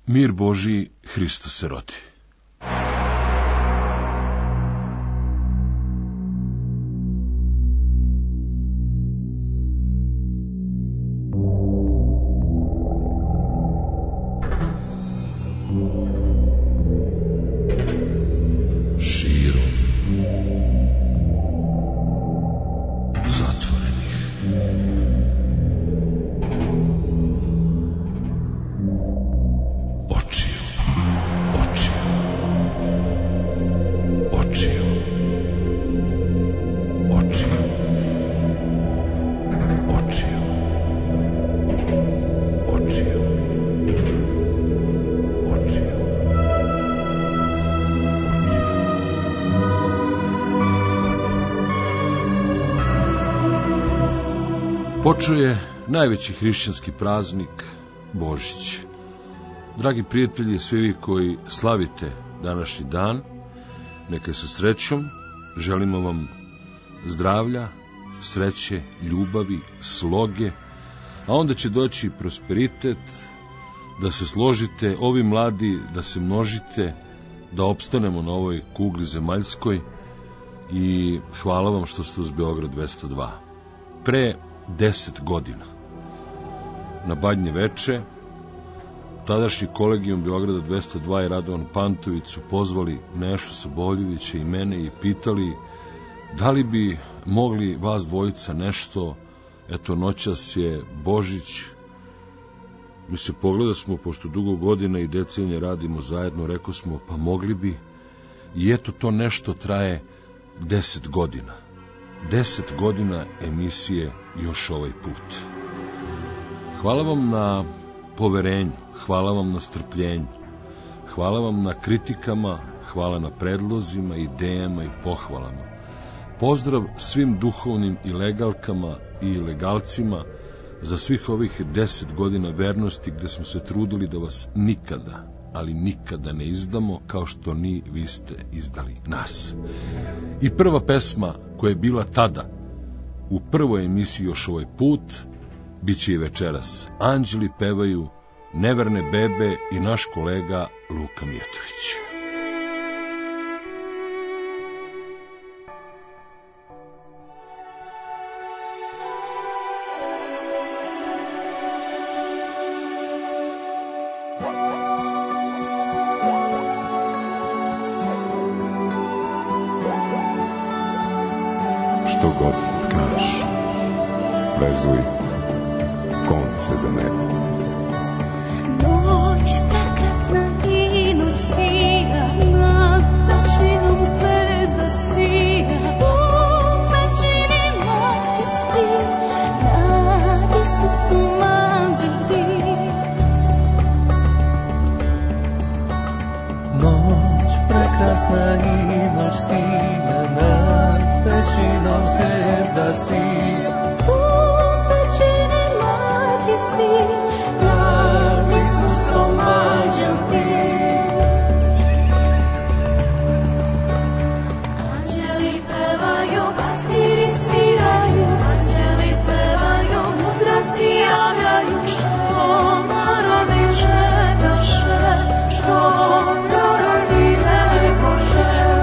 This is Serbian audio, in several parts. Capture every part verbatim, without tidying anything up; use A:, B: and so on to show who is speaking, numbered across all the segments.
A: Mir Božji, Hristos se rodi. Počeo je najveći hrišćanski praznik, Božić. Dragi prijatelji, svi vi koji slavite današnji dan, neka sa srećom, želimo vam zdravlja, sreće, ljubavi, sloge, a onda će doći prosperitet, da se složite, ovi mladi, da se množite, da opstanemo na ovoj kugli zemaljskoj i hvala vam što ste uz Beograd dvesta dva. Pre deset godina, na Badnje veče, tadašnji kolegijum Beograda dvesta dva i Radovan Pantović su pozvali Nešu Soboljevića i mene i pitali da li bi mogli vas dvojica nešto, eto noćas je Božić. Mi se pogledasmo, pošto dugo godina i decenije radimo zajedno, rekao smo pa mogli bi, i eto to nešto traje deset godina. Deset godina emisije Još ovaj put. Hvala vam na poverenju, hvala vam na strpljenju, hvala vam na kritikama, hvala na predlozima, idejama i pohvalama. Pozdrav svim duhovnim ilegalkama i ilegalcima za svih ovih deset godina vernosti gde smo se trudili da vas nikada, ali nikada ne izdamo kao što ni vi ste izdali nas. I prva pesma koja je bila tada u prvoj emisiji Još ovaj put bit će i večeras. Anđeli pevaju, Neverne bebe i naš kolega Luka Mijetović.
B: Što god tkaš, vezuj konce za mene.
C: Noć prekrasna i noć sija, nad pećinom zvezda sija. U pećini majke spi, na Isusu anđel di.
D: Noć prekrasna i noć sija, nad pećinom zvezda sija.
C: Nad Isusom anđel bi. Anđeli pevaju, pastiri sviraju, anđeli pevaju, mudraci javljaju, što narodi čekaše, što proroci rekoše.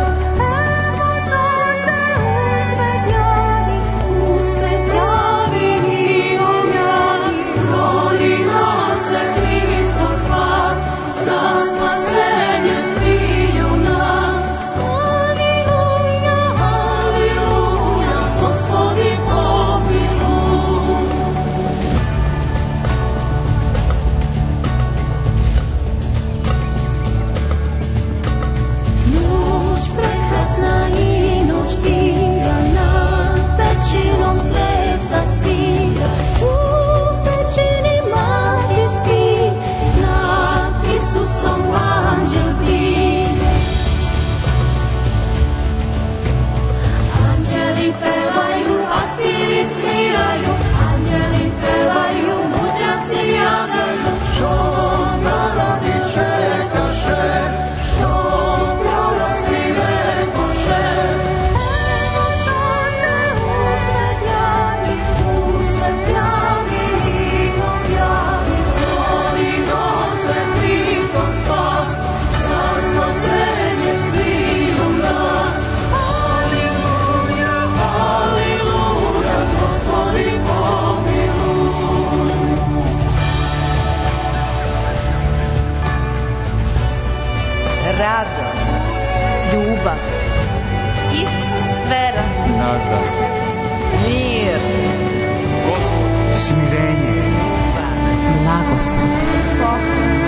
E: radost, ljubav,
C: Isus, vera,
F: nada,
E: mir,
F: Gospod, smirenje,
E: blagoslov,
C: pokoj.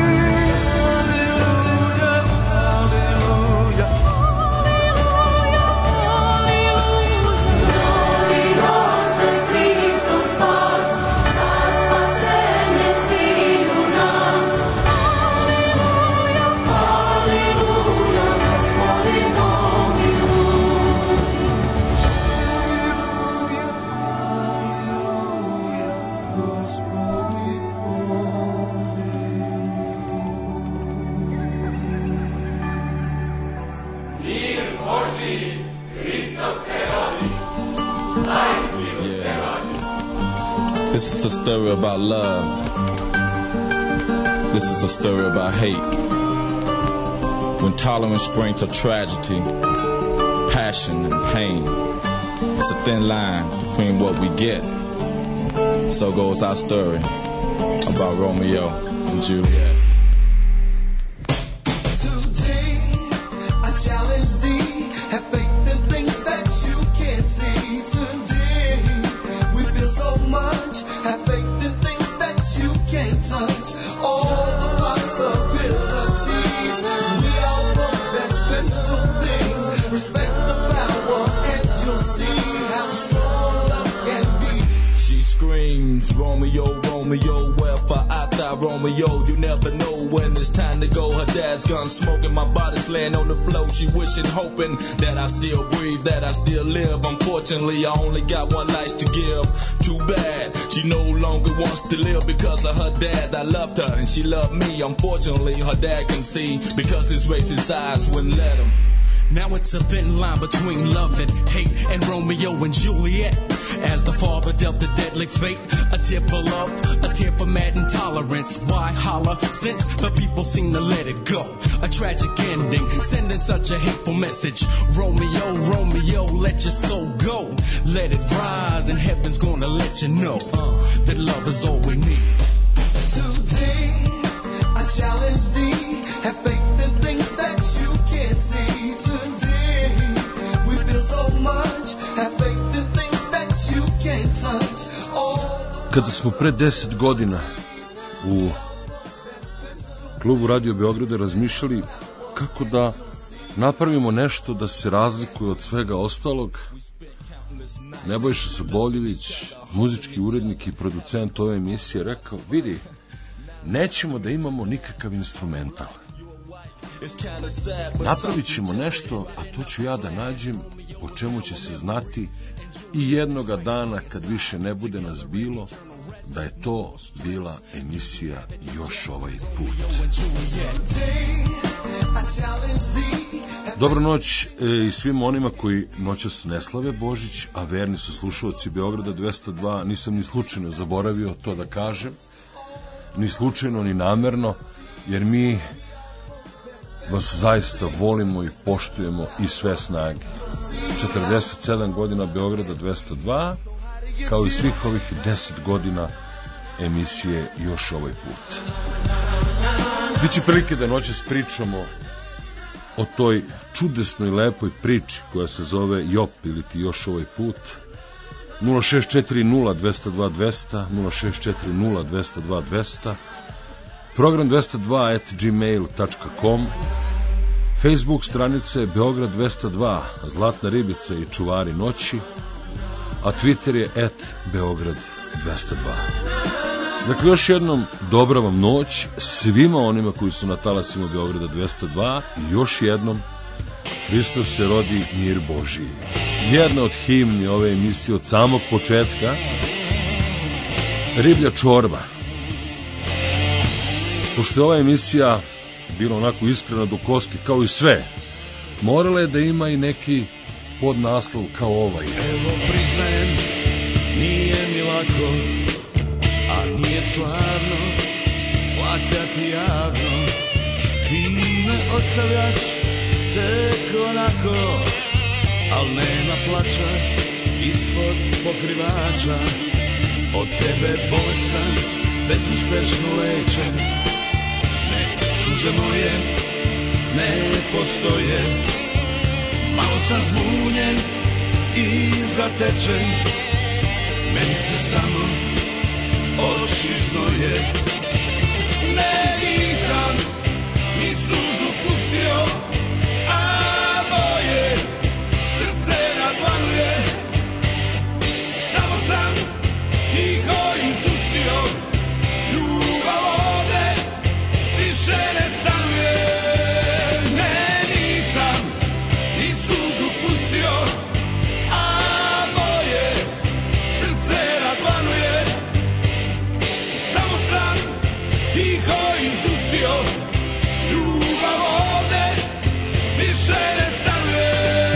G: This is a story about love. This is a story about hate. When tolerance brings to tragedy, passion and pain, it's a thin line between what we get. So goes our story about Romeo and Juliet.
H: Today, I challenge thee, have faith in things that you can't see. Today, we feel so much, have faith in things that you can't touch. All the possibilities, we all possess special things. Respect the power and you'll see how strong love can be.
G: She screams, Romeo, Romeo, wherefore art thou, Romeo? You never know when it's time to go. Her dad's gun smoking, my body's laying on the floor. She wishing, hoping that I still breathe, that I still live. Unfortunately, I only got one life to give. Too bad, she no longer wants to live because of her dad. I loved her and she loved me. Unfortunately, her dad can see because his racist eyes wouldn't let him.
I: Now it's a thin line between love and hate, and Romeo and Juliet. As the father dealt the deadly fate, a tear for love, a tear for mad intolerance. Why holler since the people seem to let it go? A tragic ending, sending such a hateful message. Romeo, Romeo, let your soul go. Let it rise and heaven's gonna let you know uh, that love is all we need.
H: Today, I challenge thee, have faith in things that you can't see. Today, we feel so much, have faith in things that you can't touch.
A: Kada smo pre deset godina u klubu Radio Beograda razmišljali kako da napravimo nešto da se razlikuje od svega ostalog, Nebojša Soboljević, muzički urednik i producent ove emisije, rekao, vidi, nećemo da imamo nikakav instrumental. Napravit ćemo nešto, a to ću ja da nađem, o čemu će se znati i jednoga dana kad više ne bude nas bilo, da je to bila emisija Još ovaj put. Dobro noć e, i svim onima koji noćas ne slave Božić, a verni su slušalci Beograda dvesta dva. Nisam ni slučajno zaboravio to da kažem, ni slučajno ni namerno, jer mi vas zaista volimo i poštujemo i sve snage. četrdeset sedam godina Beograda dvesta dva, kao i svih ovih deset godina emisije Još ovaj put. Biće prilike da noćas pričamo o toj čudesnoj lepoj priči koja se zove Jop ili ti Još ovaj put. Nula šest četiri nula dvesta dva dvesta, nula šest četiri nula dvesta dva dvesta, program dvesta dva at gmail dot com, Facebook stranice Beograd dvesta dva, Zlatna ribica i čuvari noći, a Twitter je at Beograd dvesta dva. Dakle, još jednom dobra vam noć svima onima koji su na talasima Beograda dvesta dva i još jednom Hristos se rodi, mir Božiji. Jedna od himni ove emisije od samog početka, Riblja čorba. Pošto je ova emisija bila onako iskrena do kosti kao i sve, morala je da ima i neki podnaslov kao ovaj.
D: Evo priznajem, nije mi lako, a nije slavno plakati javno. Ti me ostavljaš tek onako, al nema plača ispod pokrivača. Od tebe bolestan, bezuspešno lečen, ne suze moje ne postoje. Malo sam zbunjen i zatečen, meni se samo oči znoje. Ne, nisam ni suzu pustio, a moje srce na dlanu je. Samo sam tiho izustio, ljubav ovde više ne stanuje. Ne, nisam ni suzu pustio, a moje srce na dlanu je. Samo sam tiho izustio, ljubav ovde više ne stanuje.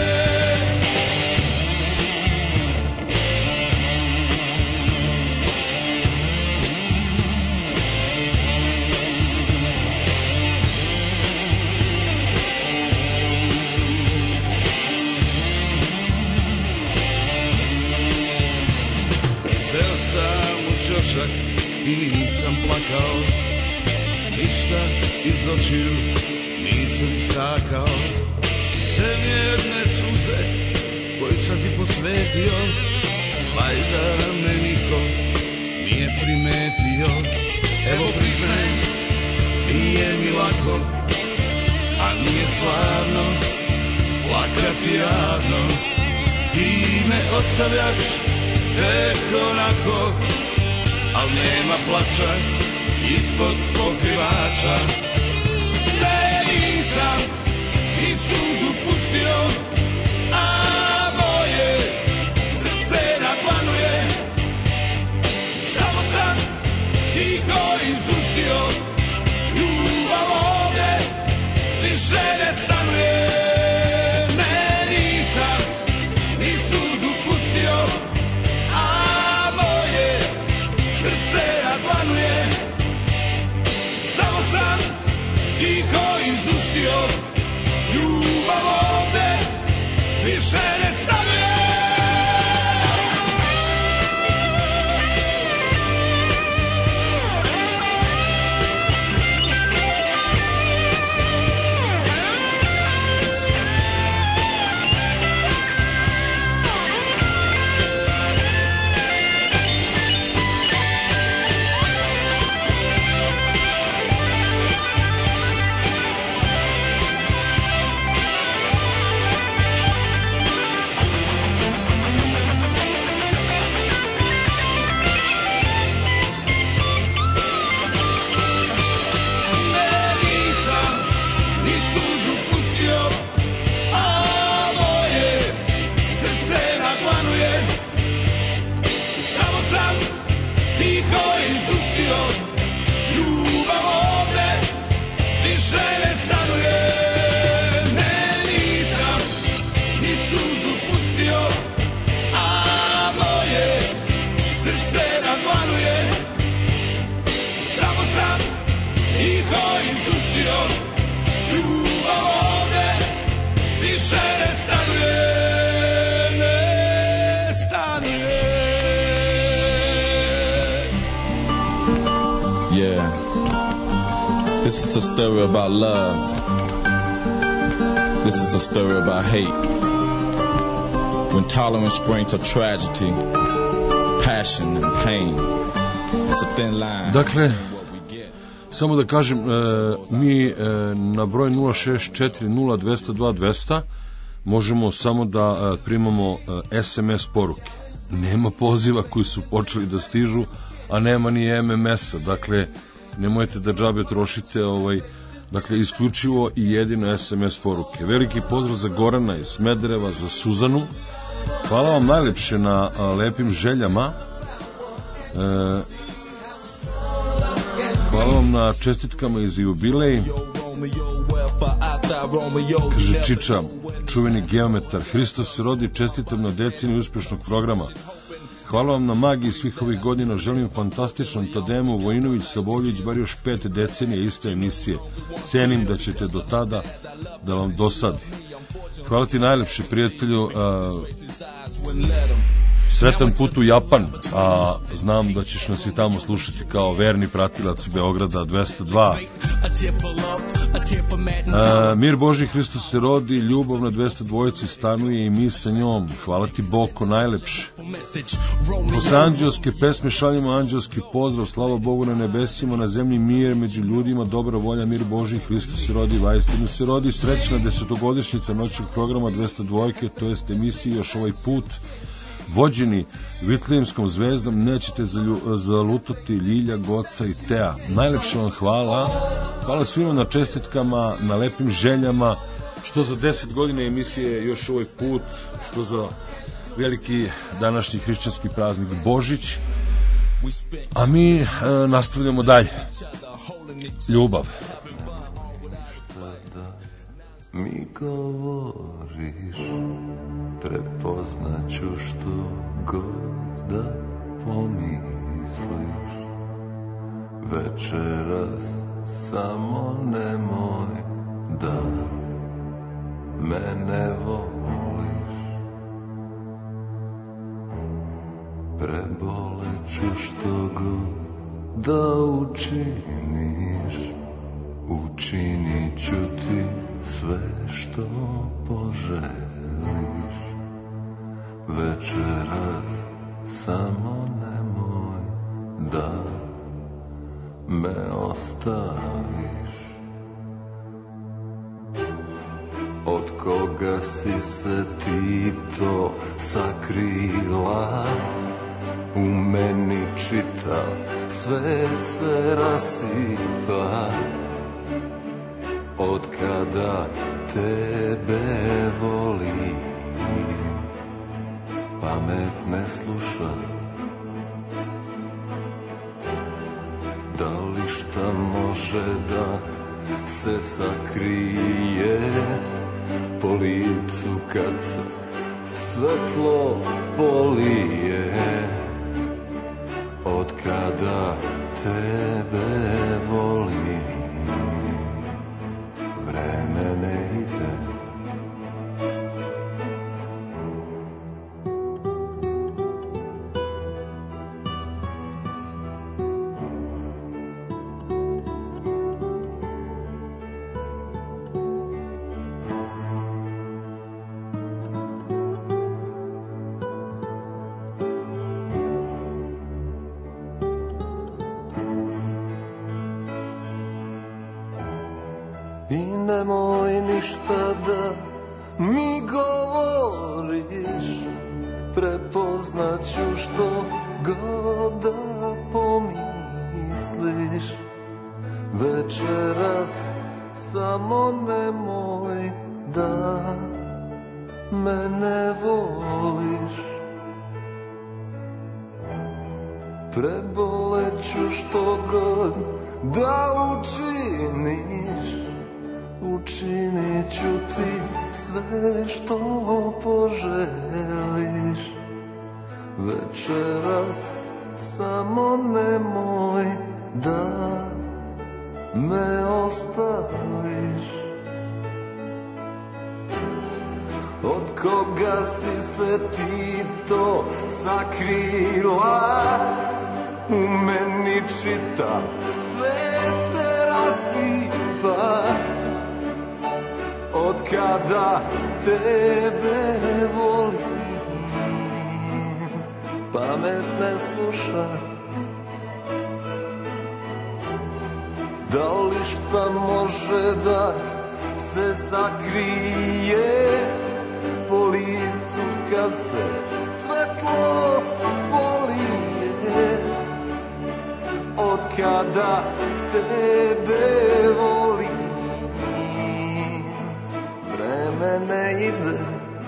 D: Seo sam u ćošak i nisam plakao, ništa iz očiju nisam istakao. Sem jedne suze koju sam ti posvetio, valjda me niko nije primetio. Evo priznajem, nije mi lako, a nije slavno plakati javno. Ti me ostavljaš tek onako, al nema plača ispod pokrivača. Ne, nisam ni suzu pustio, a moje srce na dlanu je. Samo sam tiho izustio, ljubav ovde više ne stanuje. Ne, nisam ni suzu pustio, a moje srce na dlanu je. Samo sam tiho izustio, ljubav ovde više ne stanuje.
J: This is a story about love. This is a story about hate. When tolerance brings to tragedy, passion and pain. It's a thin line.
A: Dakle, samo da kažem, e, mi e, na broj nula šest četiri nula dva nula dva dva nula nula možemo samo da e, primamo e, es em es poruke. Nema poziva koji su počeli da stižu, a nema ni em em es-a. Dakle, nemojte da džabe trošite, ovaj, dakle, isključivo i jedino es em es poruke. Veliki pozdrav za Gorana iz Smedereva, za Suzanu. Hvala vam najlepše na a, lepim željama. E, hvala vam na čestitkama iz jubilej. Kaže Čiča, čuveni geometar. Hristos se rodi, čestitam na deceniju uspješnog programa. Hvala vam na magiji svih ovih godina, želim fantastičnom Tademu Vojinović Sabovljić, bar još pet decenije iste emisije. Cenim da ćete do tada da vam dosadi. Hvala ti najlepše, prijatelju. Uh, sretan put u Japan, a znam da ćeš nas i tamo slušati kao verni pratilac Beograda dvesta dva. A, mir Božji, Hristos se rodi, ljubav na dvesta dvojici stanuje i mi sa njom. Hvala ti Boko, najlepše. Posle anđelske pesme šaljemo anđelski pozdrav, slava Bogu na nebesima, na zemlji mir među ljudima, dobra volja, mir Božji, Hristos se rodi, vaistinu se rodi. Srećna desetogodišnjica noćnog programa dvesta dvojke, to jest emisiji još ovaj put. Vođeni Vitlejemskom zvezdom, nećete zalutati Ljilja, Goca i Teja. Najlepše vam hvala. Hvala svima na čestitkama, na lepim željama, što za deset godina emisije još ovaj put, što za veliki današnji hrišćanski praznik Božić. A mi e, nastavljamo dalje. Ljubav.
K: Mi govoriš, prepoznaću što god da pomisliš. Večeras samo nemoj da mene voliš. Preboleću što god da učiniš, učinit ću ti sve što poželiš. Večeras samo nemoj da me ostaviš. Od koga si se ti to sakrila? U meni čitav svet se rasipa. Od kada tebe volim, pamet ne slušam. Da li šta može da se sakrije po licu kad se svetlo polije? Od kada tebe volim, vreme ne ide. Prepoznaću što god da pomisliš. Večeras samo nemoj da mene voliš. Preboleću što god da učiniš, učinit ću ti sve što poželiš. Večeras samo nemoj da me ostaviš. Od koga si se ti to sakrila? U meni čitav svet se rasipa. Od kada tebe volim, pamet ne sluša. Da li šta može da se sakrije po licu kad se svetlost polije? Od kada tebe volim, vreme ne ide.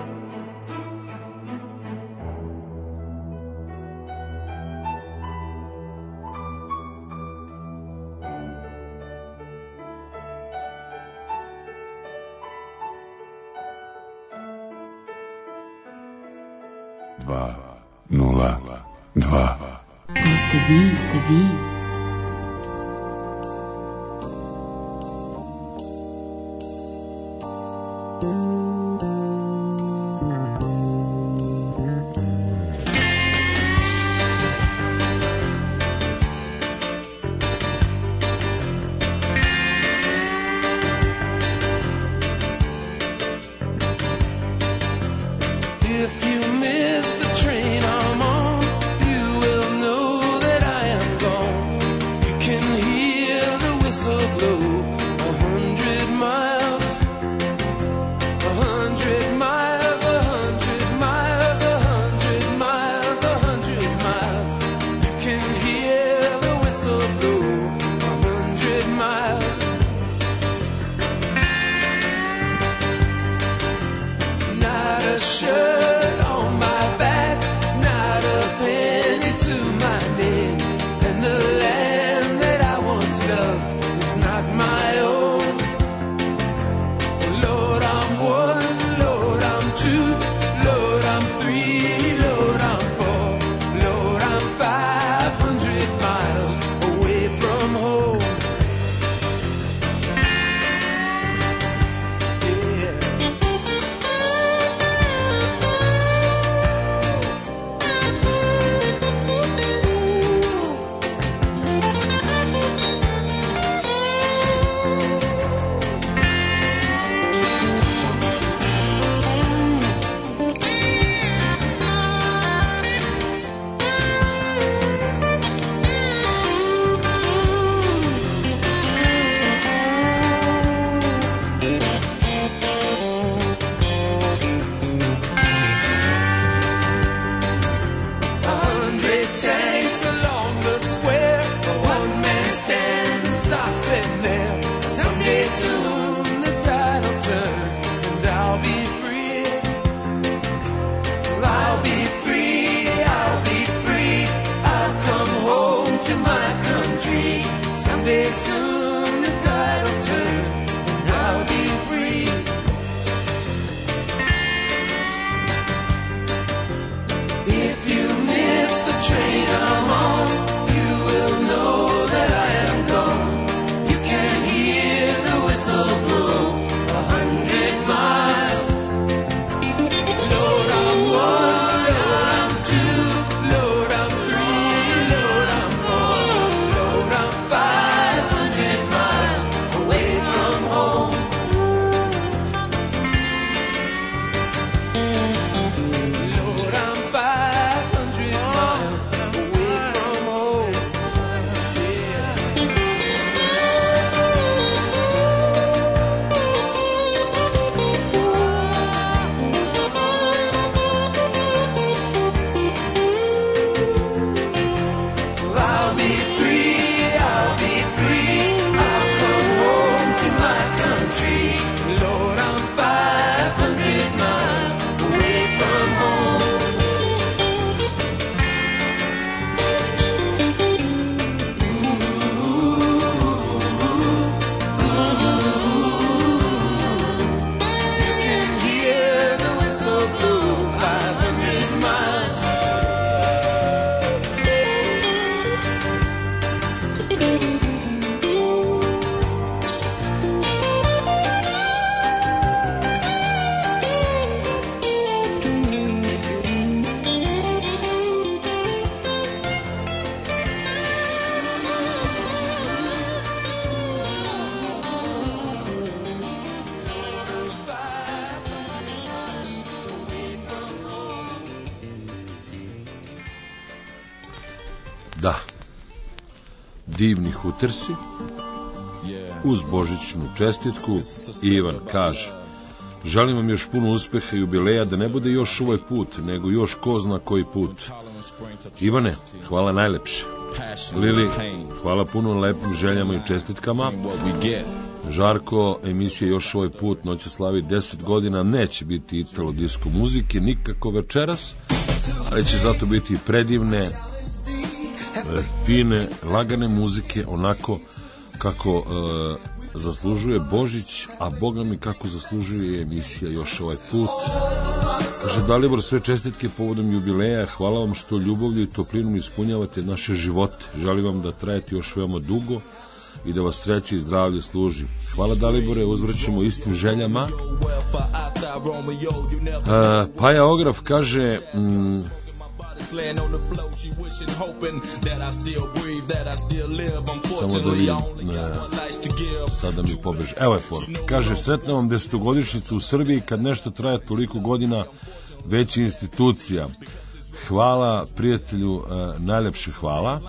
B: Dva, nula, dva.
E: To ste vi, ste vi.
L: shirt on my back, not a penny to my name, and the land that I once loved is not my own. Lord, I'm one, Lord, I'm two, Lord, I'm three, Lord, I'm four, Lord, I'm five hundred miles away from home. Someday soon the tide will turn and I'll be free. If you miss the train I'm on, you will know that I am gone. You can hear the whistle blow a hundred miles. Lord, I'm one, Lord, I'm two, Lord, I'm three, Lord, I'm four, Lord, I'm five hundred miles away from home. Lord, I'm five hundred miles away from home. I'll be free, I'll be free, I'll come home to my country. Lord, I'm five hundred miles away from home. You can hear the whistle blow five hundred miles.
A: Da, divni hutersi, uz božićnu čestitku. Ivan kaže: želim vam još puno uspeha i jubileja, da ne bude još ovaj put, nego još ko zna koji put. Ivane, hvala najlepše. Lili, hvala puno na lepim željama i čestitkama. Žarko, emisija još ovaj put, noće slavi deset godina, neće biti italo disko muzike nikako večeras, ali će zato biti predivne, fine, lagane muzike, onako kako e, zaslužuje Božić, a Boga mi kako zaslužuje emisija još ovaj put. Kaže Dalibor, sve čestitke povodom jubileja, hvala vam što ljubavlju i toplinom ispunjavate naše živote. Želim vam da trajete još veoma dugo i da vas sreće i zdravlje služi. Hvala Dalibore, uzvraćamo istim željama. E, Paja Ograf kaže... Mm, samo da vidim, ne, sada mi pobeže. Evo je for. Kaže, sretna vam desetogodišnjica u Srbiji, kad nešto traje toliko godina, već institucija. Hvala prijatelju, uh, najlepše hvala.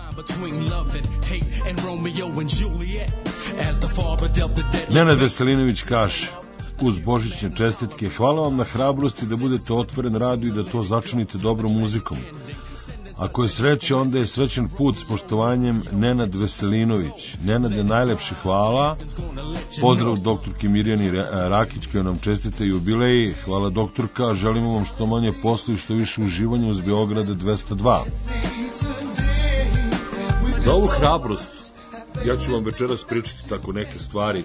A: Nenad Veselinović kaže, uz božićne čestitke, hvala vam na hrabrosti da budete otvoren radu i da to začinite dobrom muzikom. Ako je sreća, onda je srećan put s poštovanjem Nenad Veselinović. Nenade, najlepše hvala. Pozdrav doktorki Mirjani Rakić koja nam čestita jubilej. Hvala doktorka, želimo vam što manje posla i što više uživanja uz Beograda dvesta dva. Za ovu hrabrost ja ću vam večeras pričati tako neke stvari.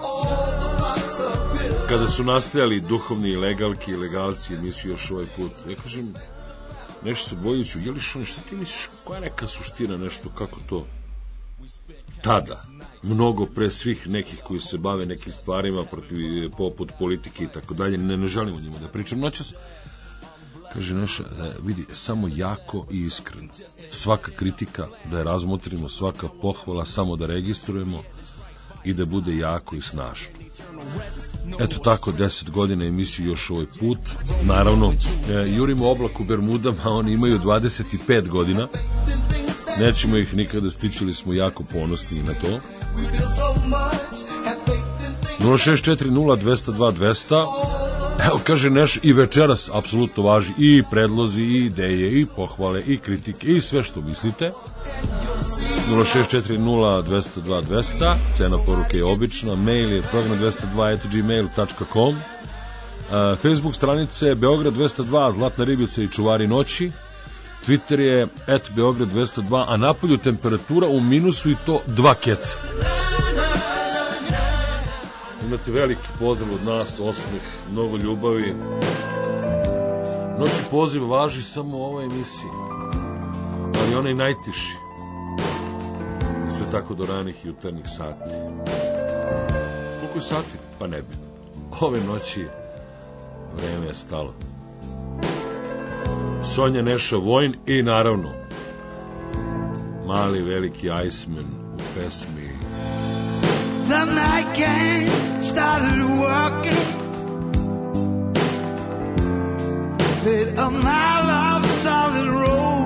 A: Kada su nastajali duhovni legalki i legalci, misli još ovaj put, ja kažem, nešto se Bojiću, je li što, šta ti misliš, koja je neka suština, nešto, kako to? Tada, mnogo pre svih nekih koji se bave nekim stvarima protiv, poput politike i tako dalje, ne, ne želim o njima da pričam noćas. Kaže Neša, vidi, samo jako i iskreno. Svaka kritika da je razmotrimo, svaka pohvala samo da registrujemo i da bude jako i snažno. Eto tako, deset godina emisiju još ovaj put. Naravno, jurimo oblak u Bermudama, oni imaju dvadeset pet godina. Nećemo ih nikada stići, ali smo jako ponosni na to. nula šest četiri nula dvesta dva dvesta. Evo, kaže Neš, i večeras apsolutno važi i predlozi, i ideje, i pohvale, i kritike, i sve što mislite. nula šest četiri nula dvesta dva dvesta, cena poruke je obična, mail je program dvesta dva at gmail dot com, Facebook stranice Beograd dvesta dva, Zlatna ribica i čuvari noći, Twitter je at Beograd dvesta dva, a napolju temperatura u minusu i to dva keca. Imate veliki pozdrav od nas, osmeh, mnogo ljubavi. Noći poziv važi samo u ovoj emisiji, ali onaj najtiši. I sve tako do ranih jutarnjih sati. Koliko je sati? Pa ne bi. Ove noći vreme je stalo. Sonja, Neša, Vojn i naravno mali veliki Iceman u pesmi
L: The night gang started working, made a mile of solid road.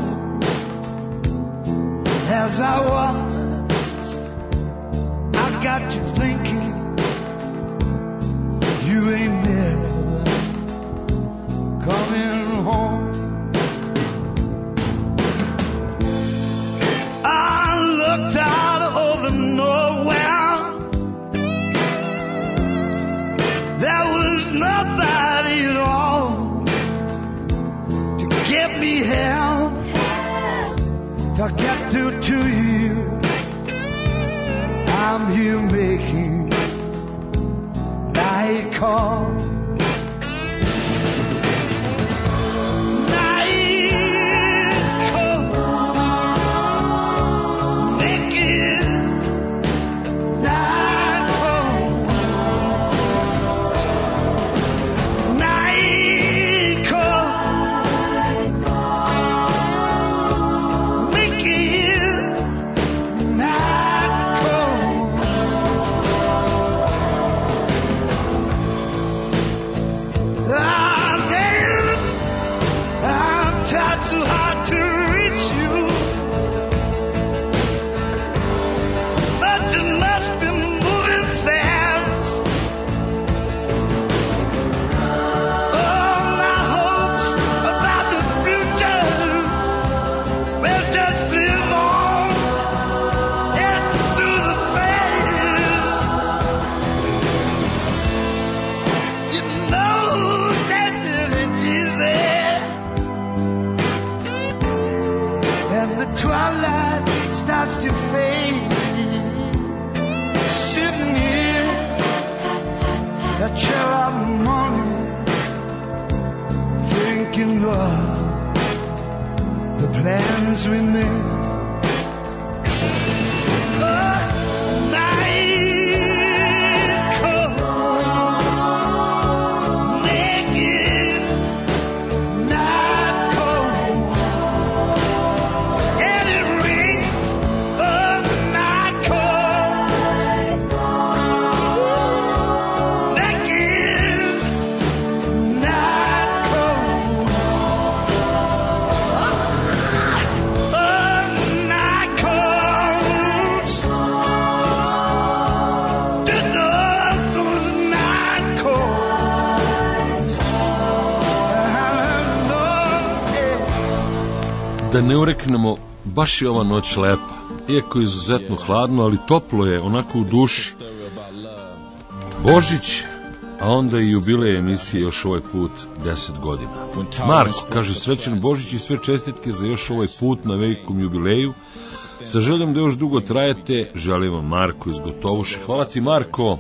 L: As I watched, I got you thinking, you ain't never coming home. I looked out over nowhere. There was nobody at all to get me help, to get through to you. I'm here making night call. Oh,
A: Da ne ureknemo, baš je ova noć lepa, iako je izuzetno hladno, ali toplo je, onako u duši. Božić, a onda i jubilej emisije još ovaj put deset godina. Marko kaže srećan Božić i sve čestitke za još ovaj put na velikom jubileju. Sa željom da još dugo trajete, želim vam Marko iz Gotovuše. Hvala ti Marko.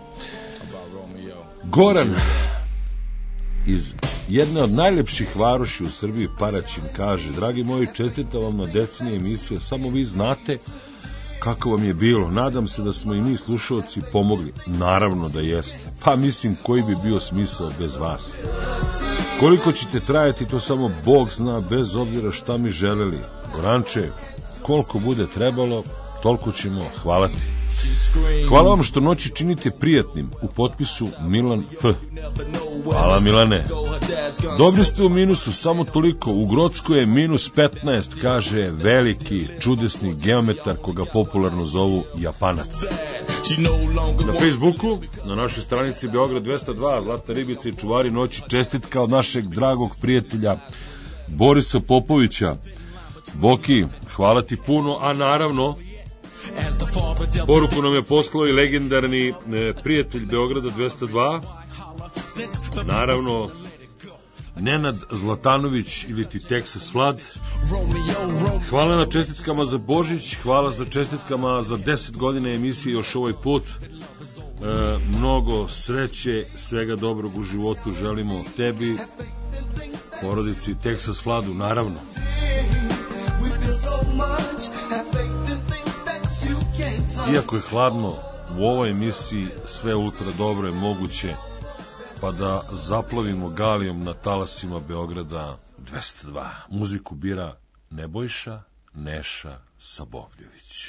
A: Goran iz jedne od najlepših varoši u Srbiji, Paraćin, kaže: dragi moji, čestitam vam na decenije emisije, samo vi znate kako vam je bilo. Nadam se da smo i mi slušalci pomogli. Naravno da jeste. Pa mislim, koji bi bio smisao bez vas. Koliko ćete trajati, to samo Bog zna, bez obzira šta mi želeli. Goranče, koliko bude trebalo, toliko ćemo. Hvala ti. Hvala vam što noći činite prijatnim. U potpisu Milan F. Hvala Milane. Dobri ste u minusu, samo toliko. U Grockoj je minus petnaest, kaže veliki, čudesni geometar koga popularno zovu Japanac. Na Facebooku, na našoj stranici Beograd dvesta dva, Zlata ribica i čuvari noći, čestitka od našeg dragog prijatelja Borisa Popovića. Boki, hvala ti puno, a naravno poruku nam je poslao i legendarni e, prijatelj Beograda dvesta dva, naravno Nenad Zlatanović ili ti Texas Flood. Hvala na čestitkama za Božić, hvala za čestitkama za deset godina emisije još ovaj put. E, mnogo sreće, svega dobrog u životu želimo tebi, porodici Texas Floodu, naravno. Iako je hladno, u ovoj emisiji sve ultra dobro je moguće, pa da zaplavimo galijom na talasima Beograda dvesta dva. Muziku bira Nebojša Neša Sabovljević.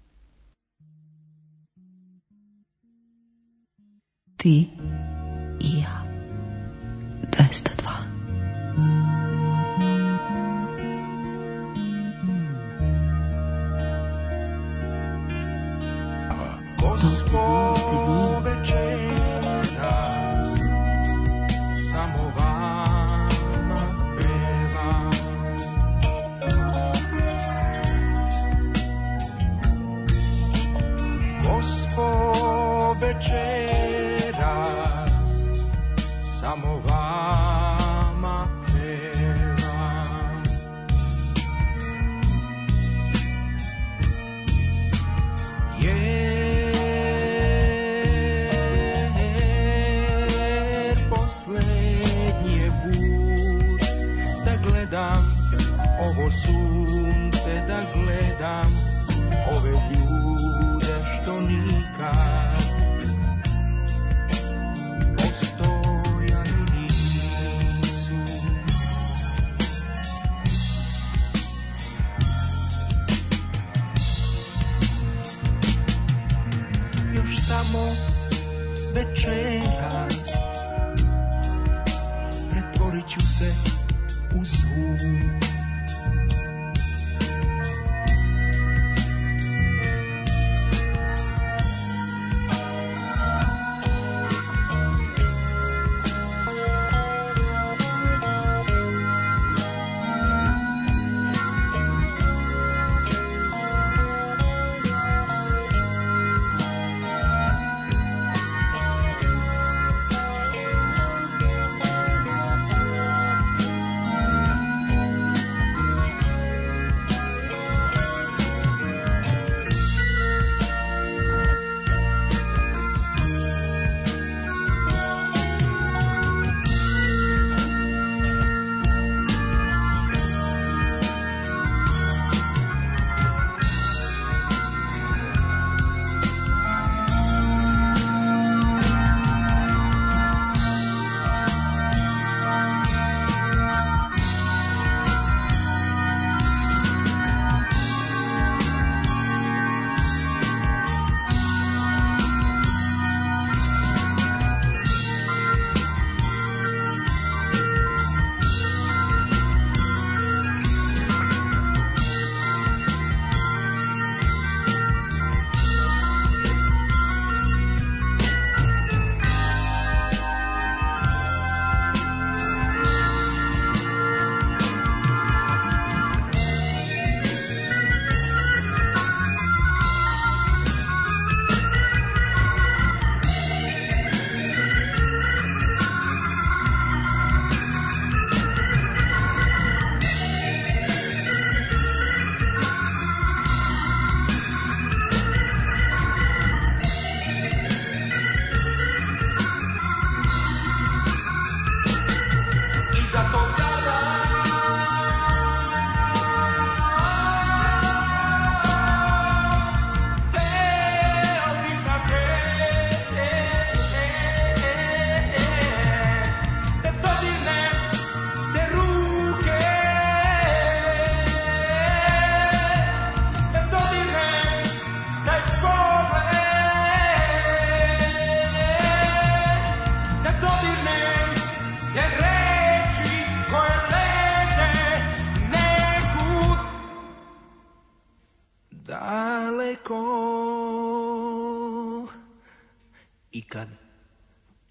E: Ti i ja, dvesta dva.
L: Gospod večeras samo vama pevam. Gospod večeras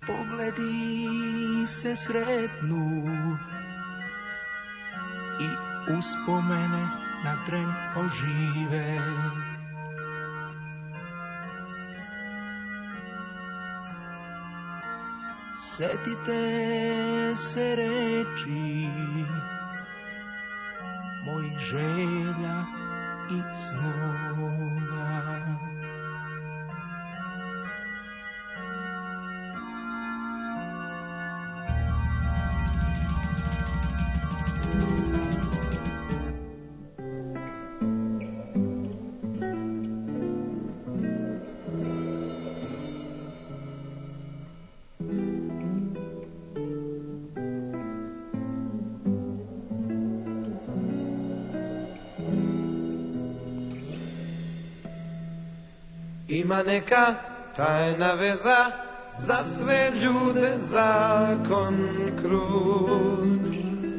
M: Pogledi se sretnu i uspomene na tren ožive. Setite se reči mojih želja i snova.
H: Ima neka tajna veza za sve ljude, zakon krut.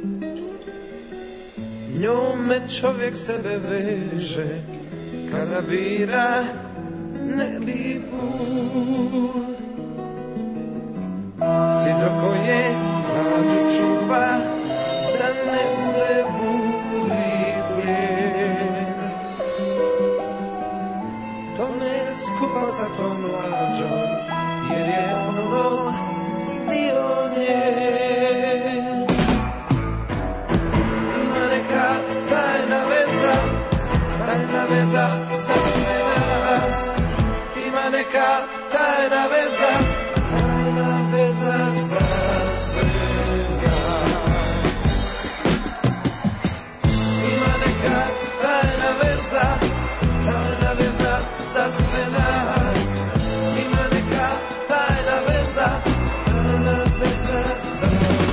H: Njome čovjek sebe veže, kada bira nebi put. Sidro koje mlađu čuva, da ne bude buri plijen. To ne skupa sa tom mlađom, jer je ono dio nje. Ima neka tajna veza, tajna veza za sve nas. Ima neka tajna veza, tajna veza za sve nas. Ima neka tajna veza, tajna veza za sve nas. Ima neka tajna veza, tajna veza za sve nas.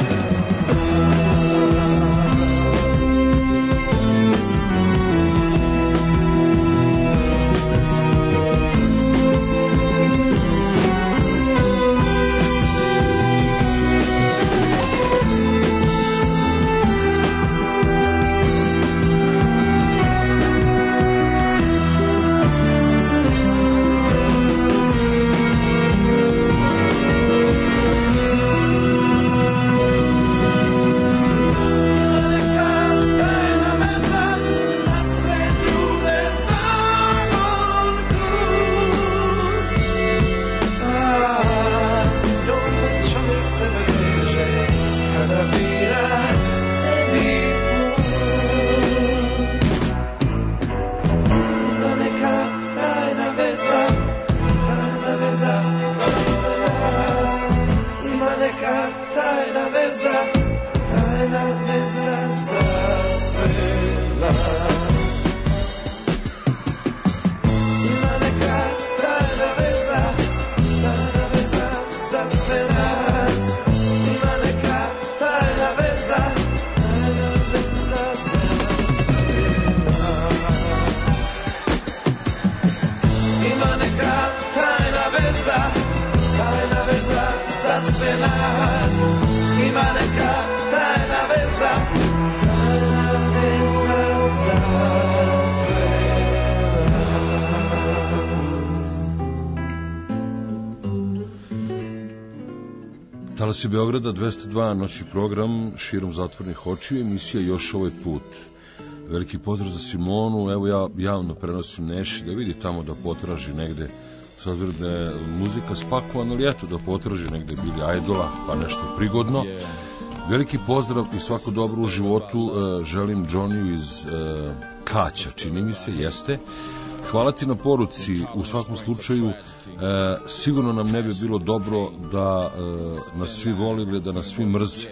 A: Talasi Beograda dvesta dva, noćni program širom zatvornih očiju, emisija Još ovaj put. Veliki pozdrav za Simonu, evo ja javno prenosim Neši, da vidi tamo da potraži negde, s obzirom da je muzika spakovana, ali eto da potraži negde Billy Idola, pa nešto prigodno. Veliki pozdrav i svako dobro u životu želim Johnny iz Kaća, čini mi se, jeste. Hvala ti na poruci, u svakom slučaju e, sigurno nam ne bi bilo dobro da e, nas svi volili, da nas svi mrze.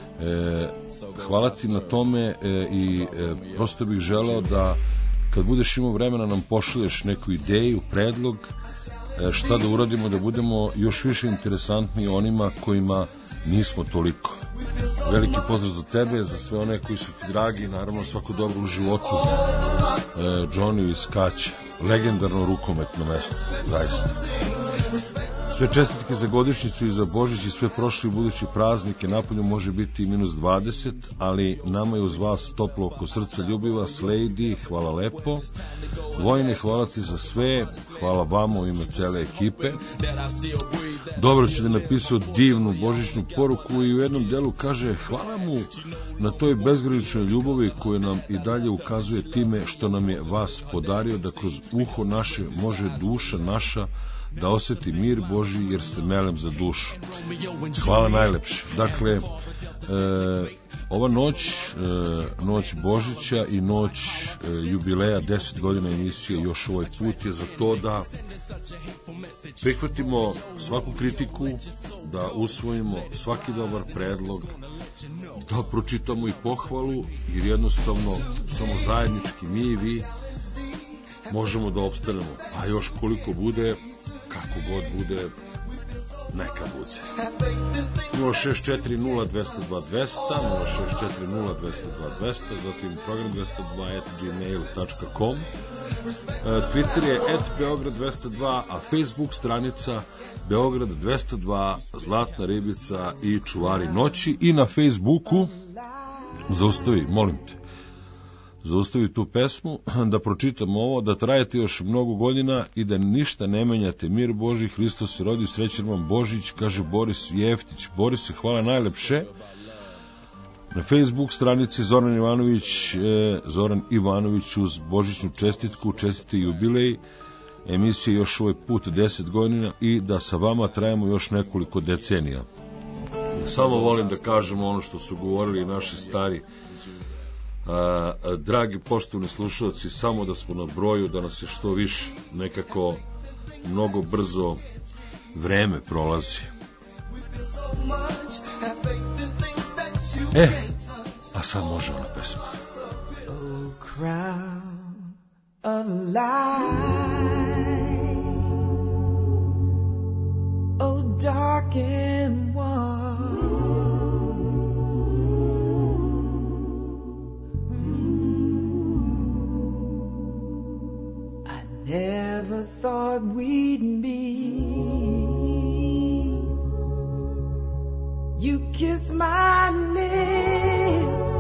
A: E, hvala ti na tome e, i e, prosto bih želeo da kad budeš imao vremena nam pošalješ neku ideju, predlog, e, šta da uradimo da budemo još više interesantni onima kojima nismo toliko. Veliki pozdrav za tebe, za sve one koji su ti dragi, naravno svako dobro u životu. e, Johnny iz Kaća, legendarno rukometno mesto, zaista. Sve čestitke za godišnjicu i za Božić i sve prošli i budući praznike. Napolju može biti minus dvadeset, ali nama je uz vas toplo oko srca. Ljubi vas, Lady, hvala lepo. Vojne, hvala ti za sve, hvala vama u ime cele ekipe. Dobro će da napisao divnu božićnu poruku i u jednom delu kaže hvala mu na toj bezgraničnoj ljubavi koju nam i dalje ukazuje time što nam je vas podario da kroz uho naše može duša naša da osjeti mir Božji jer ste melem za dušu. Hvala najlepše. Dakle, e, ova noć, e, noć Božića i noć e, jubileja deset godina emisije Još ovaj put je za to da prihvatimo svaku kritiku, da usvojimo svaki dobar predlog, da pročitamo i pohvalu, jer jednostavno samo zajednički mi i vi možemo da opstanemo, a još koliko bude, kako god bude, neka bude. nula šest četiri nula dva nula dva dva nula nula šest četiri nula dva dva dva, zatim program dvesta dva at gmail tačka com, Twitter je at Beograd dvesta dva, a Facebook stranica Beograd dvesta dva, Zlatna ribica i Čuvari noći. I na Facebooku zaustavi, molim te, zaustavi tu pesmu, da pročitamo ovo, da trajete još mnogo godina i da ništa ne menjate. Mir Božji, Hristos se rodi, srećan vam Božić, kaže Boris Jeftić. Borise, hvala najlepše. Na Facebook stranici Zoran Ivanović, eh, Zoran Ivanović uz božićnu čestitku, čestite jubilej, emisije Još ovaj put deset godina i da sa vama trajamo još nekoliko decenija. Samo volim da kažemo ono što su govorili naši stari. A, a, dragi poštovni slušalci, samo da smo na broju, da nas je što više, nekako mnogo brzo vreme prolazi. E, a sad može ona pesma.
L: Oh, crown of light, oh, dark and warm, never thought we'd meet. You kiss my lips,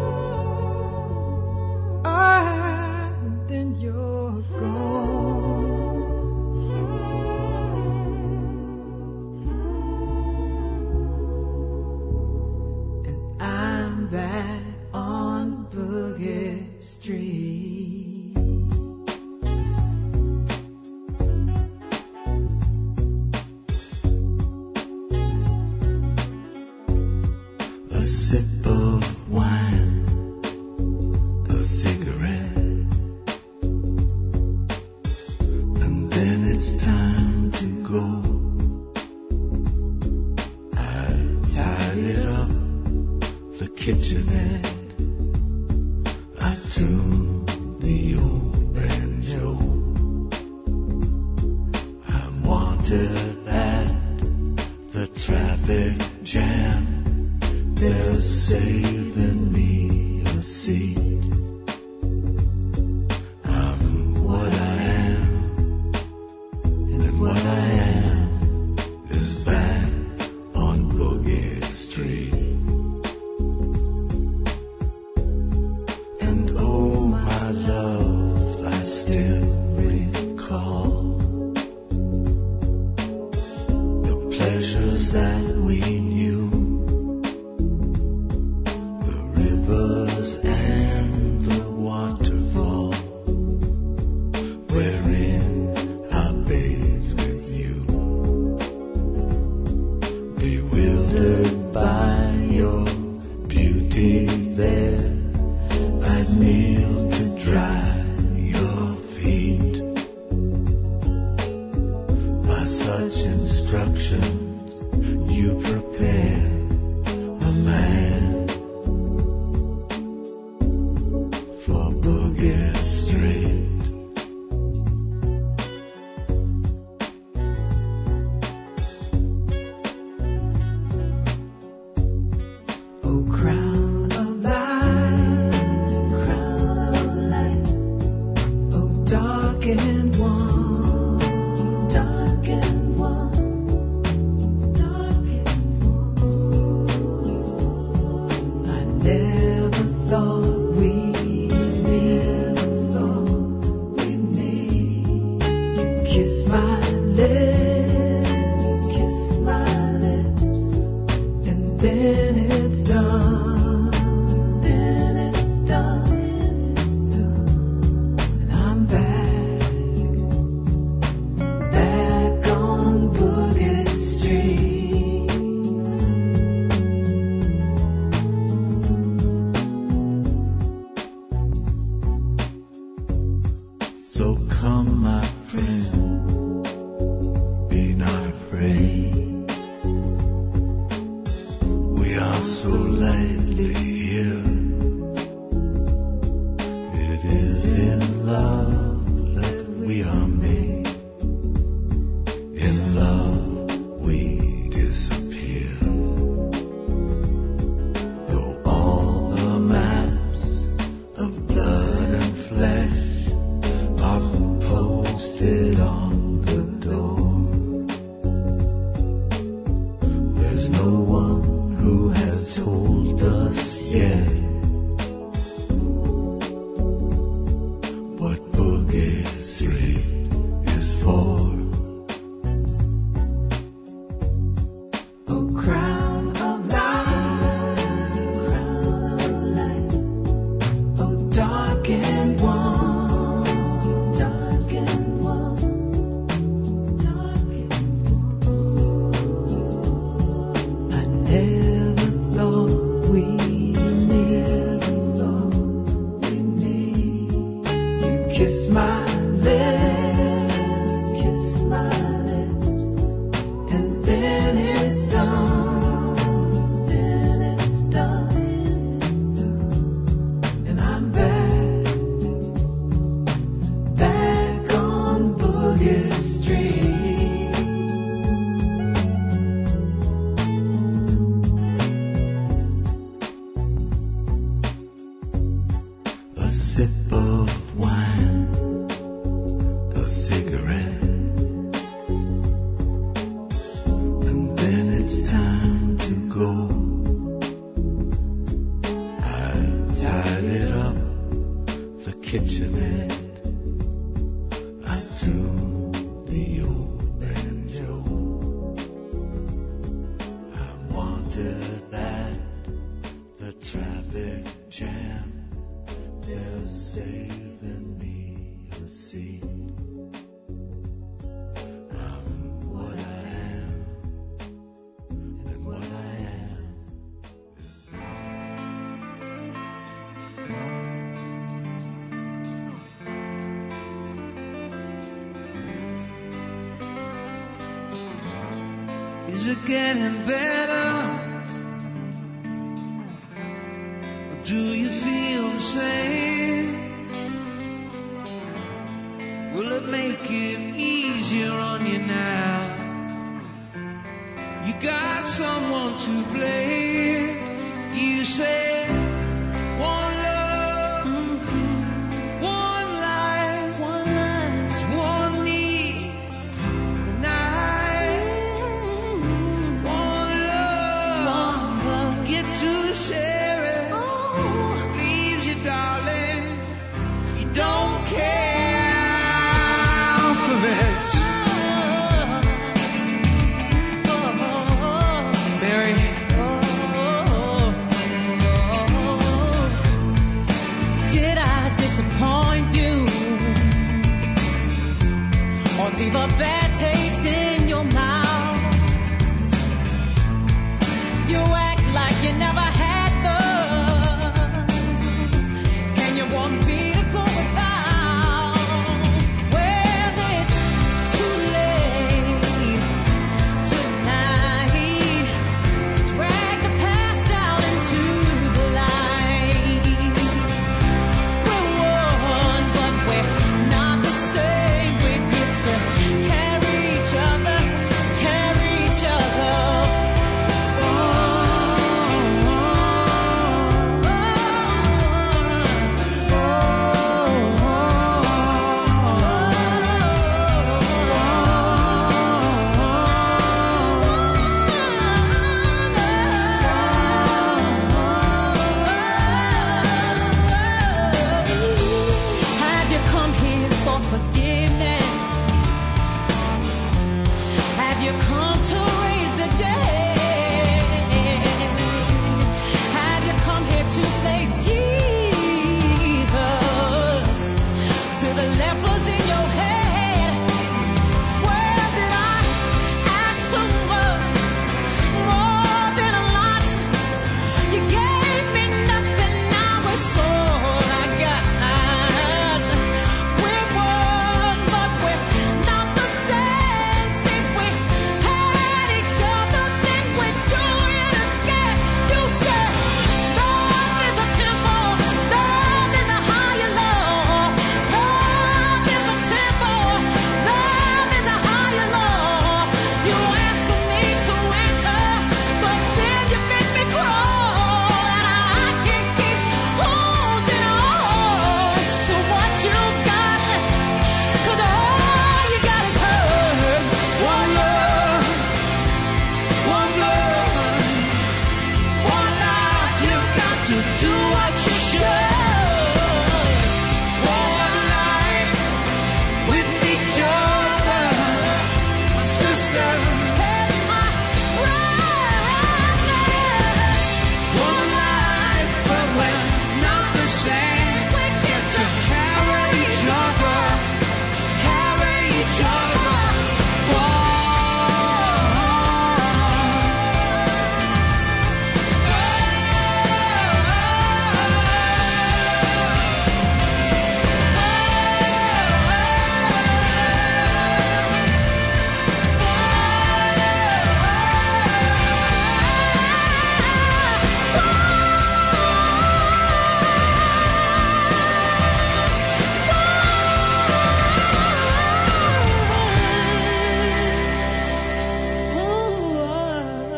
L: ah, then you're gone. And I'm back on Boogie Street. Sip of wine, a cigarette, and then it's time to go. I tidied up the kitchenette, I tuned the old banjo. I'm wanted at the traffic jam. They're saving me a seat. I'm what I am, and what I am is back on Boogie Street. And oh my love, I still recall the pleasures that we knew. And the waterfall wherein I bathed with you, bewildered by your beauty there, I'd kneel to dry your feet. By such instructions you prepare then it's done. Then it's done. And I'm back, back on Boogie Street. So come, my friend, be not afraid. We are so lightly here. It is in love that we are made. In love we disappear. Though all the maps of blood and flesh are posted on the door, there's no one who has told us yet what Boogie Street is for. Oh, crown of light, crown of light. Oh, darkened one, darkened one, darkened one. I never thought we never thought we need. You kiss my lips, kiss my lips, and then it's done. Then it's done. And I'm back, back on Boogie Street. A sip of wine, a cigarette, and then it's time to go. I tidied up the kitchenette. I tuned the old banjo. I wanted at the traffic jam. They're saving me a seat. I'm what I am, and what I am
H: Is it getting better? Or do you feel the same? Will it make it easier on you now? You got someone to blame. You say one love, one life, one life, one need. And I, one love, get to share it. Leaves you, darling. You don't care for it. Mary,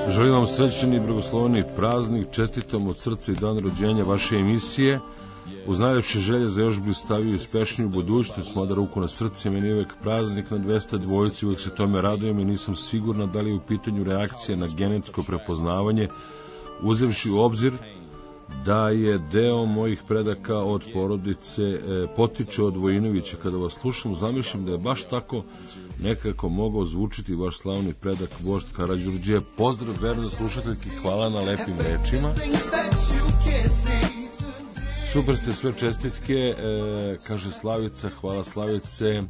A: Želim vam srećan i blagosloveni praznik, čestitam od srca i dan rođenja vaše emisije. Uz najlepše želje za još blistaviju i uspešniju budućnost, mada ruku na srce, meni je uvek praznik na dvesta dvojici, uvek se tome radujem i nisam sigurna da li je u pitanju reakcija na genetsko prepoznavanje, uzevši u obzir da je deo mojih predaka od porodice e, potiče od Vojinovića. Kada vas slušam, zamišljam da je baš tako nekako mogao zvučiti vaš slavni predak vožd Karađorđe. Pozdrav, verna slušateljki, hvala na lepim rečima. Super ste, sve čestitke, e, kaže Slavica, hvala Slavice. E,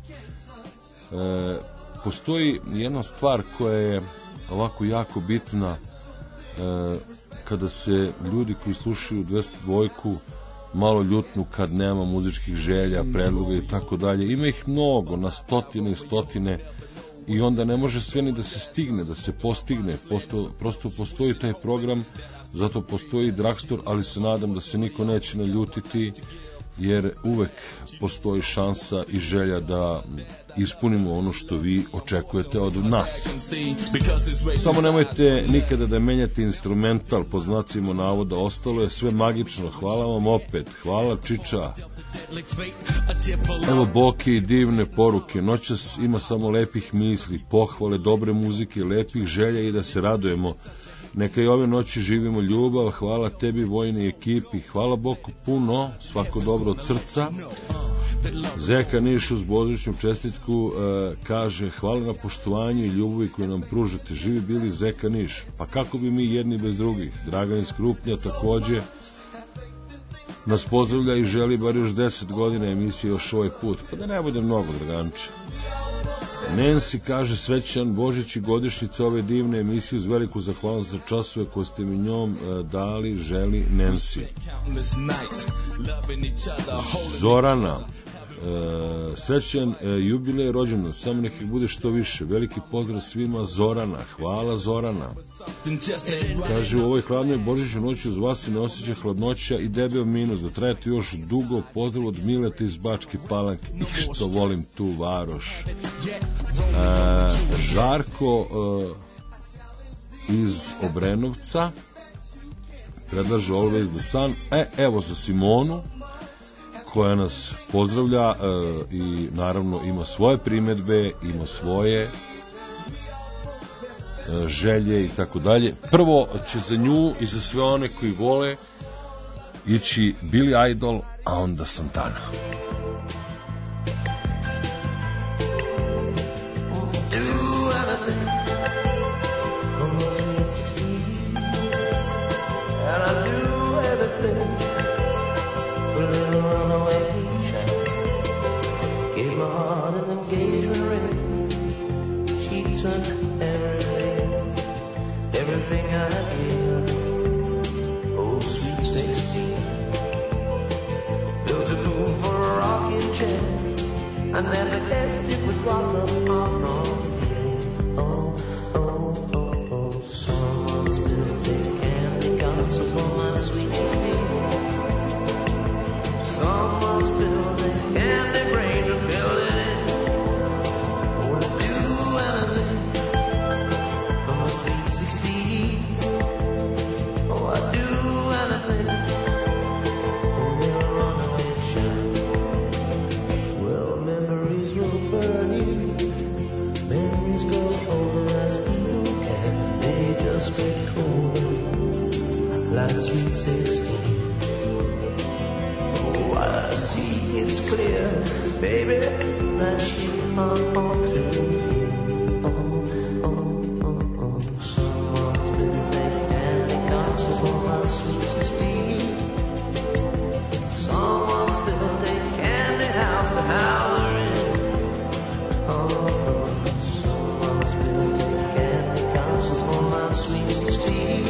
A: postoji jedna stvar koja je ovako jako bitna, e, kada se ljudi koji slušaju dvesta dvojku malo ljutnu kad nema muzičkih želja, predloga i tako dalje. Ima ih mnogo, na stotine i stotine, i onda ne može sve ni da se stigne, da se postigne. Prosto, prosto postoji taj program, zato postoji Dragstor, ali se nadam da se niko neće naljutiti, jer uvek postoji šansa i želja da ispunimo ono što vi očekujete od nas. Samo nemojte nikada da menjate instrumental, po znacima navoda, ostalo je sve magično. Hvala vam opet, hvala Čiča. Evo Boke i divne poruke, noćas ima samo lepih misli, pohvale, dobre muzike, lepih želja i da se radujemo. Neka i ove noći živimo ljubav, hvala tebi vojni ekipi, hvala Boku puno, svako dobro od srca. Zeka Niš uz božićnu čestitku e, kaže hvala na poštovanju i ljubavi koju nam pružate, živi bili Zeka Niš. Pa kako bi mi jedni bez drugih? Dragan iz Krupnja takođe nas pozdravlja i želi bar još deset godina emisije još ovaj put. Pa da ne bude mnogo, Draganče. Nancy kaže srećan Božić i godišnjica ove divne emisije, uz veliku zahvalnost za časove koje ste mi njom e, dali, želi Nancy. Zorana, e, srećan e, jubilej rođendan, samo nek ih bude što više. Veliki pozdrav svima, Zorana. Hvala Zorana. Kaže u ovoj hladnoj božićnoj noći uz vas se ne osjeća hladnoća i debel minus, da trajete još dugo. Pozdrav od Mileta iz Bačke Palanke. Ih što volim tu varoš. E, Žarko e, iz Obrenovca predlaže Always the Sun. E, evo za Simonu koja nas pozdravlja e, i naravno ima svoje primedbe, ima svoje e, želje i tako dalje. Prvo će za nju i za sve one koji vole ići Billy Idol, a onda Santana.
L: I never guessed it would rock up on wrong. Oh, oh, oh, oh, someone's been taking the gossip on my sweet sixteen. Someone's building candy brain to fill it in. I would do anything for my sweet sixteen. Oh, I'd do anything for a little runaway child. Well, memories will burn you. Memories go over as people can. They just get colder, like sweet sixteen. Oh, I see it's clear, baby, that you are all through. Oh, oh, oh, oh. Someone's been making candy gossip on my sweet sixteen. Someone's building candy house to house her in. Oh, someone's building candy gossip on my sweet sixteen.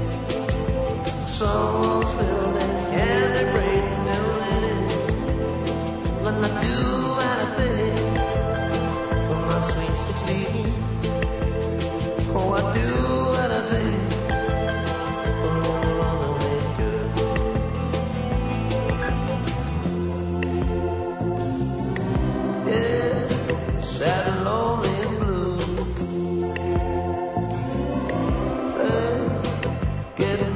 L: Someone's building candy brain to fill it in. When I do anything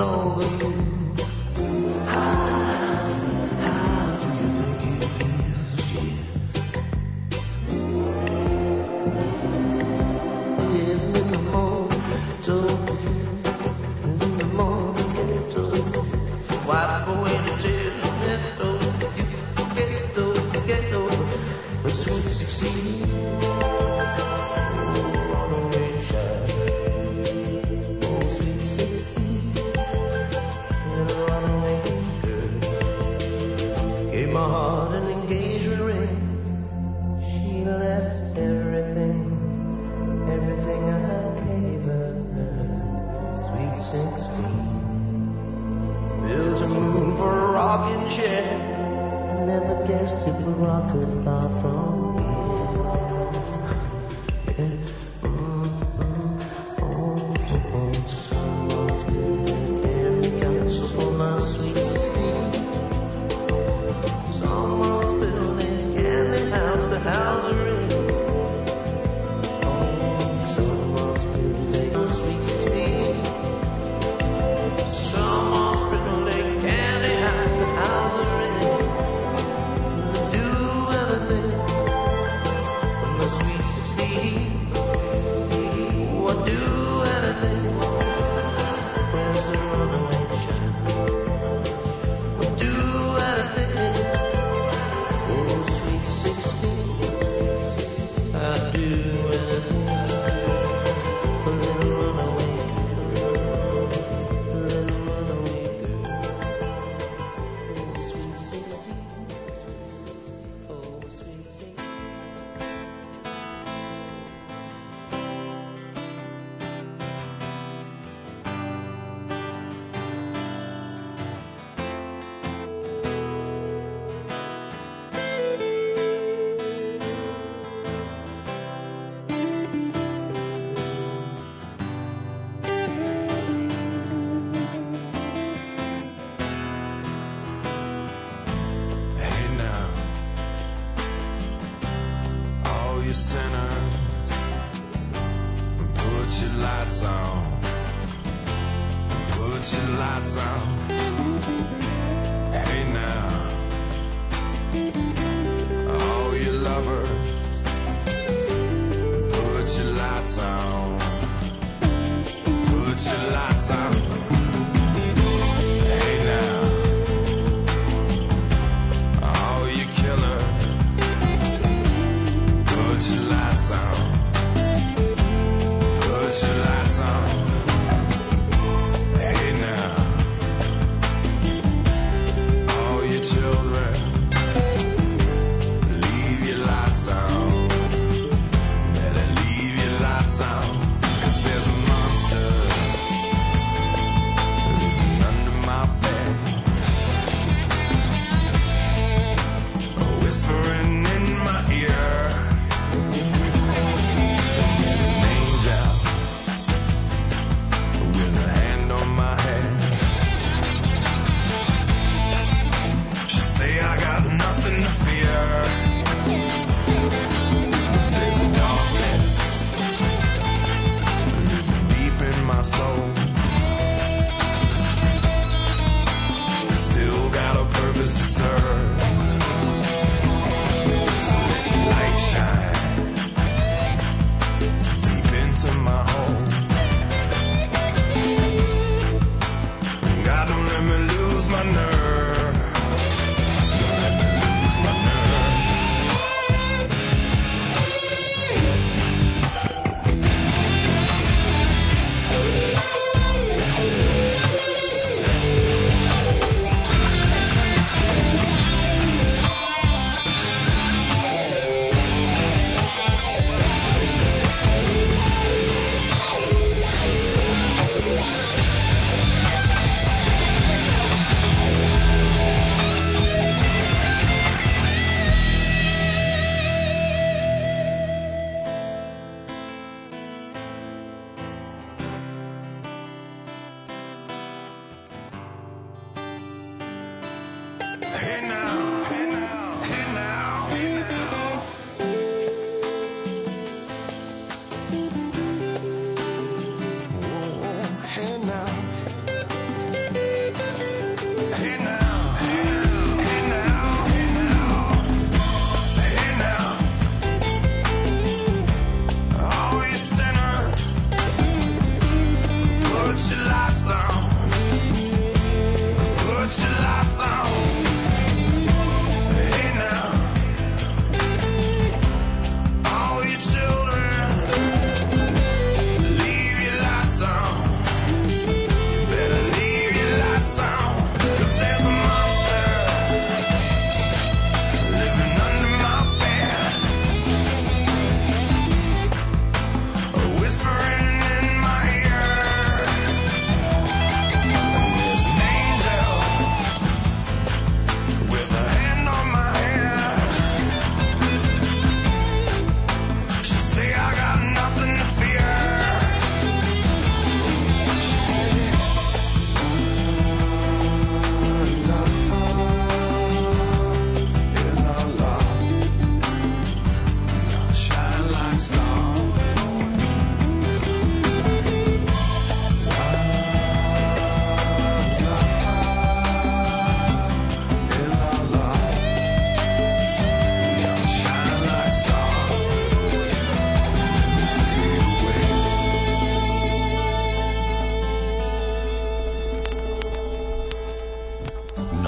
L: over you. How, how do you think it feels, yeah? Living in the mortal, in the mortal, white boy in the ghetto, ghetto, ghetto, the sweet sixteen. My heart an engagement ring. She left everything, everything I gave her. Sweet sixteen. Built a moon for a rocking chair. Never guessed it would rock her far from here. Yeah.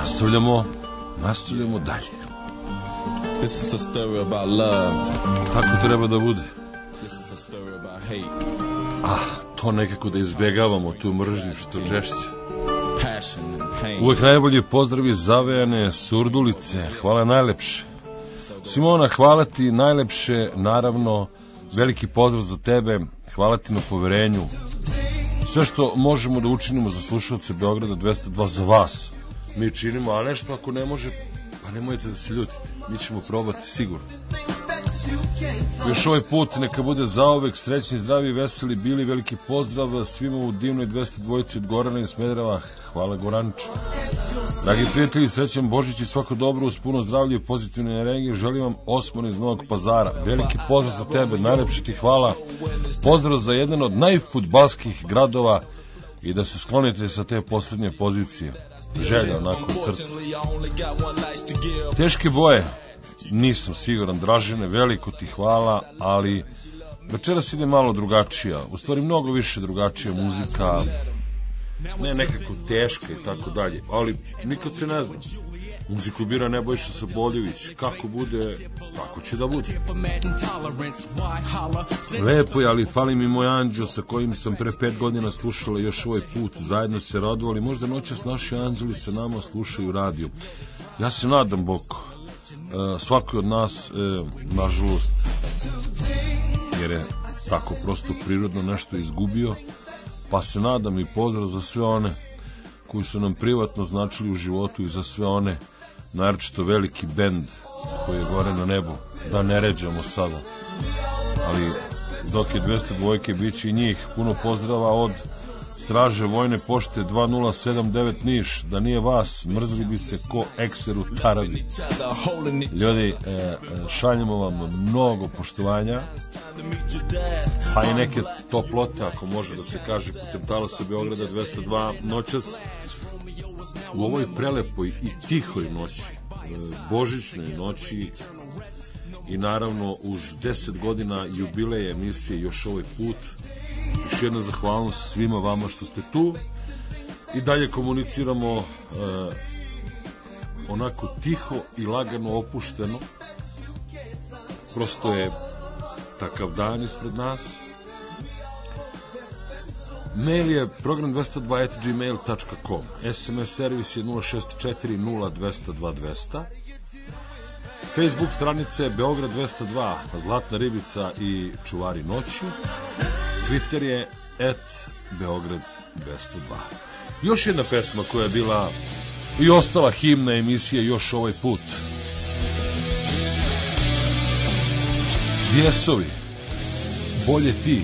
A: nastavljamo, nastavljamo dalje.
J: This is a story about love.
A: Tako treba da bude.
J: This is a story about hate.
A: Ah, to nekako da izbjegavamo tu mržnju što češće.
J: Passion and pain.
A: Uvek najbolji pozdravi zavejane Surdulice. Hvala najlepše. Simona, hvala ti najlepše, naravno, veliki pozdrav za tebe, hvala ti na poverenju. Sve što možemo da učinimo za slušalce Beograda dvesta dva za vas, mi činimo, a nešto ako ne može, pa nemojte da se ljutite, mi ćemo probati sigurno. Još ovaj put neka bude zaovek srećni, zdravi i veseli bili, veliki pozdrav svima u divnoj dvesta dvojici od Gorana i Smedereva. Hvala Goranče. Dragi prijatelji, srećan Božić i svako dobro uz puno zdravlja i pozitivne energije. Želim vam Osman iz Novog Pazara. Veliki pozdrav za tebe, najlepše ti hvala. Pozdrav za jedan od najfudbalskih gradova i da se sklonite sa te posljednje pozicije. Želja onako od srca. Teške boje, nisam siguran, Dražene, veliko ti hvala, ali večeras ide malo drugačija, u stvari mnogo više drugačija muzika, ne nekako teška i tako dalje, ali nikad se ne zna. Muziku bira Nebojša Saboljević, kako bude, tako će da bude. Lepo je, ali fali mi moj anđeo sa kojim sam pre pet godina slušala još ovaj put, zajedno se radovali, možda noćas naši anđeli sa nama slušaju radio. Ja se nadam, Boko, Uh, svaki od nas, uh, nažalost, jer je tako prosto prirodno nešto izgubio, pa se nadam i pozdrav za sve one koji su nam privatno značili u životu i za sve one, naročito veliki bend koji je gore na nebu, da ne ređamo sada, ali dok je dvesta dvojke bit će i njih. Puno pozdrava od Straže vojne pošte dva nula sedam devet Niš. Da nije vas, mrzli bi se ko ekser u Taravi. Ljudi, e, šaljemo vam mnogo poštovanja, pa i neke toplote, ako može da se kaže, putem talasa Beograda dvesta dva noćas. U ovoj prelepoj i tihoj noći, božićnoj noći, i naravno uz deset godina jubileje emisije Još ovaj put, još jedna zahvalnost svima vama što ste tu i dalje komuniciramo e, onako tiho i lagano, opušteno. Prosto je takav dan ispred nas. Mail je program dvesta dva at gmail dot com, S M S servis je nula šest četiri nula dvesta dva dvesta, Facebook stranice Beograd dvesta dva, Zlatna ribica i Čuvari noći, Twitter je at Beograd dvesta dva. Još jedna pesma koja je bila i ostala himna emisije Još ovaj put. Vjesovi, bolje ti.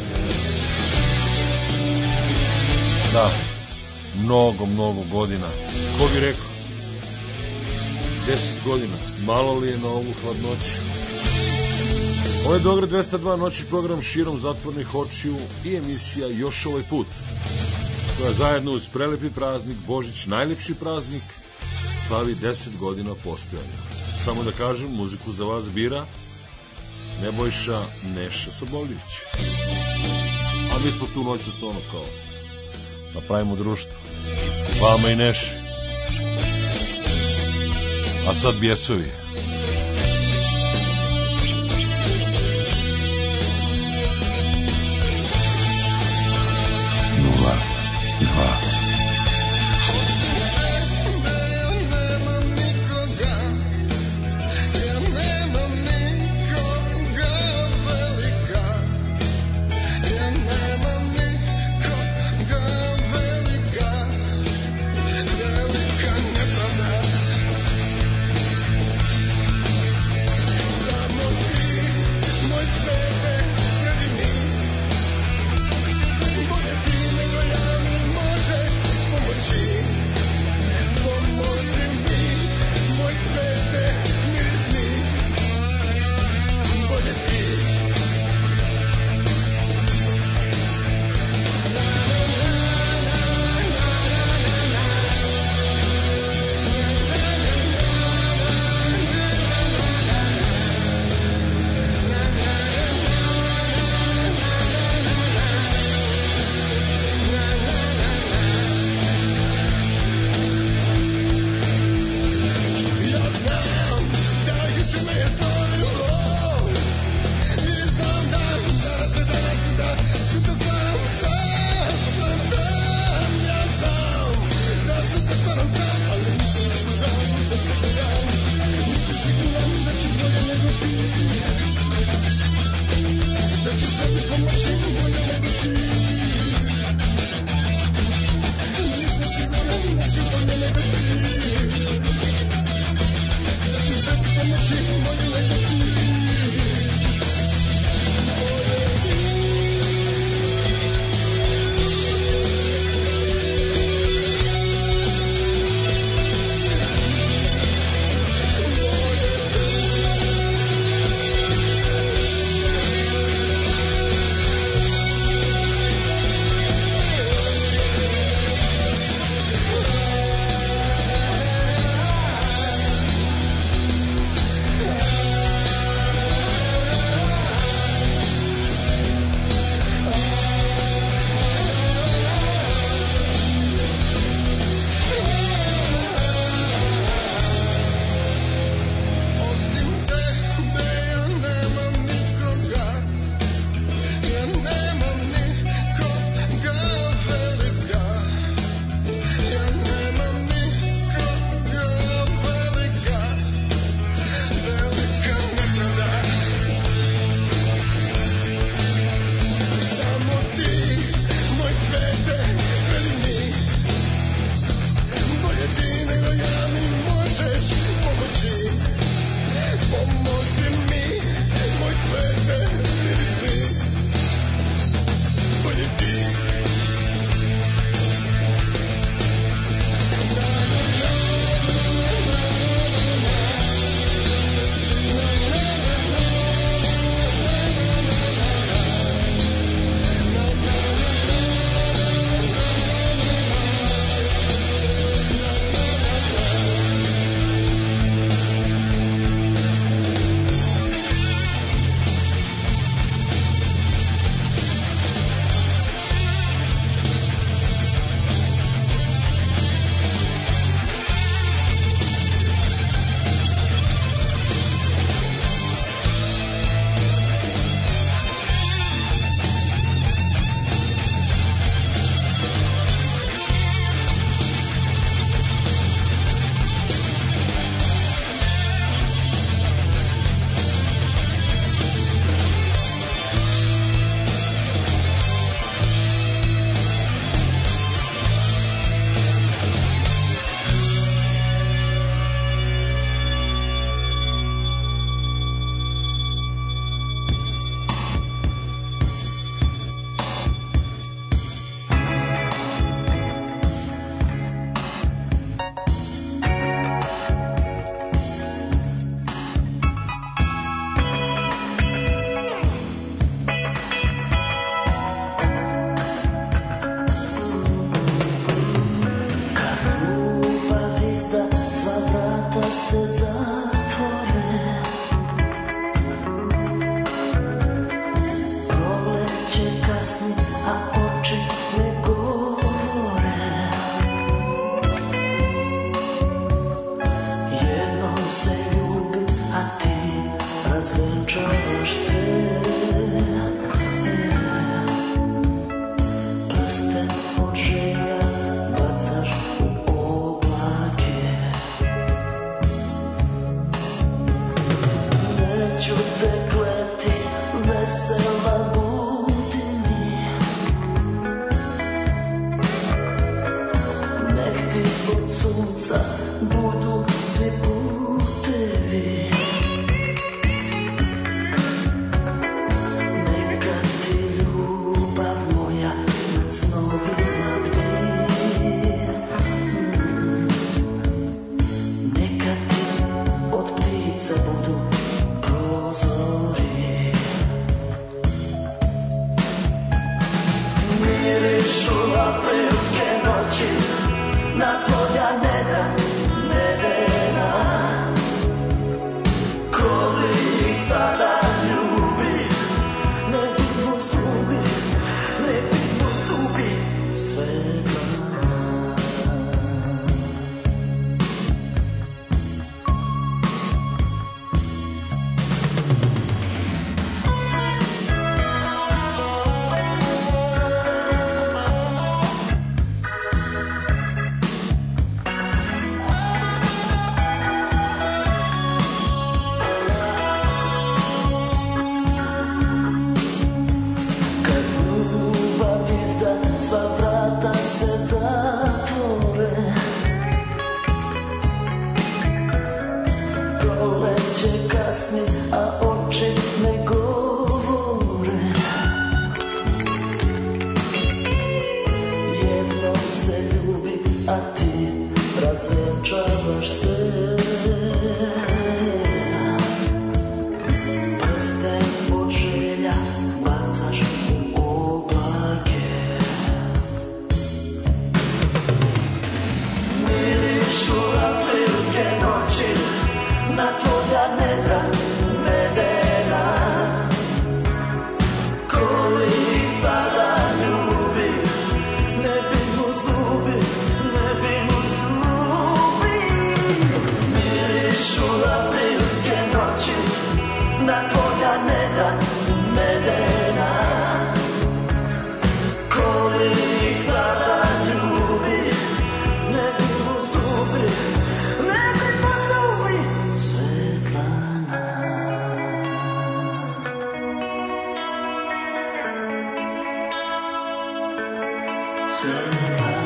A: Da, mnogo, mnogo godina. Ko bi rekao? Deset godina. Malo li je na ovu hladnoću? Ovo je Beograd dvesta dva, noćni program širom zatvornih očiju i emisija Još ovaj put, koja zajedno uz prelepi praznik Božić, najlepši praznik, slavi deset godina postojanja. Samo da kažem, muziku za vas bira Nebojša Neša Saboljević. A mi smo tu noćas ono kao da pravimo društvo vama i Neši. A sad Bjesovi.
B: Nula, dva.
L: od sunca budu svi putevi. Neka ti ljubav moja nad snovima bdije. Neka ti od ptica budu prozori. Mirišu aprilske noći na tvoja nedra medena. Ko li ih sada ljubi, ne vidimo zubi, ne vidimo zubi svega. Sva vrata se zatvore, proleće kasni, a oči ne govore. Jednom se ljubi, a ti razvenčavaš se. Prsten od želja bacaš u oblake. Mirišu aprilske noći na tvoja nedra medena. Ko li ih sada ljubi, ne bi mu zubi, ne bi mu zubi. Mirišu aprilske noći na tvoja nedra medena. Ko li ih sada ljubi, ne bi mu zubi, ne bi mu zubi Svetlana. Svetlana.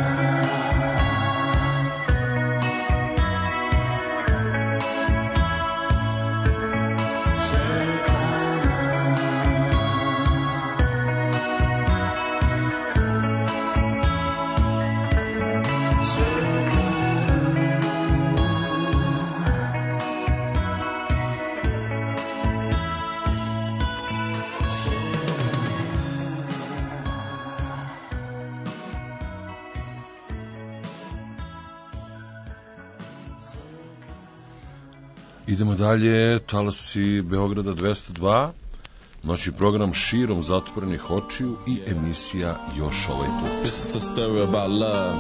A: Idemo dalje, talasi Beograda dvesta dva, noći program širom zatvorenih očiju i emisija Još ovaj put.
J: This is a story about love.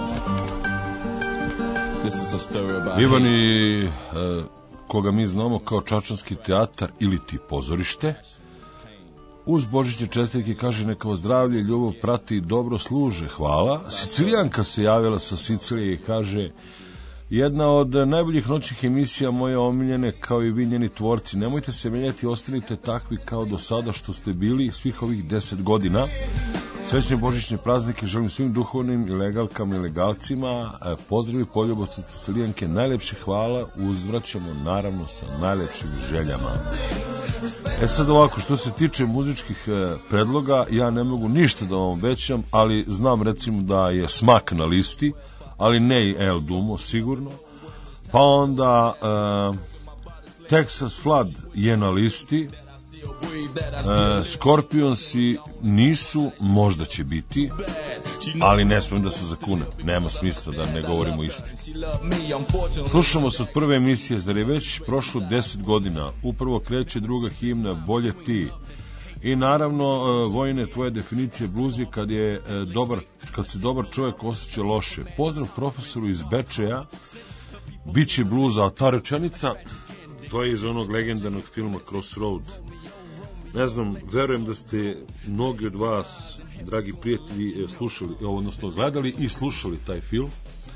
J: This is a story about
A: Ivani, e, koga mi znamo kao Čačanski teatar ili ti pozorište, uz božićne čestitke kaže neka vas zdravlje, ljubav prati i dobro služe, hvala. Sicilijanka se javila sa Sicilije i kaže: jedna od najboljih noćnih emisija moje omiljene, kao i vi njeni tvorci. Nemojte se menjati, ostanite takvi kao do sada što ste bili svih ovih deset godina. Srećne božićne praznike želim svim duhovnim i legalkama i legalcima. Pozdravi poljubac od Sicilijanke, najlepše hvala, uzvraćamo naravno sa najlepšim željama. E sad ovako, što se tiče muzičkih predloga, ja ne mogu ništa da vam obećam, ali znam recimo da je Smak na listi, ali ne i El Dumo sigurno. Pa onda uh, Texas Flood je na listi. Uh, Scorpionsi nisu, možda će biti, ali ne smijem da se zakunem, nema smisla da ne govorimo istinu. Slušamo se od prve emisije, zar je već prošlo deset godina, upravo kreće druga himna, Bolje ti. I naravno, uh, Vojine, tvoja definicija blues je kad je uh, dobar, kad se dobar čovjek osjeća loše. Pozdrav profesoru iz Bečeja, biće bluza, a ta rečenica, to je iz onog legendarnog filma Crossroad. Ne znam, verujem da ste mnogi od vas, dragi prijatelji, slušali, odnosno gledali i slušali taj film.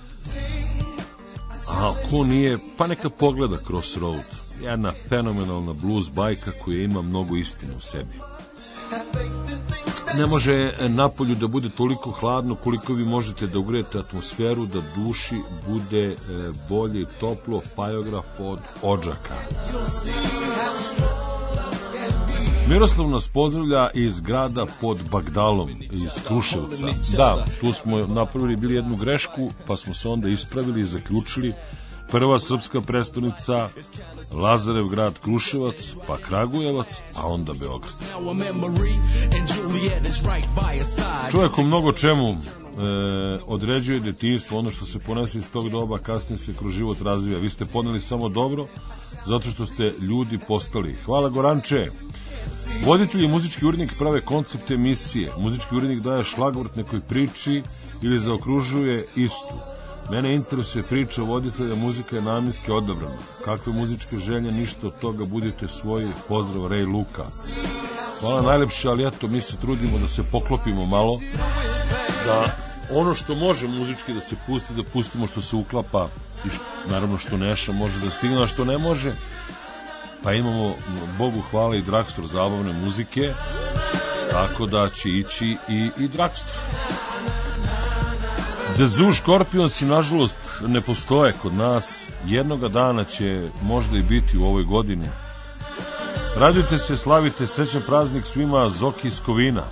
A: A ko nije, pa neka pogleda Crossroad. Jedna fenomenalna blues bajka koja ima mnogo istine u sebi. ne može napolju da bude toliko hladno koliko vi možete da ugrejete atmosferu, da duši bude bolje i toplo, pajograf od odžaka. Miroslav nas pozdravlja iz grada pod Bagdalom, iz Kruševca. Da, tu smo napravili bili jednu grešku, pa smo se onda ispravili i zaključili. Prva srpska prestonica, Lazarev grad Kruševac, pa Kragujevac, a onda Beograd. Čovjek u mnogo čemu e, određuje detinjstvo, ono što se ponese iz tog doba, kasnije se kroz život razvija. Vi ste poneli samo dobro, zato što ste ljudi postali. Hvala Goranče. Voditelj i muzički urednik prave koncept emisije. Muzički urednik daje šlagvort nekoj priči ili zaokružuje istu. Mene interesuje priča voditelja, muzika je namjenski odabrana. Kakve muzičke želje, ništa od toga, budite svoji. Pozdrav, Ray Luka. Hvala najlepše, ali eto, mi se trudimo da se poklopimo malo, da ono što može muzički da se pusti, da pustimo što se uklapa i što, naravno što Neša može da stigne, a što ne može, pa imamo, Bogu hvala, i Dragstor zabavne muzike, tako da će ići i, i Dragstor. The Zoo Scorpionsi nažalost ne postoje kod nas, jednoga dana će možda i biti u ovoj godini. Radujte se, slavite, srećan praznik svima, Zoki iz Kovina.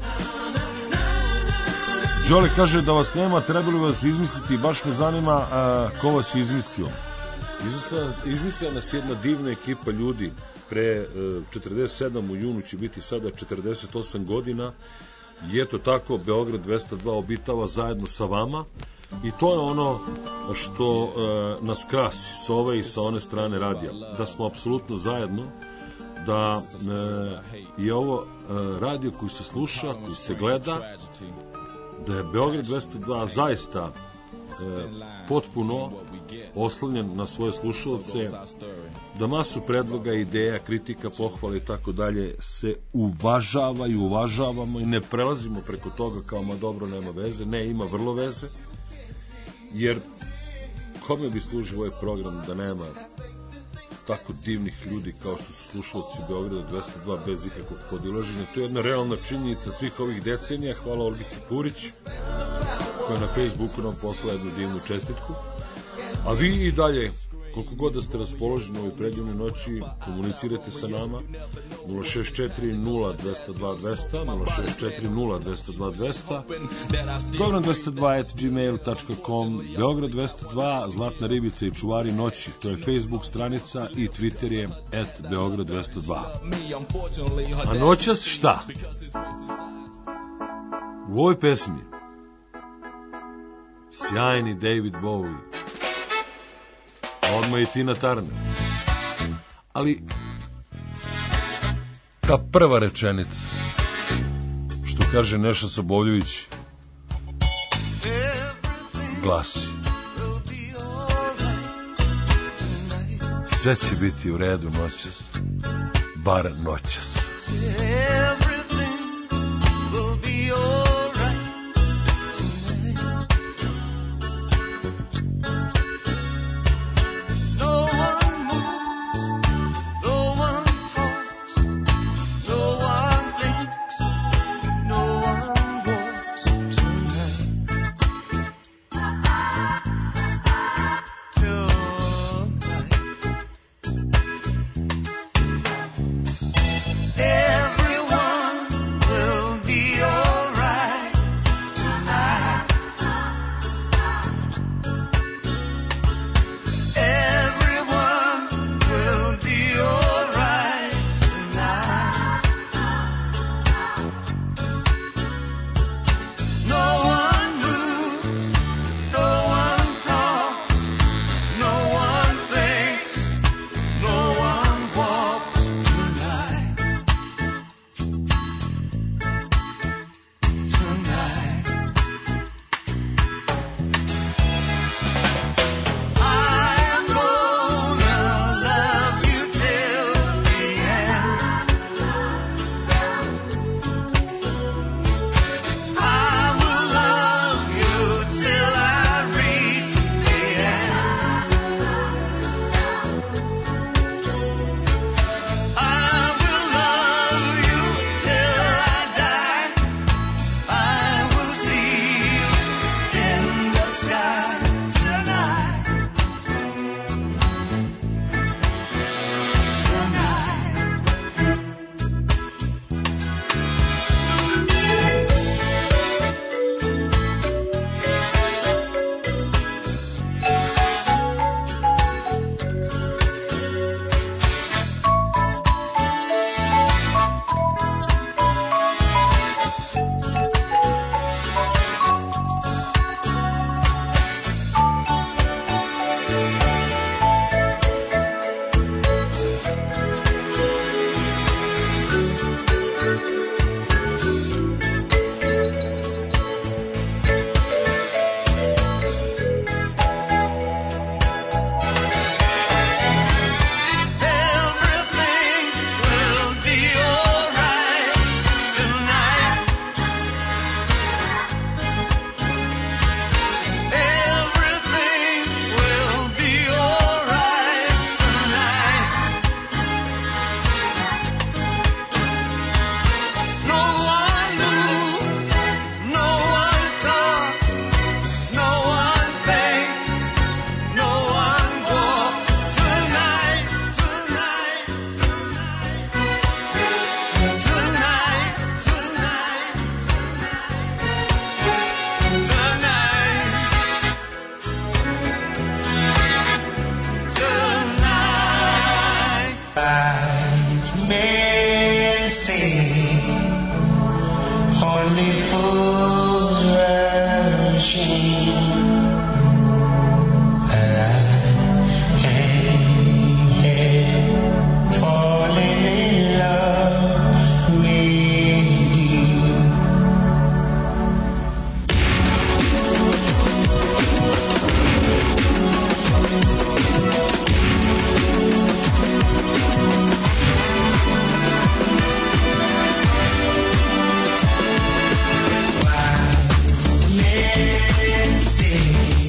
A: Đole kaže da vas nema, trebali vas izmisliti, baš me zanima a, ko vas je izmislio. Izmislila nas jedna divna ekipa ljudi, pre četrdeset sedam u junu će biti sada četrdeset osam godina, i eto tako Beograd dvesta dva obitava zajedno sa vama, i to je ono što e, nas krasi s ove i sa one strane radija, da smo apsolutno zajedno, da e, je ovo e, radio koji se sluša, koji se gleda, da je Beograd dvesta dva zaista e, potpuno oslonjen na svoje slušalce, da masu predloga, ideja, kritika, pohvala i tako dalje se uvažava i uvažavamo i ne prelazimo preko toga kao ma dobro, nema veze. Ne, ima vrlo veze, jer kome bi služio ovaj program da nema tako divnih ljudi kao što su slušalci Beograda dvesta dva bez ikakvog podilaženja. To je jedna realna činjenica svih ovih decenija. Hvala Olgici Purić koja na Facebooku nam poslala jednu divnu čestitku. A vi i dalje, koliko god da ste raspoloženi u ovoj predivnoj noći, komunicirajte sa nama nula šest četiri nula dvesta dva dvesta, nula šest četiri nula dvesta dva dvesta, Beograd dvesta dva at gmail dot com, Beograd dvesta dva, Zlatna ribica i čuvari noći, to je Facebook stranica, i Twitter je at Beograd dvesta dva. A noćas šta? U ovoj pesmi sjajni David Bowie, a odmah i Tina Turner. Ali ta prva rečenica, što kaže Neša Soboljević, glasi: sve će biti u redu noćas, bar noćas.
H: Everyone
L: sky tonight.
N: Only fools rushing, and I ain't here falling in love with you.
L: Why, let's see.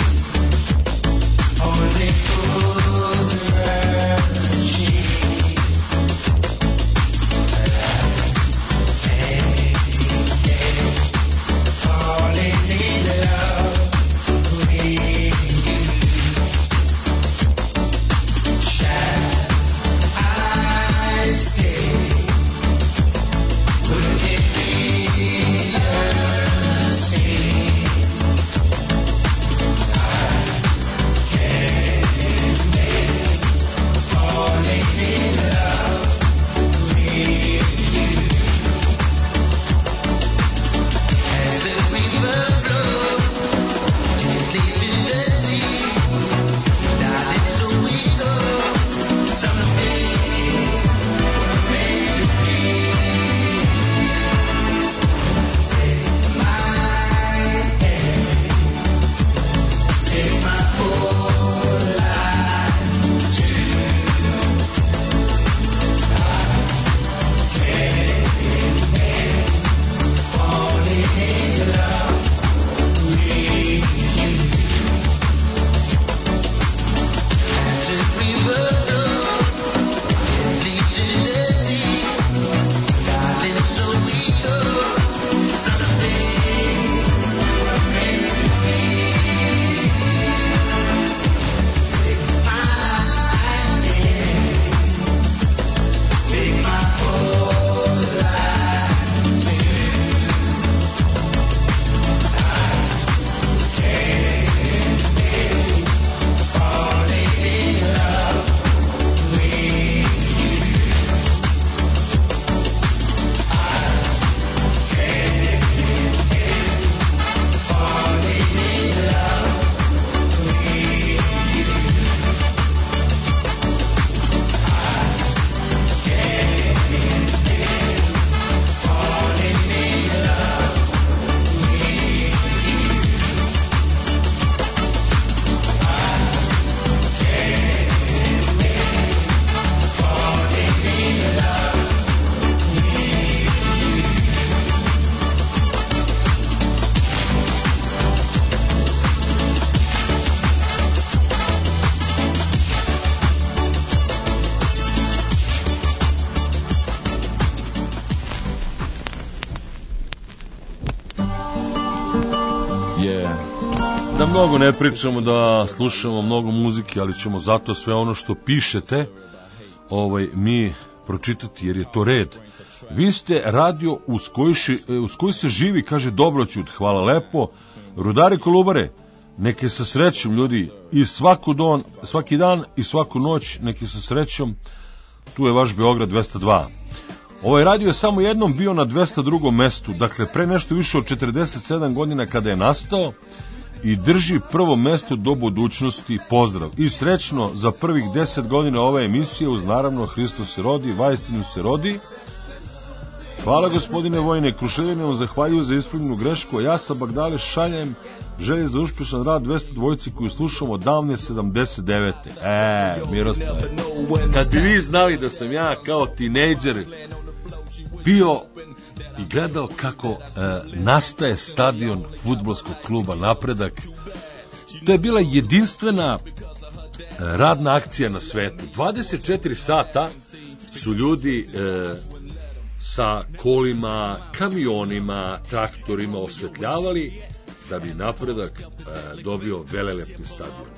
A: Da mnogo ne pričamo, da slušamo mnogo muzike, ali ćemo zato sve ono što pišete ovaj, mi pročitati, jer je to red. Vi ste radio uz koji, ši, uz koji se živi, kaže Dobroćud, hvala lepo. Rudari Kolubare, neke sa srećom ljudi, i svaku don, svaki dan i svaku noć, neke sa srećom. Tu je vaš Beograd dvesta dva. Ovaj radio je samo jednom bio na dvesta drugom mestu, dakle pre nešto više od četrdeset sedam godina kada je nastao, i drži prvo mesto do budućnosti. Pozdrav i srećno za prvih deset godina ove emisije, uz naravno Hristos se rodi, vaistinu se rodi. Hvala gospodine Vojne, Kruševine vam zahvaljuju za ispravljenu grešku, a ja sa Bagdale šaljem želje za uspješan rad dvesta dvojici koju slušamo davne sedamdeset devete. E, Miroslave, kad bi vi znali da sam ja kao tinejdžer bio i gledao kako e, nastaje stadion fudbalskog kluba Napredak, to je bila jedinstvena e, radna akcija na svetu. dvadeset četiri sata su ljudi e, sa kolima, kamionima, traktorima osvetljavali da bi Napredak e, dobio velelepni stadion.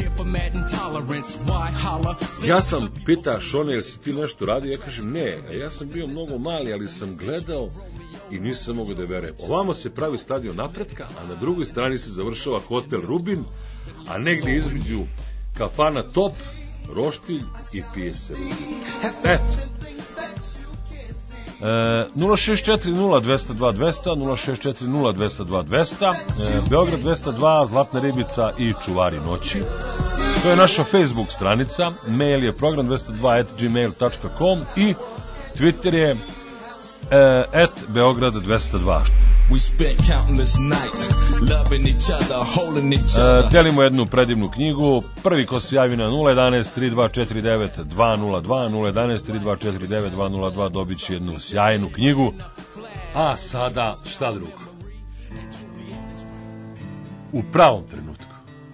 A: Ja sam pitao Šone, jel si ti nešto radio? Ja kažem ne, ja sam bio mnogo mali, ali sam gledao i nisam mogao da verujem. Ovamo se pravi stadion Napretka, a na drugoj strani se završava hotel Rubin, a negdje između kafana Top, roštilj i pije se. Eto. E, nula šest četiri nula dvesta dva dvesta, nula šest četiri nula dvesta dva dvesta, e, Beograd dvesta dva, Zlatna ribica i Čuvari noći. To je naša Facebook stranica, mail je program dvesta dva at gmail dot com i Twitter je e, at Beograd dvesta dva. E, delimo jednu predivnu knjigu. Prvi ko se javi na nula jedan tri dva četiri devet dva nula dva, nula jedan tri dva četiri devet dva nula dva dobit će jednu sjajnu knjigu. A sada šta drugo? U pravom trenutku.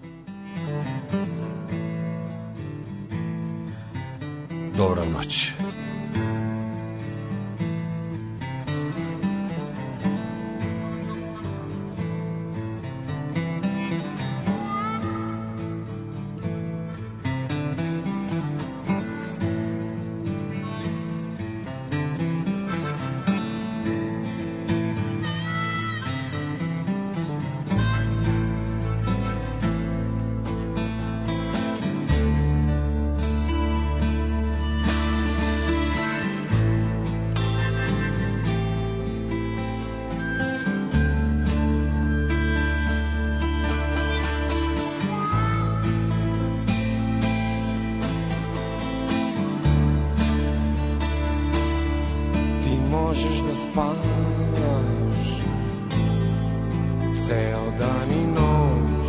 A: Dobra noć.
O: možeš da spavaš ceo dan i noć,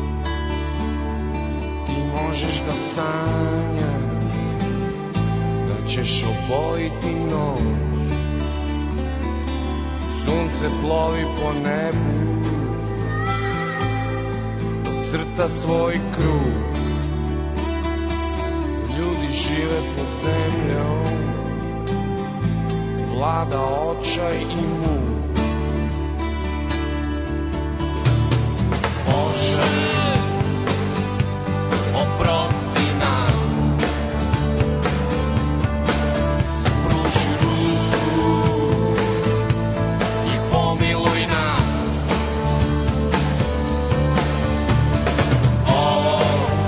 O: ti možeš da sanjaš da ćeš obojiti noć, sunce plovi po nebu, crta svoj krug, ljudi žive pod zemljom, vlada očaj i muk. Bože, oprosti nam, pruži ruku i pomiluj nas. Ovo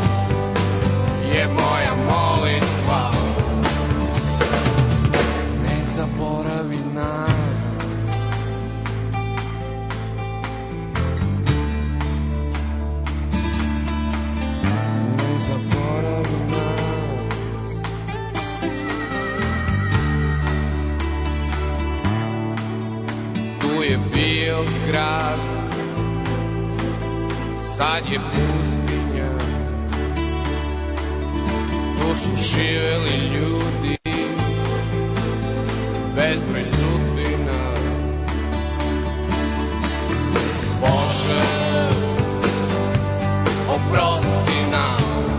O: je moja molitva, ne zaboravi nas. Ne zaboravi nas. Tu je bio grad, sad je pustinja, tu su živeli ljudi, bezbroj sudbina. Bože, oprosti nam,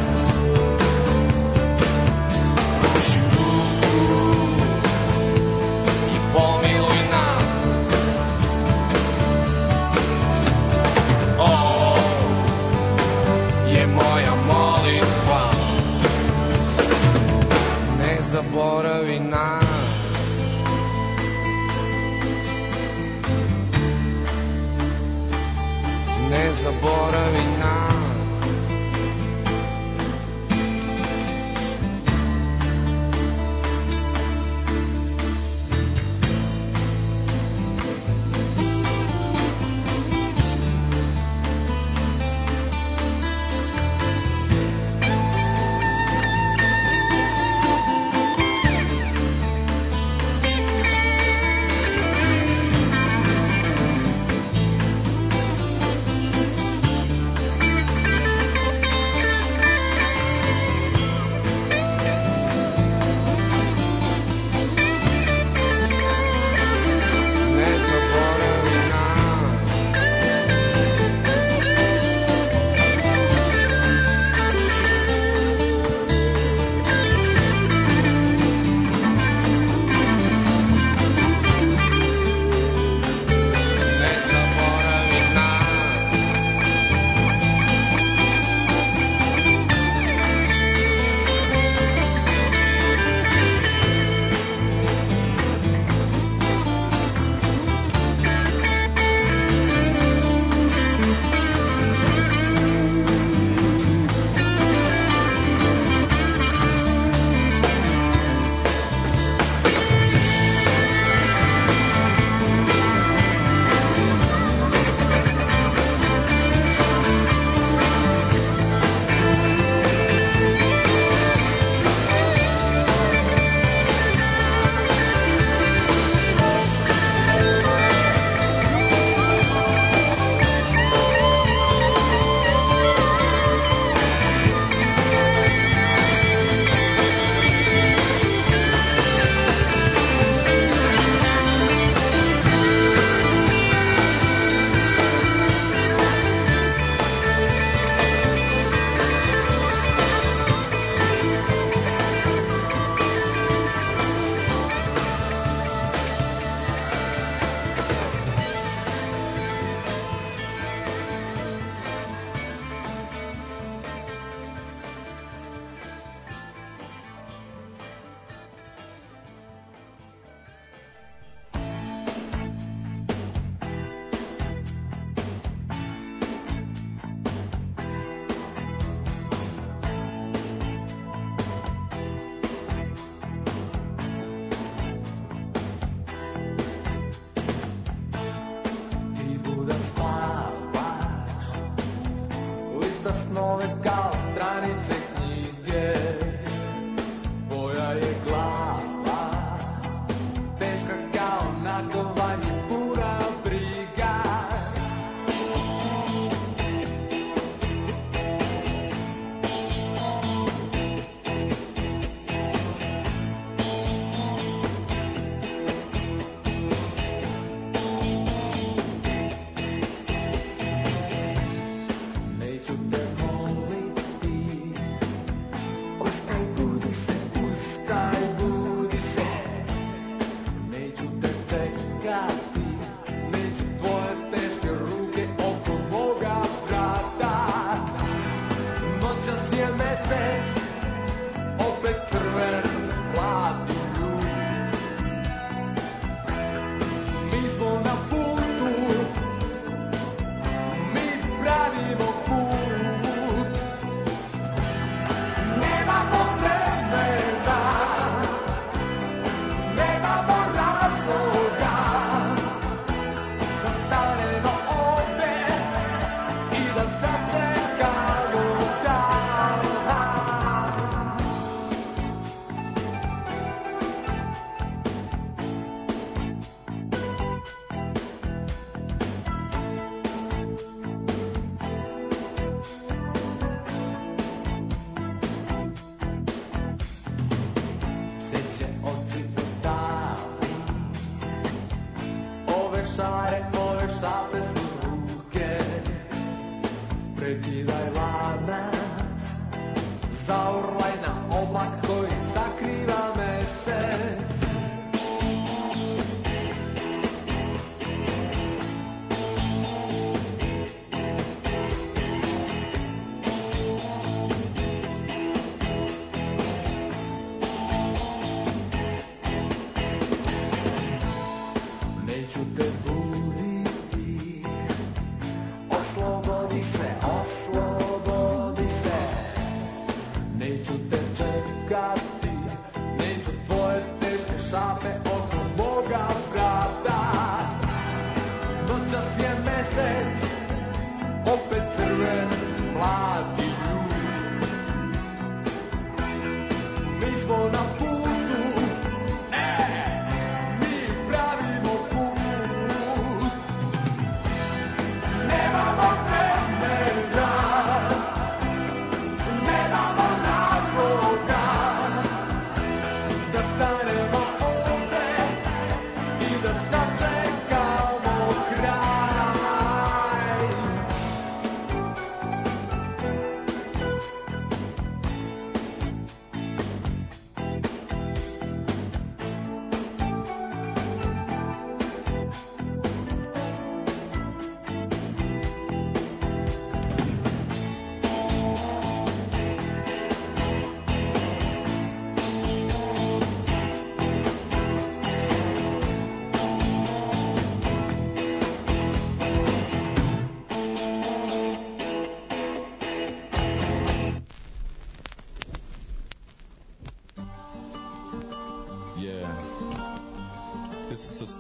O: pruži ruku i pomiluj nas. Oh, zaboravi nas. Ne zaboravi nas.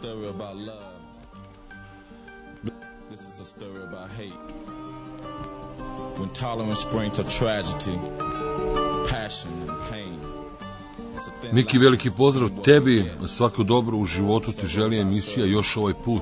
J: story about love. This is a story about hate. When tolerance springs to tragedy, passion and pain.
A: Miki, veliki pozdrav tebi, svako dobro u životu ti želi emisija Još ovaj put.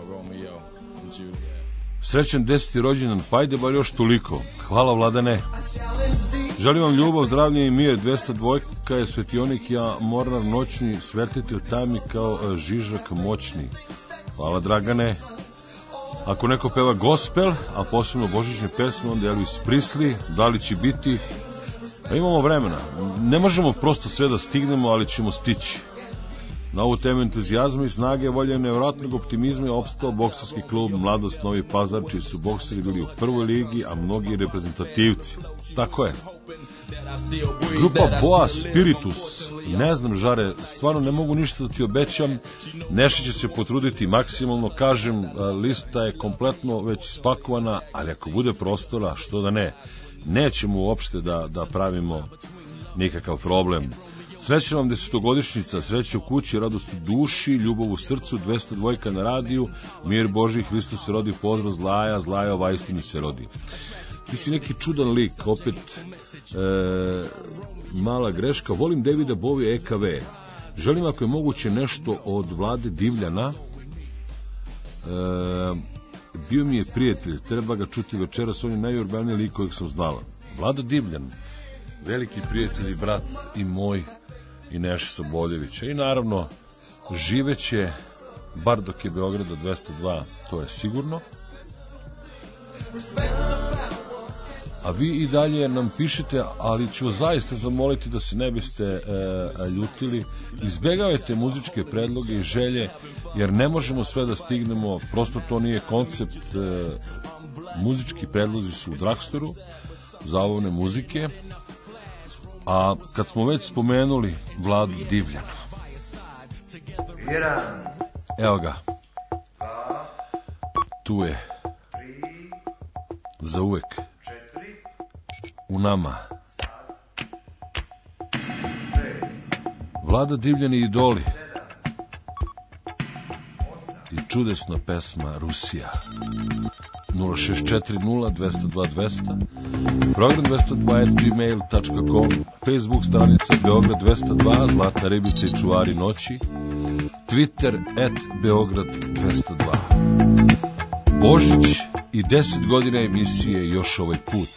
A: Srećan deseti rođendan, pa ajde bar još toliko. Hvala Vladane. Želim vam ljubav, zdravlje i mir. dvesta dva je svetionik, ja mornar noćni, svetliti u tami kao žižak moćni. Hvala Dragane. Ako neko peva gospel, a posebno božićne pesme, onda Elvis Presley, da li će biti? Pa imamo vremena. Ne možemo prosto sve da stignemo, ali ćemo stići. Na ovu temu entuzijazma i snage, volje nevjerojatnog optimizma je opstao bokserski klub Mladost Novi Pazar, čiji su bokseri bili u prvoj ligi, a mnogi reprezentativci. Tako je. Grupa Boa Spiritus, ne znam Žare, stvarno ne mogu ništa da ti obećam, Neša će se potruditi maksimalno, kažem, lista je kompletno već spakovana, ali ako bude prostora, što da ne, nećemo uopšte da, da pravimo nikakav problem. Srećna vam desetogodišnjica, sreće u kući, radost u duši, ljubav u srcu, dvesta dva na radiju, mir Božji, Hristos se rodi, pozdrav Zlaja, Zlaja ova istini se rodi. Ti si neki čudan lik, opet e, mala greška, volim Davida Bovija E K V. Želim ako je moguće nešto od Vlade Divljana, e, bio mi je prijatelj, treba ga čuti večeras, on je najurbaniji lik kojeg sam znala. Vlada Divljan, veliki prijatelj i brat i moj i Neša Saboljevića i naravno živeće bar dok je Beograda dvesta dva, to je sigurno. A vi i dalje nam pišete, ali ću zaista zamoliti da se ne biste e, ljutili, izbegavajte muzičke predloge i želje, jer ne možemo sve da stignemo, prosto to nije koncept. E, muzički predlozi su u Dragstoru, zabavne muzike. A kad smo već spomenuli Vladu Divljana, evo ga, tu je, za uvek, u nama. Vlada Divljani i idoli i čudesna pesma Rusija. Nula šest četiri nula dvesta dva dvesta, program dvesta dva at gmail dot com, Facebook stranica Beograd dvesta dva, Zlatna ribica i čuvari noći, Twitter at Beograd dvesta dva. Božić i deset godina emisije Još ovaj put.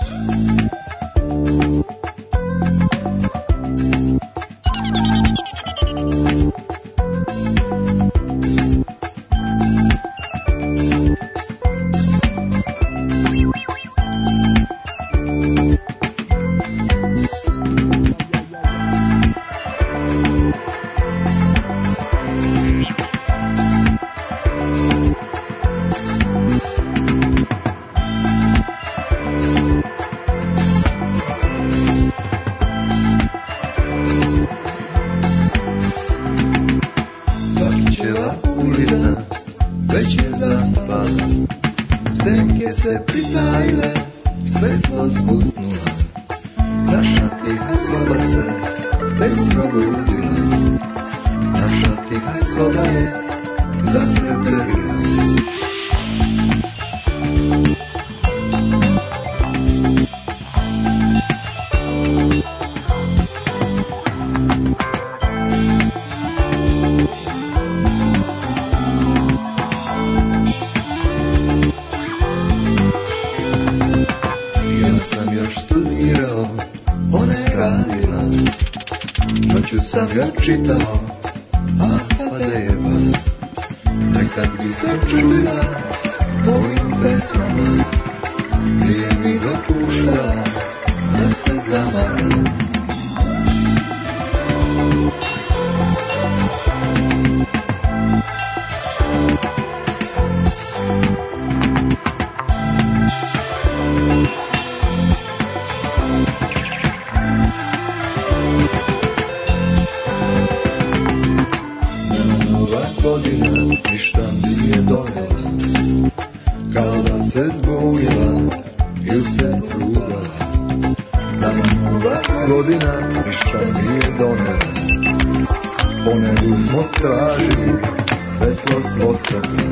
H: Čitao, a pa deva, nekad bi se čudila mojim pesmama, nije mi dopuštala da se zavaram.
P: svetlost osvetli.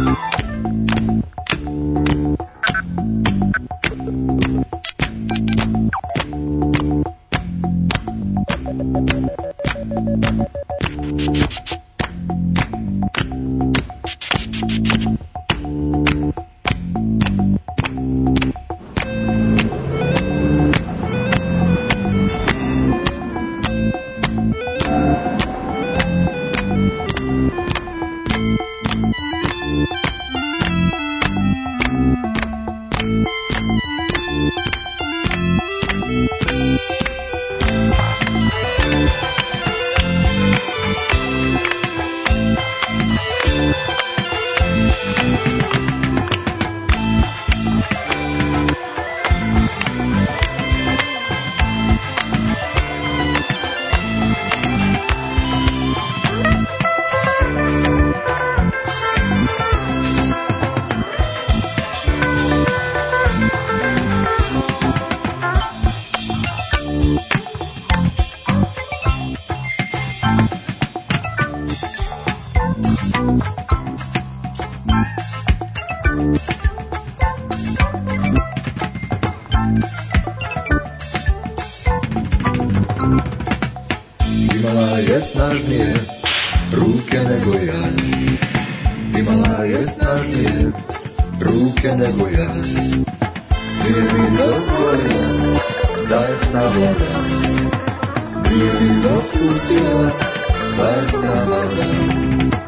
P: Imala je snažnije ruke nego ja. Imala je snažnije ruke nego ja. Nije mi dozvolila da je savladam. Nije mi dopustila da je savladam.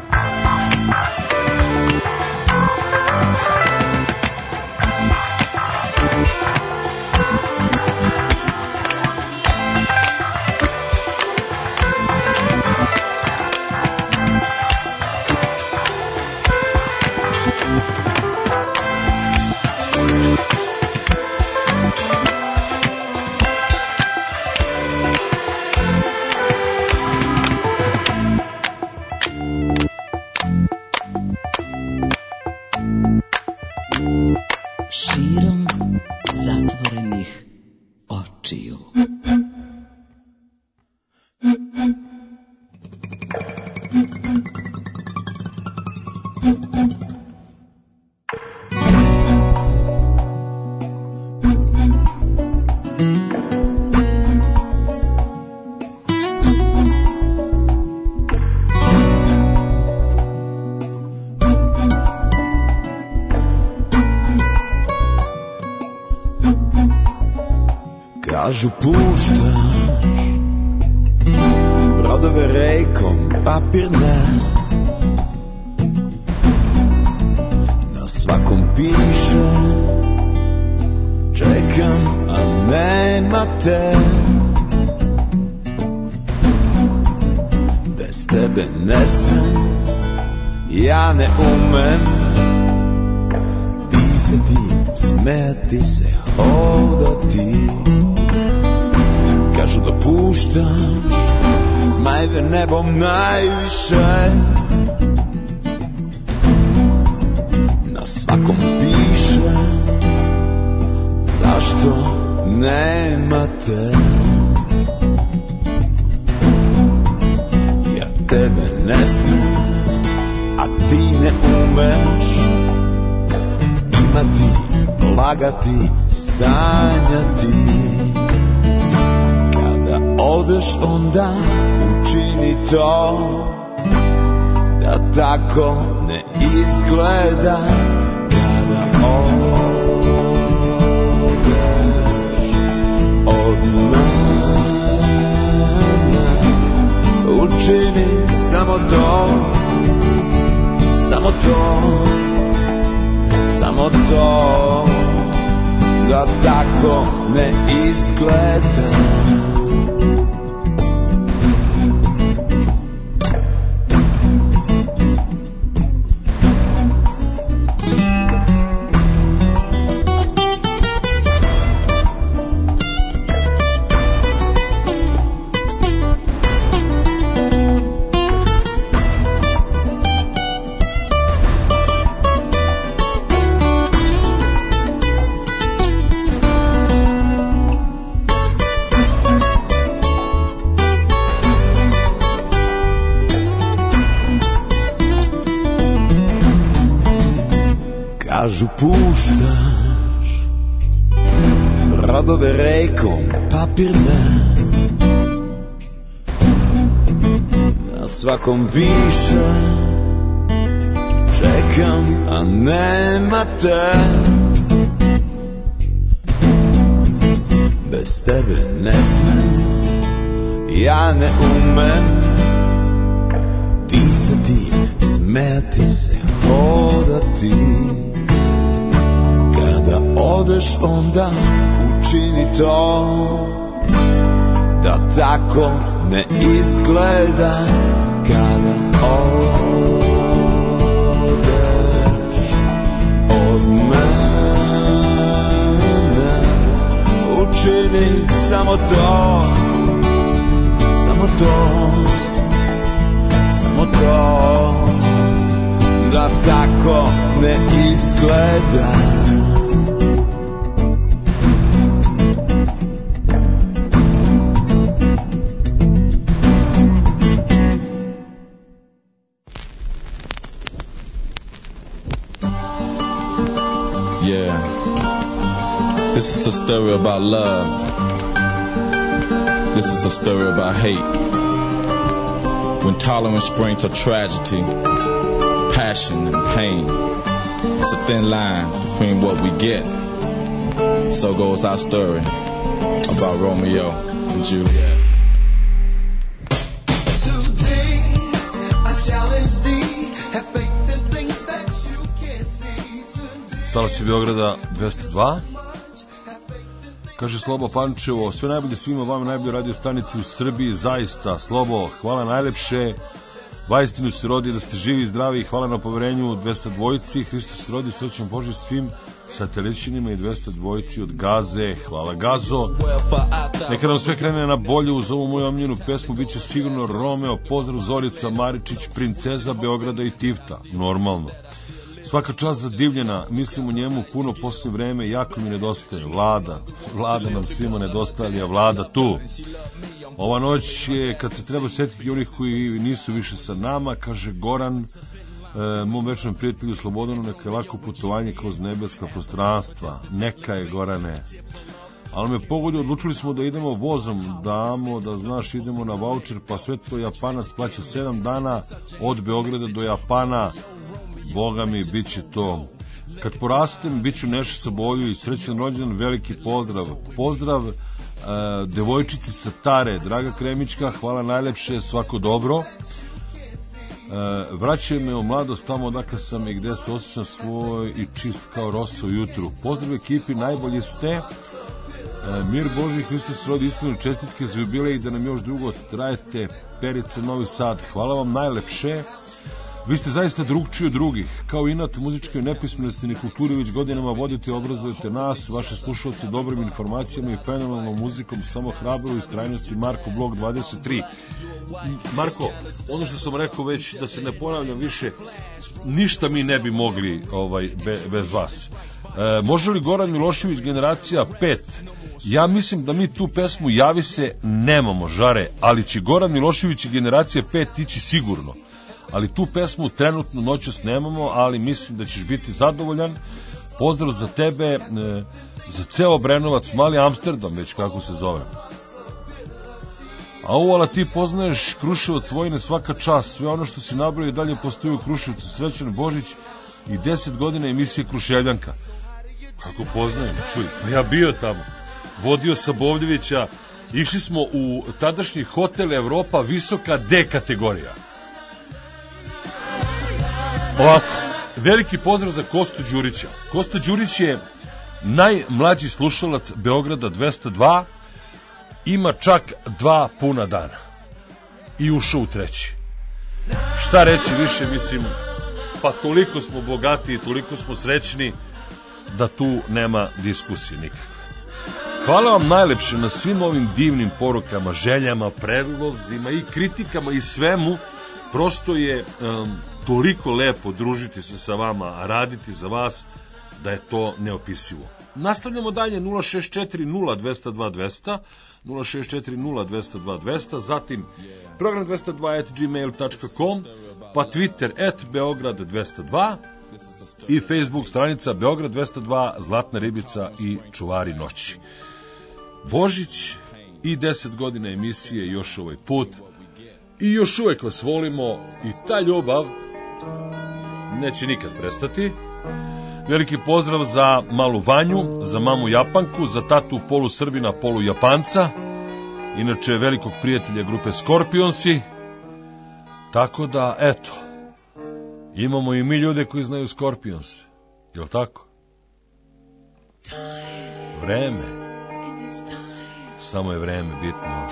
E: Širom zatvorenih očiju.
Q: Kažu puštaš brodove rejkom, papir ne. Na svakom piše čekam, a nema te. Bez tebe ne smem, ja ne umem disati, smeti se, hodati. Kažu da puštaš zmajeve nebom najviše. Na svakom piše zašto nema te. Ja tebe ne smem, a ti ne umeš imati, lagati, sanjati. Odeš onda učini to da tako ne izgleda. Kada odeš od mene učini samo to, samo to, samo to, da tako ne izgleda. Kažu puštaš radove rekom papirne, na svakom piše čekam, a nema te. Bez tebe ne smem, ja ne umem disati, smeti se, hodati. Kada odeš onda učini to, da tako ne izgleda. Kada odeš od mene, učini samo to, samo to, samo to, da tako ne izgleda.
J: Yeah, this is a story about love. This is a story about hate. When tolerance brings to tragedy, passion and pain, it's a thin line between what we get. So goes our story about Romeo and Juliet.
H: Today, I challenge thee, have faith in things that you can't see. Today,
A: Talas je Beograda dvesta dva. Kaže Slobo Pančevo, sve najbolje svima vama, najbolje radio stanici u Srbiji, zaista. Slobo, hvala najlepše, vaistinu se rodi da ste živi i zdravi, hvala na poverenju dvesta dvojici, Hristos se rodi, srećan Bože svim satelićinima i dvesta dvojici od Gaze, hvala Gazo. Neka nam sve krene na bolje uz ovu moju omljenu pesmu, bit će sigurno Romeo, pozdrav Zorica Maričić, princeza Beograda i Tifta, normalno. Svaka čast zadivljena, mislim u njemu puno posljednje vreme, jako mi nedostaje. Vlada, Vlada nam svima nedostaje, a Vlada tu. Ova noć je, kad se treba setiti onih koji nisu više sa nama, kaže Goran, e, mom večnom prijatelju Slobodanu, neka je lako putovanje kroz nebeska prostranstva. Neka je, Gorane. Ali me pogodio, odlučili smo da idemo vozom, damo, da znaš, idemo na voucher, pa sve to Japanac plaća sedam dana od Beograda do Japana. Boga mi, bit će to. Kad porastem, bit ću Neša sa Boju i srećan rođendan, veliki pozdrav. Pozdrav uh, devojčici sa Tare, draga Kremička, hvala najlepše, svako dobro. Uh, vraćaju me u mladost tamo odakle sam i gde se osjećam svoj i čist kao rosa ujutru. Pozdrav ekipi, najbolji ste. Uh, mir Boži, Hristos se rodi, iskreno čestitke za jubilej i da nam još dugo trajete. Perica, Novi Sad, hvala vam najlepše. Vi ste zaista drugčiji od drugih. Kao inat muzičkoj nepismenosti i kulturi već godinama vodite i obrazujete nas, vaše slušalce dobrim informacijama i fenomenalnom muzikom, samo hrabro i istrajnosti. Marko, blog dvadeset tri. Marko, ono što sam rekao već, da se ne ponavljam više, ništa mi ne bi mogli ovaj, be, bez vas. E, može li Goran Milošević generacija pet? Ja mislim da mi tu pesmu Javi se nemamo, žare, ali će Goran Milošević i generacija pet ići sigurno. Ali tu pesmu trenutno noćas nemamo, ali mislim da ćeš biti zadovoljan. Pozdrav za tebe, e, za ceo Brenovac, mali Amsterdam, već kako se zove. A ovo, ali ti poznaješ Kruševac, Vojne, svaka čast, sve ono što si nabrao i dalje postoji u Kruševcu. Srećan Božić i deset godina emisije Kruševljanka. Kako poznajem, čuj, pa ja bio tamo, vodio Sabovljevića, išli smo u tadašnji hotel Evropa, visoka D kategorija. Ovako, veliki pozdrav za Kostu Đurića. Kosta Đurić je najmlađi slušalac Beograda dvesta dva, ima čak dva puna dana i ušao u treći. Šta reći više, mislim, pa toliko smo bogati i toliko smo srećni da tu nema diskusije nikakve. Hvala vam najlepše na svim ovim divnim porukama, željama, predlozima i kritikama i svemu. Prosto je um, toliko lepo družiti se sa vama, a raditi za vas, da je to neopisivo. Nastavljamo dalje nula šest četiri nula dvesta dva dvesta, nula šest četiri nula dvesta dva dvesta, zatim program dvesta dva at gmail dot com, pa Twitter at Beograd dvesta dva, i Facebook stranica Beograd dvesta dva, Zlatna ribica i Čuvari noći. Božić i deset godina emisije još ovaj put i još uvek vas volimo i ta ljubav neće nikad prestati. Veliki pozdrav za malu Vanju, za mamu Japanku, za tatu polu Srbina, polu Japanca, inače velikog prijatelja grupe Scorpionsi. Tako da, eto, imamo i mi ljude koji znaju Scorpions, je li tako? Vreme, samo je vreme bitno.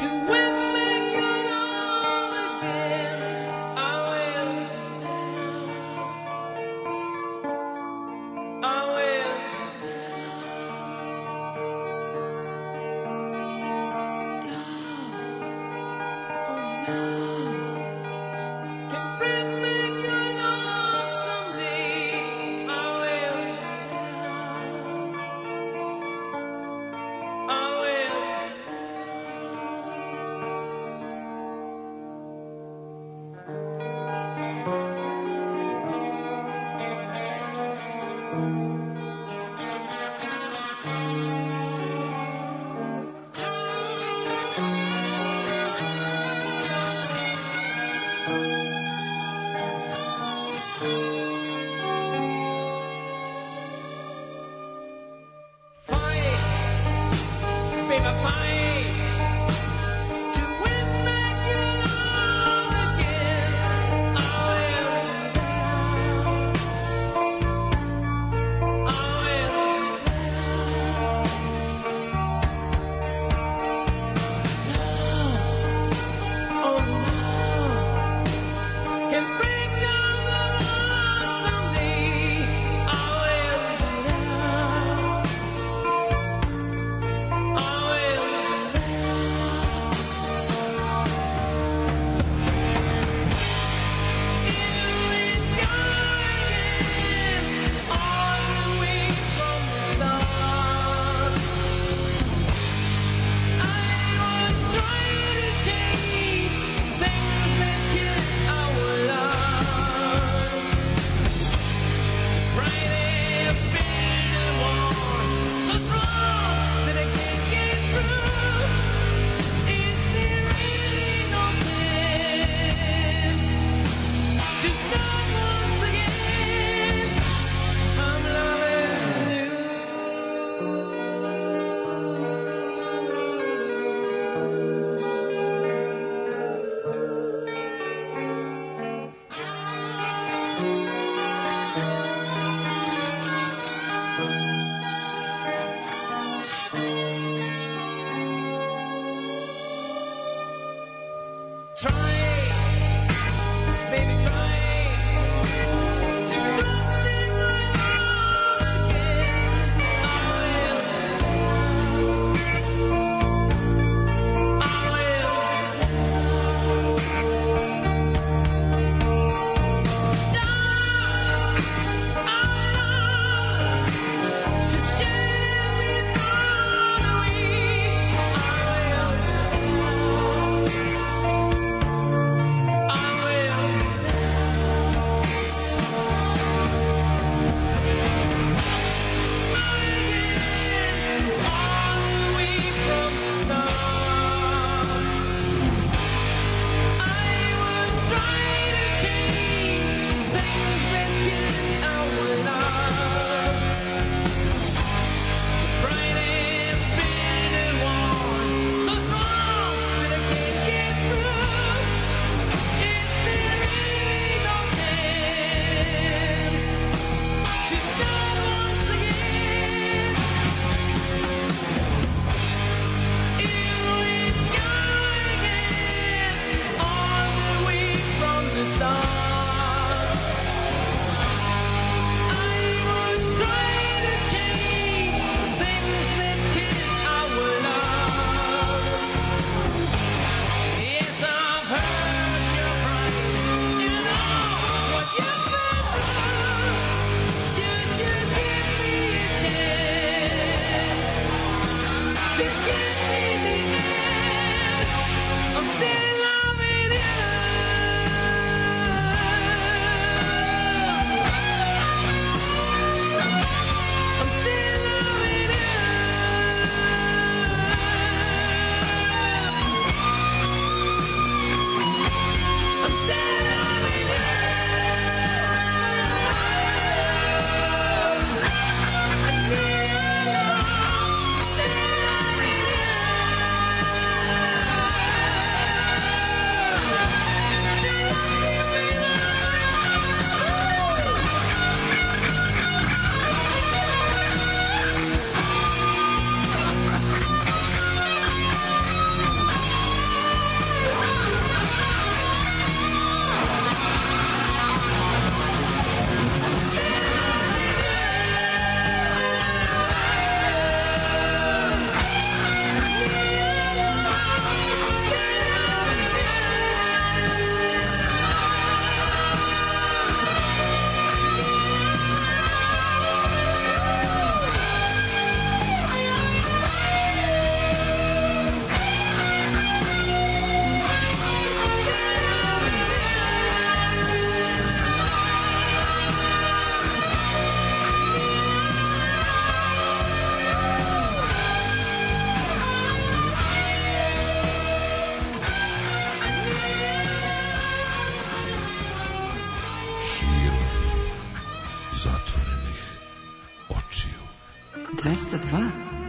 E: dvesta dva.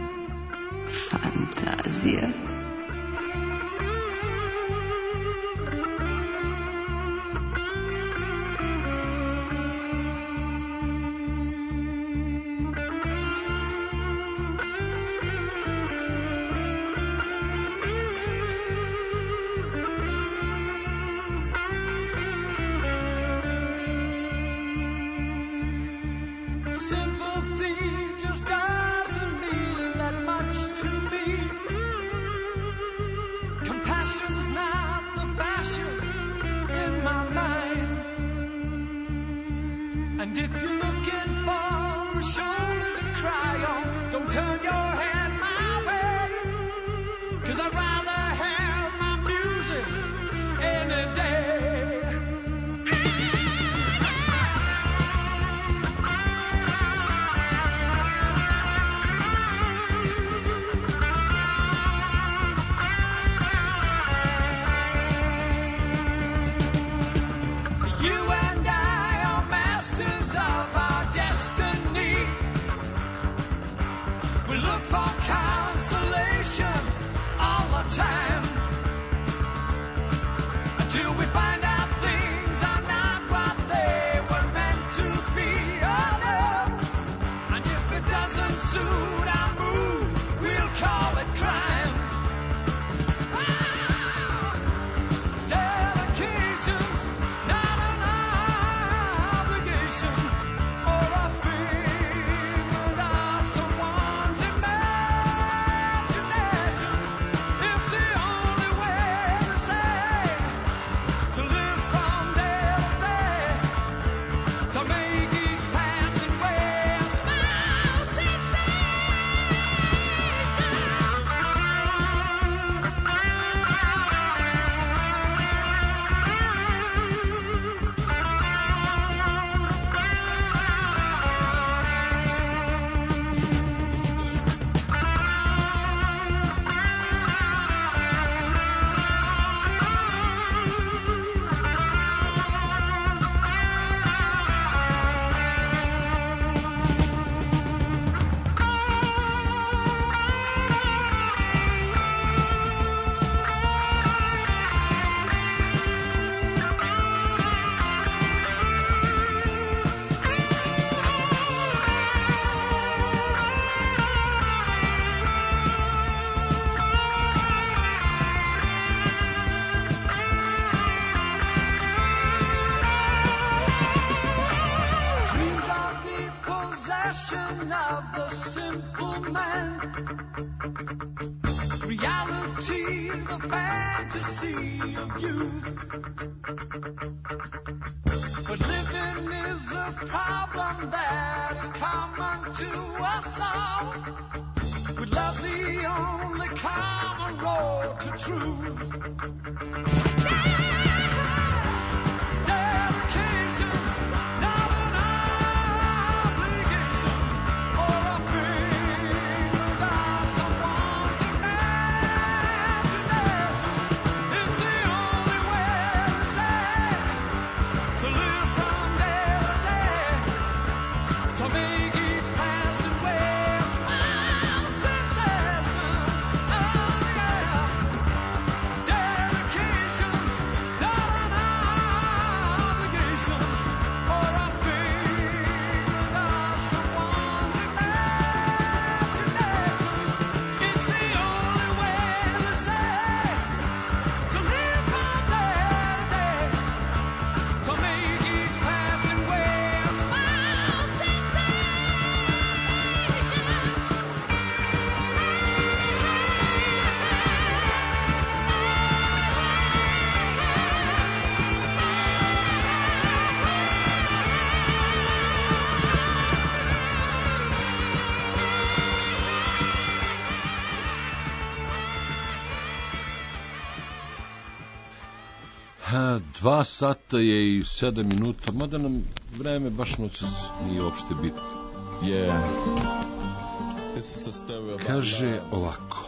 E: Fantazija.
A: Dva sata je i sedam minuta, mada nam vreme baš noćas nije uopšte bitno.
J: Yeah.
A: Kaže ovako.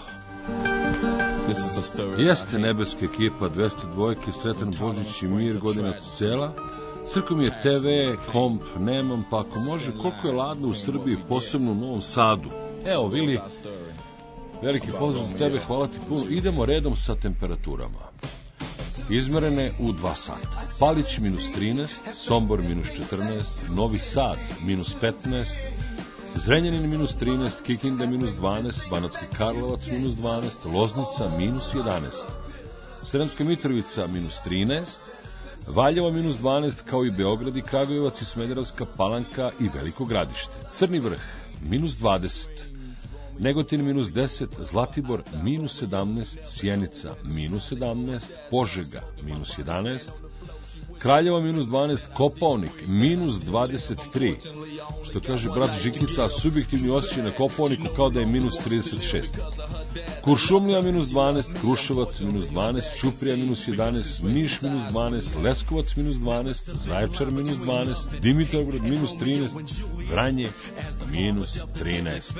A: Jeste nebeska ekipa dvesta dva, sretan Božić i mir, godina cela. Crko mi je te ve, komp, nemam, pa ako može, koliko je ladno u Srbiji, posebno u Novom Sadu. Evo, Vili, veliki pozdrav za tebe, hvala ti puno. Idemo redom sa temperaturama. Izmerene u dva sata. Palić minus trinaest, Sombor minus četrnaest, Novi Sad minus petnaest, Zrenjanin minus trinaest, Kikinda minus dvanaest, Banatski Karlovac minus dvanaest, Loznica minus jedanaest, Sremska Mitrovica minus trinaest, Valjevo minus dvanaest, kao i Beograd i Kragujevac i Smederevska Palanka i Veliko Gradište. Crni Vrh minus dvadeset, Negotin minus deset, Zlatibor minus sedamnaest, Sjenica minus sedamnaest, Požega minus jedanaest, Kraljevo minus dvanaest, Kopaonik minus dvadeset tri, što kaže brat Žikica, a subjektivni osjećaj na Kopaoniku kao da je minus trideset šest. Kuršumlija minus dvanaest, Kruševac minus dvanaest, Ćuprija minus jedanaest, Niš minus dvanaest, Leskovac minus dvanaest, Zaječar minus dvanaest, Dimitrovgrad minus trinaest, Vranje minus trinaest.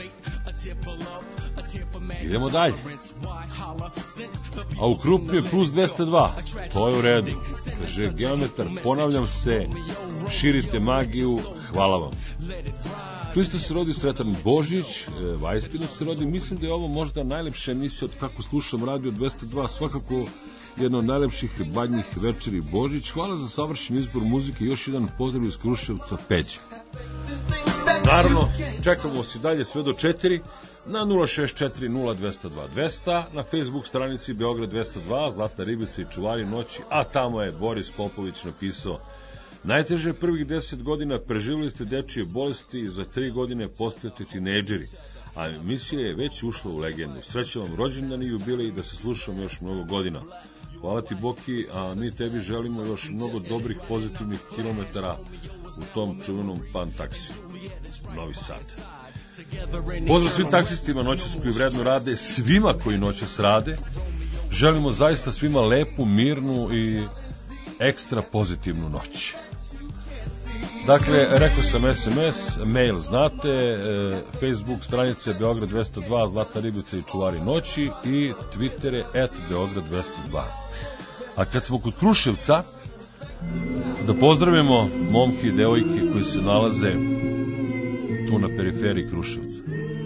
A: Idemo dalje. A u Krupnju je plus dvesta dva. To je u redu. Kaže geometar, ponavljam se, širite magiju, hvala vam. Tu isto se rodi Sretan Božić, Vajstino se rodi. Mislim da je ovo možda najlepša emisija od kako slušam radio dvesta dva, svakako jedna od najlepših badnjih večeri Božić. Hvala za savršen izbor muzike. Još jedan pozdrav iz Kruševca, Peđe. Naravno, čekamo se dalje sve do četiri na nula šest četiri nula dvesta dva dvesta, na Facebook stranici Beograd dvesta dva, Zlatna ribica i čuvari noći, a tamo je Boris Popović napisao: najteže prvih deset godina preživjeli ste dečije bolesti i za tri godine postajete tinejdžeri, a emisija je već ušla u legendu. Srećan vam rođendan i jubilej, da se slušamo još mnogo godina. Hvala ti, Boki, a mi tebi želimo još mnogo dobrih pozitivnih kilometara u tom čuvenom pan taksiju. Novi Sad. Pozdrav svim taksistima noćas koji vredno rade, svima koji noćas rade. Želimo zaista svima lepu, mirnu i ekstra pozitivnu noć. Dakle, rekao sam es em es, mail znate, Facebook stranice Beograd dvesta dva, Zlatna ribica i čuvari noći i Twittere at Beograd dvesta dva. A kad smo kod Kruševca, da pozdravimo momke i devojke koji se nalaze tu na periferiji Kruševca.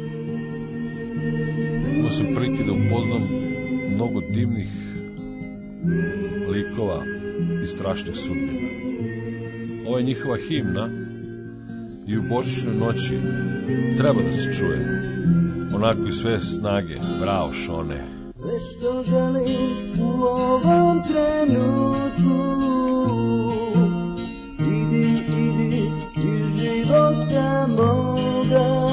A: Imao sam prilike da upoznam mnogo divnih likova i strašnih sudbina. Ovo je njihova himna i u božićnoj noći treba da se čuje onako i sve snage. Bravo, Šone.
R: Sve što želim u ovom trenutku, idi, idi iz života moga.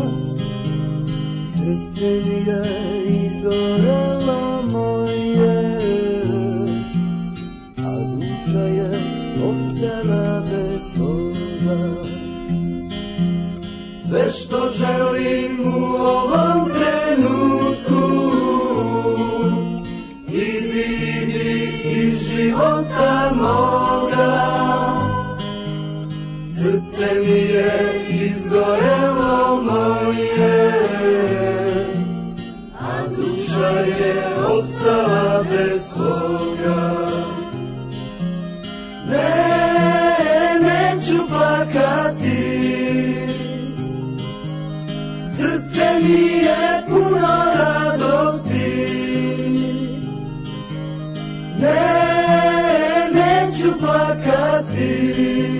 R: Srce mi je izorelo moje, a duša je ostala bez toga. Sve što želim u ovom trenutku, idi, idi iz života moga. Srce mi je izgorelo moje, a duša je ostala bez svoga. Ne, neću plakati, srce mi je puno radosti. Ne, neću plakati,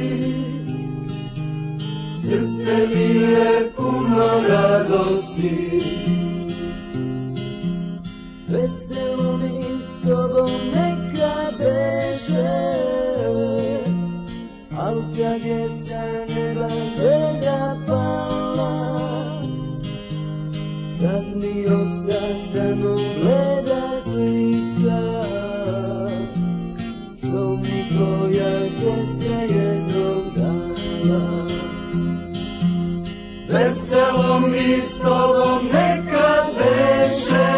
R: srce mi je puno radosti. Veselo mi s tobom neka beše, al kad je sa neba zvezda pala, sad mi osta samo gleda slika, što mi tvoja sestra jednog dala. Veselo mi s tobom nekad beše,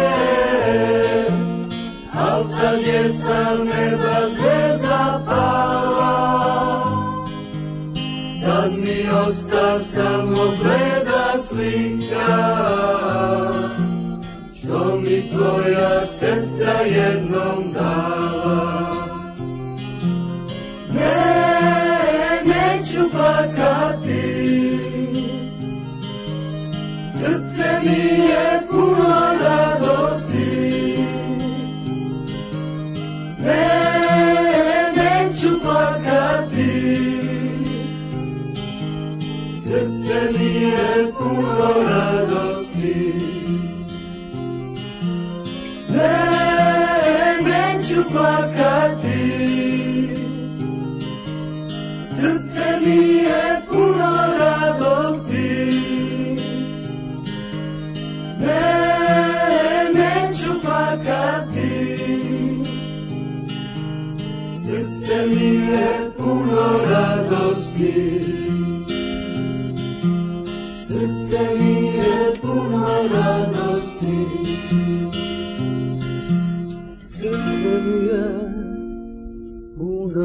R: al kad je sa neba zvezda pala, sad mi osta samo gleda slika, što mi tvoja sestra jednom dala. Ne, neću plakati, srce Ne, neću plakati, srce mi je puno radosti. Ne, neću plakati, srce mi je puno radosti. Srce mi je puno radosti. Srce mi je puno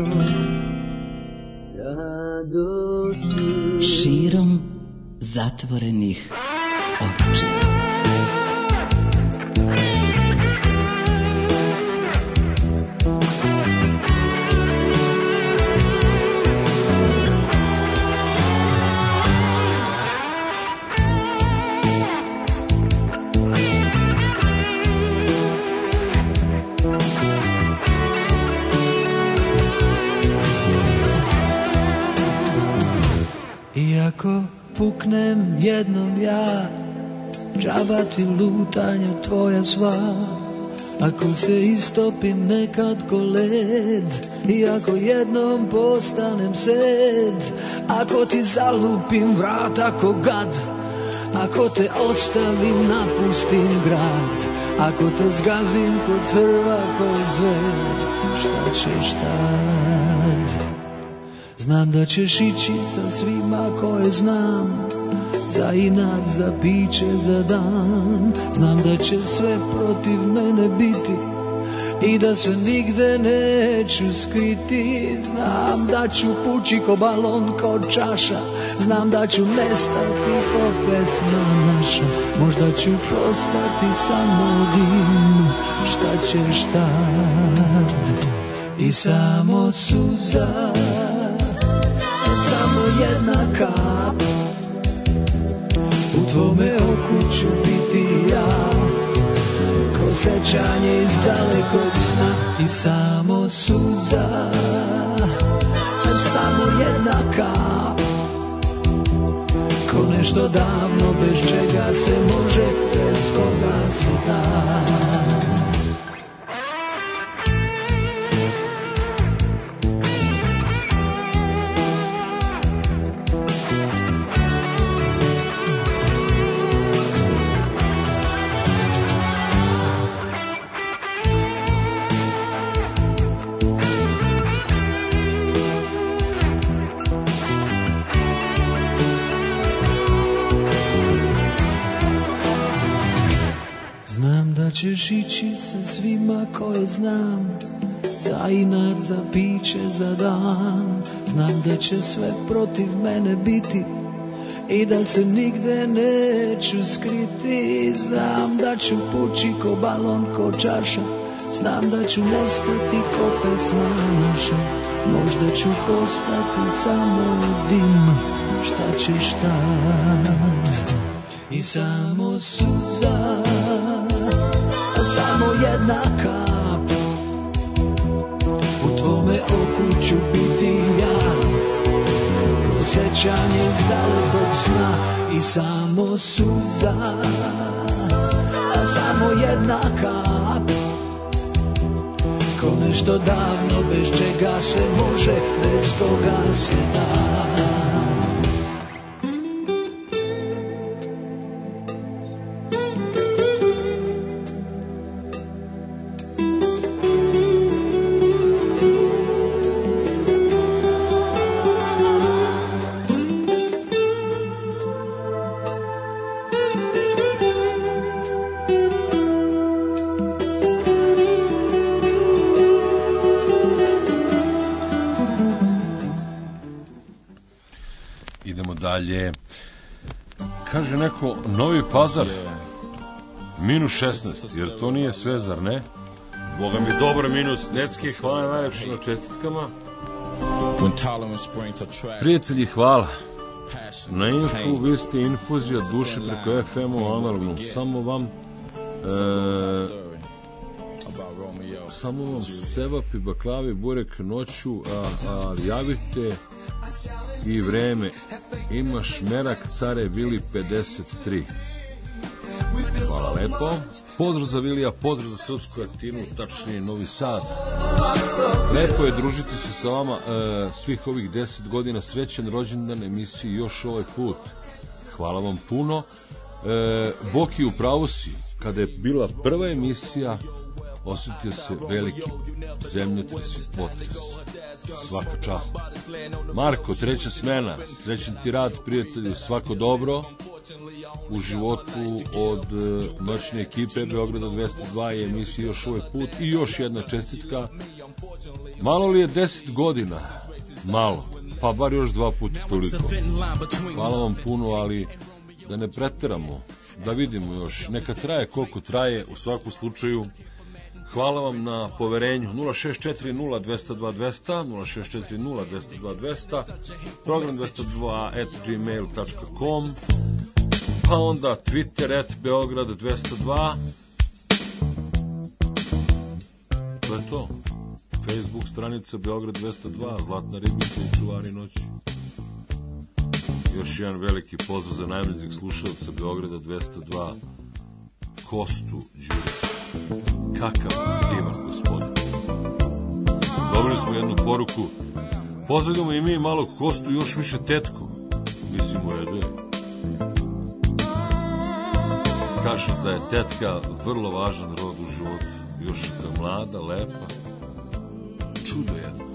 R: radosti.
E: Širom zatvorenih očiju.
S: Ako puknem jednom ja, džaba ti lutanja tvoja sva. Ako se istopim nekad ko led, i ako jednom postanem sed, ako ti zalupim vrata ko gad, ako te ostavim napustim grad, ako te zgazim kod crva ko zver, šta ćeš tad? Znam da ćeš ići sa svima koje znam, za inat, za piće, za dan. Znam da će sve protiv mene biti i da se nigde neću skriti. Znam da ću pući ko balon, ko čaša. Znam da ću nestati ko pesma naša. Možda ću postati samo dim, šta ćeš tad? I samo suza, samo jedna kap, u tvome oku ću biti ja, ko sećanje iz dalekog sna. I samo suza, samo jedna kap, ko nešto davno bez čega se može, bez koga se da. Ćeš ići sa svima koje znam, za inat, za piće, za dan. Znam da će sve protiv mene biti i da se nigde neću skriti. Znam da ću pući ko balon, ko čaša. Znam da ću nestati ko pesma naša. Možda ću postati samo dim, šta ćeš tad? I samo suza, samo jedna kap, u tvome oku ću biti ja, ko sećanje iz dalekog sna. I samo suza, samo jedna kap, ko nešto davno bez čega se može, bez koga se da.
A: Dalje, kaže neko Novi Pazar minus šesnaest, jer to nije sve, zar ne? Boga mi dobar minus, Necki, hvala najlepše na čestitkama. Prijatelji, hvala na infu, vi ste infuzija duše preko F M u analognom, samo vam e, samo vam sevapi, baklavi, burek noću, a, a javite i vreme. Imaš merak, care, Vili pedeset tri. Hvala lepo. Pozdrav za Vilija, pozdrav za srpsku aktivnu, tačnije Novi Sad. Lepo je družiti se sa vama e, svih ovih deset godina. Srećan rođendan emisiji još ovaj put. Hvala vam puno. E, Boki, u pravu si, kada je bila prva emisija, osjetio se veliki zemljotres i potres. Svaka čast. Marko, treća smena, srećan ti rad, prijatelju, svako dobro u životu od noćne ekipe Beograda dvesta dva i emisiji još ovaj put. I još jedna čestitka. Malo li je deset godina? Malo, pa bar još dva puta toliko. Hvala vam puno, ali da ne preteramo, da vidimo još, neka traje koliko traje. U svakom slučaju hvala vam na poverenju. Nula šest četiri nula dvesta dva dvesta, nula šest četiri nula dvesta dva dvesta, program dvesta dva at gmail dot com, pa onda Twitter at Beograd dvesta dva. To je to. Facebook stranica Beograd dvesta dva, Zlatna ribica i čuvari noći. Još jedan veliki pozdrav za najmlađeg slušalca Beograda dvesta dva, Kostu Đurića. Kakav divan gospodin. Dobili smo jednu poruku. Pozdravljamo i mi malo Kostu, još više tetku. Mislim, u redu je. Kažu da je tetka vrlo važan rod u životu. Još da je mlada, lepa. Čudo jedno.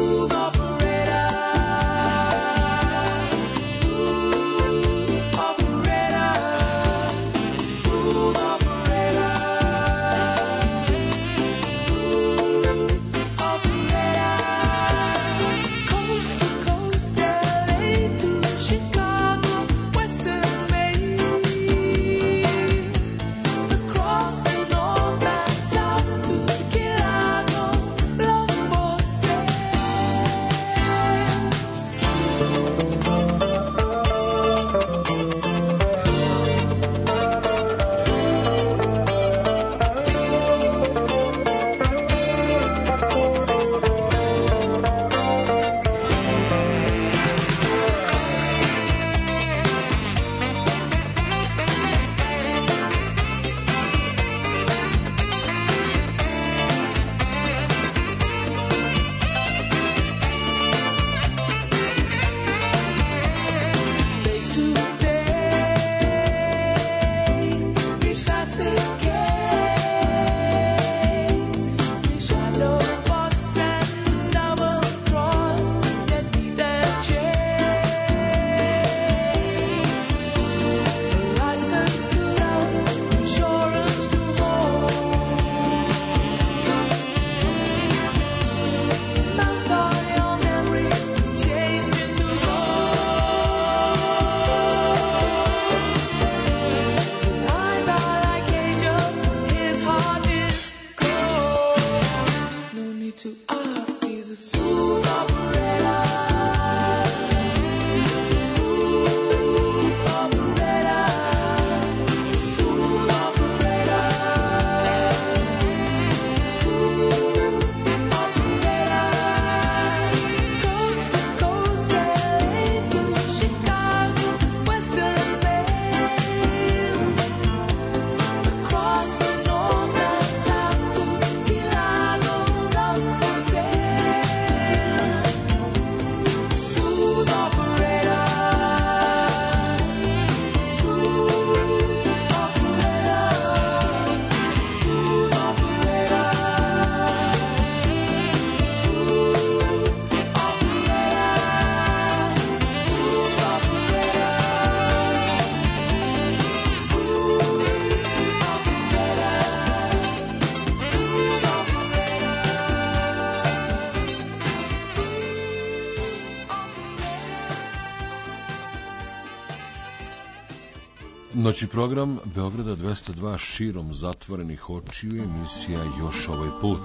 A: Noći program Beograda dvesta dva širom zatvorenih očiju, emisija Još ovaj put.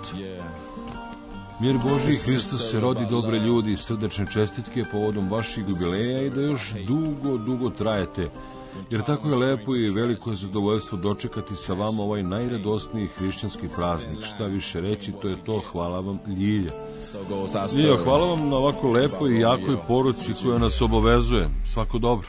A: Mir Božji, Hristos se rodi, dobre ljudi, srdečne čestitke povodom vaših jubileja i da još dugo, dugo trajete, jer tako je lepo i veliko je zadovoljstvo dočekati sa vama ovaj najradosniji hrišćanski praznik. Šta više reći, to je to. Hvala vam, Ljilja. Ljilja, hvala vam na ovako lepoj i jakoj poruci koja nas obavezuje. Svako dobro.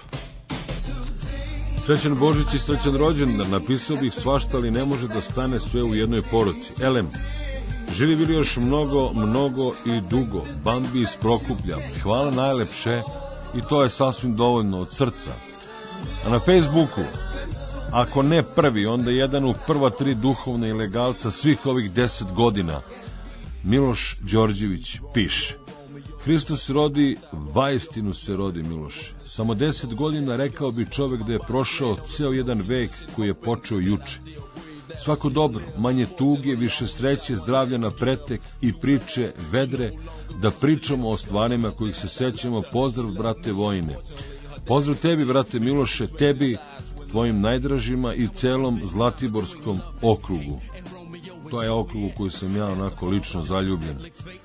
A: Srećan Božić i srećan rođendan, napisao bih svašta, ali ne može da stane sve u jednoj poruci. Elem, živi bili još mnogo, mnogo i dugo, Bambi iz Prokuplja, hvala najlepše i to je sasvim dovoljno od srca. A na Facebooku, ako ne prvi, onda jedan u prva tri duhovna ilegalca svih ovih deset godina, Miloš Đorđević piše: Hristos se rodi, vaistinu se rodi, Miloš. Samo deset godina rekao bi čovek da je prošao ceo jedan vek koji je počeo juče. Svako dobro, manje tuge, više sreće, zdravlja na pretek i priče vedre, da pričamo o stvarima kojih se sećamo. Pozdrav, brate Vojine. Pozdrav tebi, brate Miloše, tebi, tvojim najdražima i celom Zlatiborskom okrugu. To je okrug u koji sam ja onako lično zaljubljen.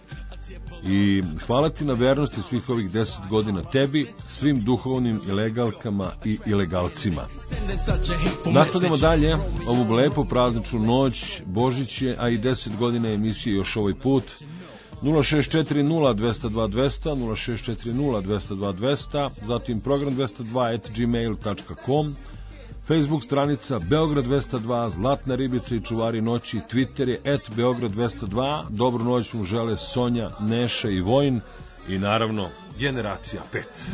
A: I hvala ti na vernosti svih ovih deset godina, tebi, svim duhovnim ilegalkama i ilegalcima. Nastavljamo dalje ovu lepu prazničnu noć, Božić je, a i deset godina emisije Još ovaj put. Nula šest četiri nula dvesta dva dvesta, nula šest četiri nula dvesta dva dvesta, zatim program dvesta dva at gmail tačka com, Facebook stranica Beograd dvesta dva, Zlatna ribica i čuvari noći, Twitter je at Beograd dvesta dva, dobru noć mu žele Sonja, Neša i Vojin i naravno Generacija pet.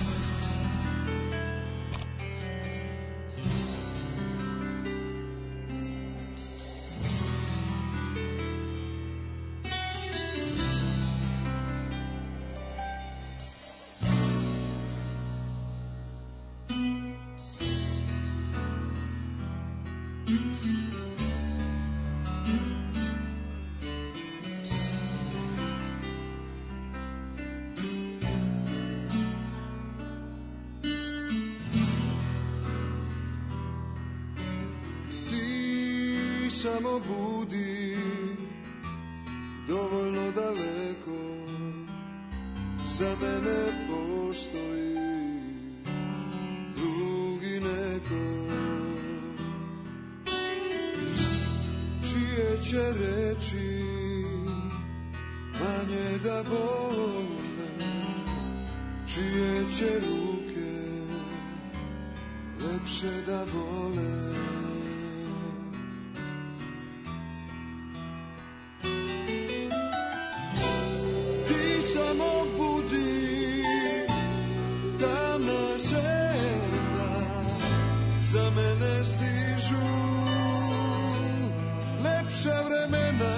H: Samo budi dovoljno daleko, za mene postoji drugi neko, čije će reći manje da bole, čije će ruke lepše da vole. Samo budi tamna žena, za mene stižu lepša vremena.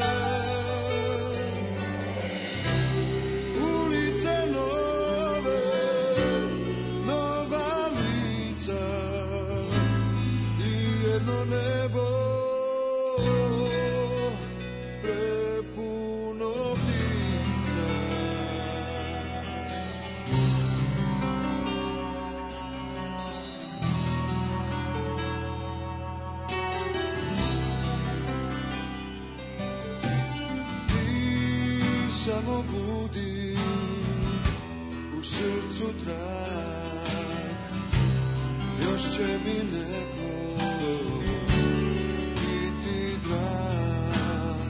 H: Ulice nove, nova lica i jedno nebo prepuno ptica. Samo budi u srcu trag, još će mi neko biti drag,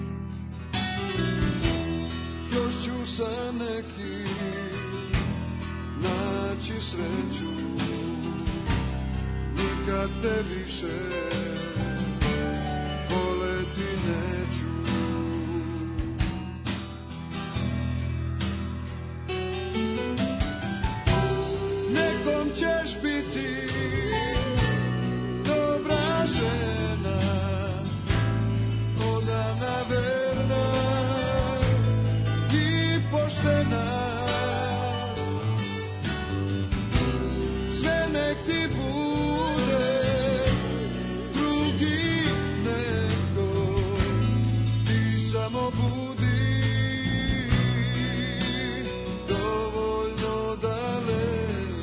H: još ću sa nekim naći sreću, nikad te više voleti neću. Ćeš biti dobra žena, odana, verna i poštena. Sve nek ti bude drugi neko, ti samo budi dovoljno daleko.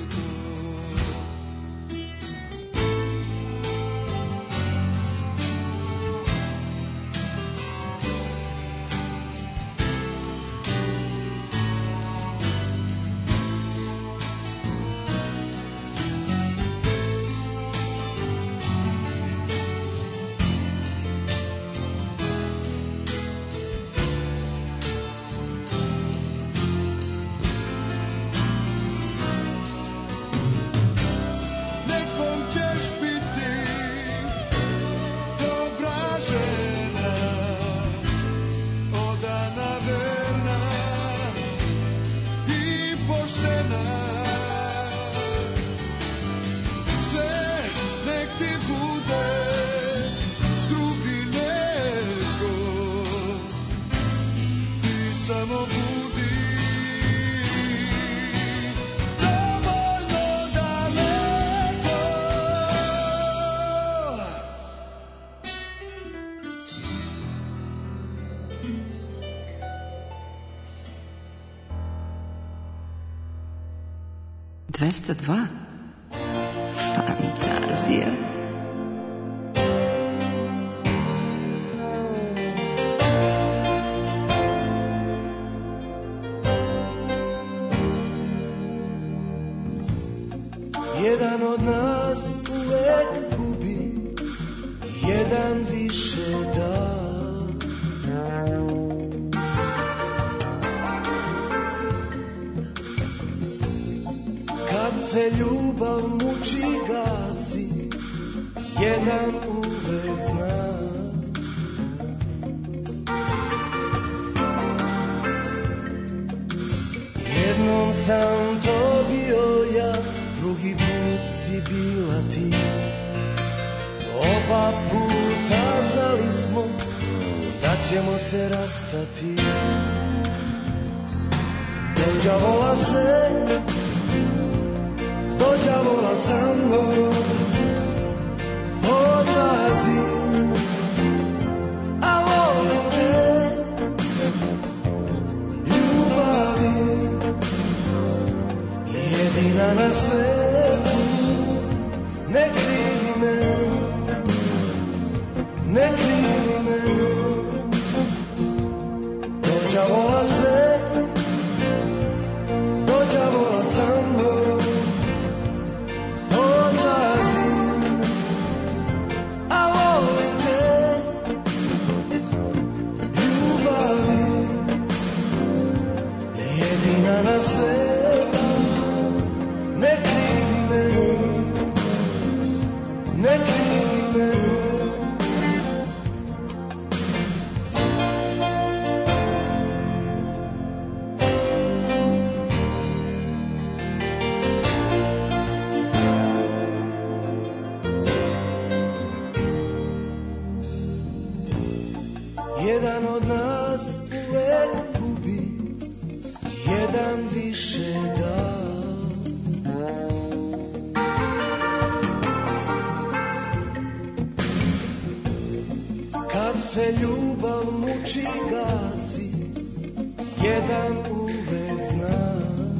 E: dvesta dva. Fantazija.
R: Jedan od nas uvek gubi, jedan više da. Kad se ljubav muči gasi, jedan uvek zna. Jednom sam to bio ja, drugi put si bila ti. Oba puta znali smo da ćemo se rastati. Dođavola se, dođavola sa mnom, odlazim, a volim te, ljubavi, jedina na svetu, ne krivi me, ne krivi me, dođavola se, dođavola sa mnom, odlazim, a volim te, ljubavi, jedina na svetu, ne krivi me, ne krivi me. Jedan od nas uvek gubi, jedan više da. Kad se ljubav muči gasi, jedan uvek zna.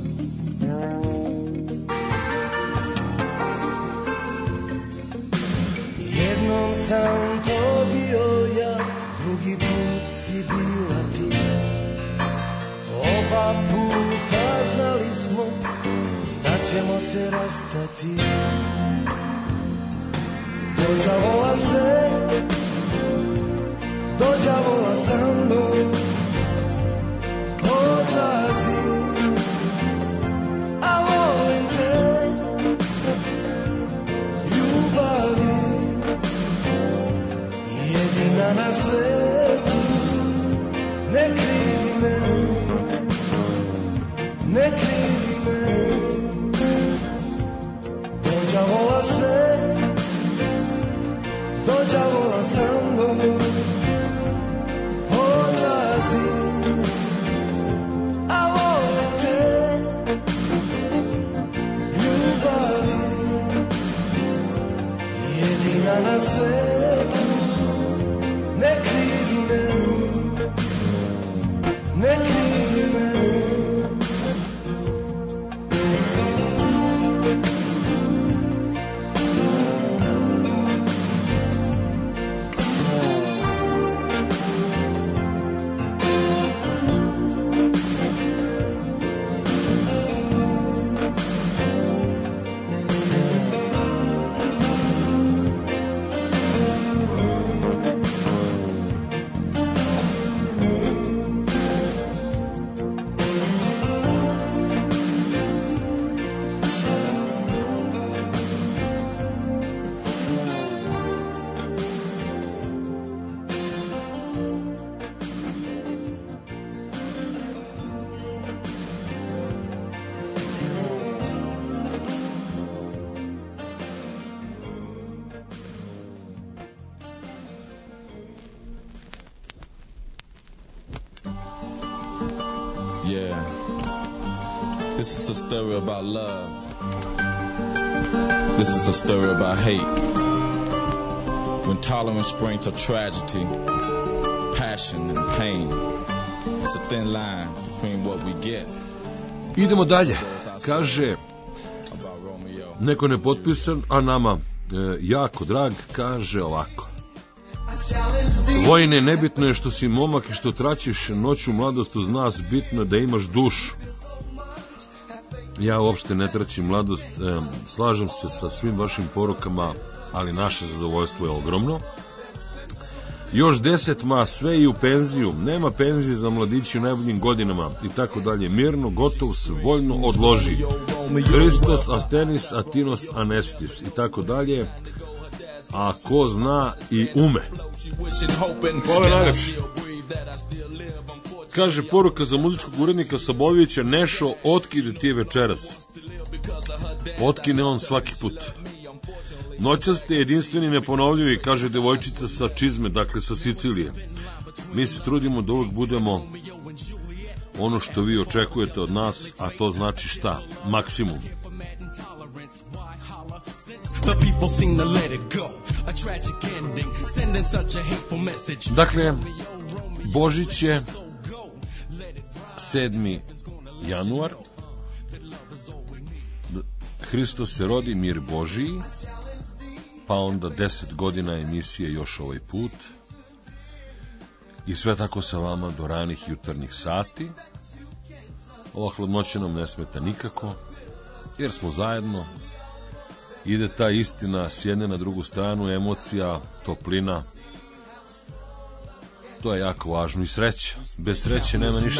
R: Jednom sam to bio ja, drugi put si bila ti. Oba puta znali smo da ćemo se rastati. Dođavola se, dođavola sa mnom, odlazim, a volim te, ljubavi, jedina na svetu, ne krivi me, ne krivi me, dođavola se, dođavola sa mnom, odlazim, a volim te, ljubavi, jedina na svetu, ne krivi me, ne krivi me.
J: Yeah, this is a story about love. This is a story about hate. When tolerance brings to tragedy, passion and pain, it's a thin line between what we get.
A: Idemo dalje. Kaže neko nepotpisan, a nama e, jako drag, kaže ovako. Vojne, nebitno je što si momak i što traćiš noću mladost uz nas, bitno je da imaš dušu. Ja uopšte ne traćim mladost, e, slažem se sa svim vašim porukama, ali naše zadovoljstvo je ogromno. Još deset, ma sve i u penziju, nema penzije za mladići u najboljim godinama i tako dalje, mirno, gotov, voljno odloži. Hristos astenis atinos anestis i tako dalje. A ko zna i ume. Hvala najlepše. Kaže poruka za muzičkog urednika Saboljevića, Nešo, otkide ti večeras. Otkine on svaki put. Noćas ste jedinstveni neponovljivi, kaže devojčica sa Čizme, dakle sa Sicilije. Mi se trudimo da uvijek budemo ono što vi očekujete od nas, a to znači šta? Maksimum.
I: The people seem to let it go. A tragic ending, sending such a hateful message.
A: Dakle, Božić je sedmi januar. Hristos se rodi, mir Božiji. Pa onda deset godina emisije Još ovaj put. I sve tako sa vama do ranih jutarnjih sati. Ova hladnoća nam ne smeta nikako, jer smo zajedno. Ide ta istina s jedne na drugu stranu, emocija, toplina. To je jako važno. I sreća. Bez sreće nema ništa.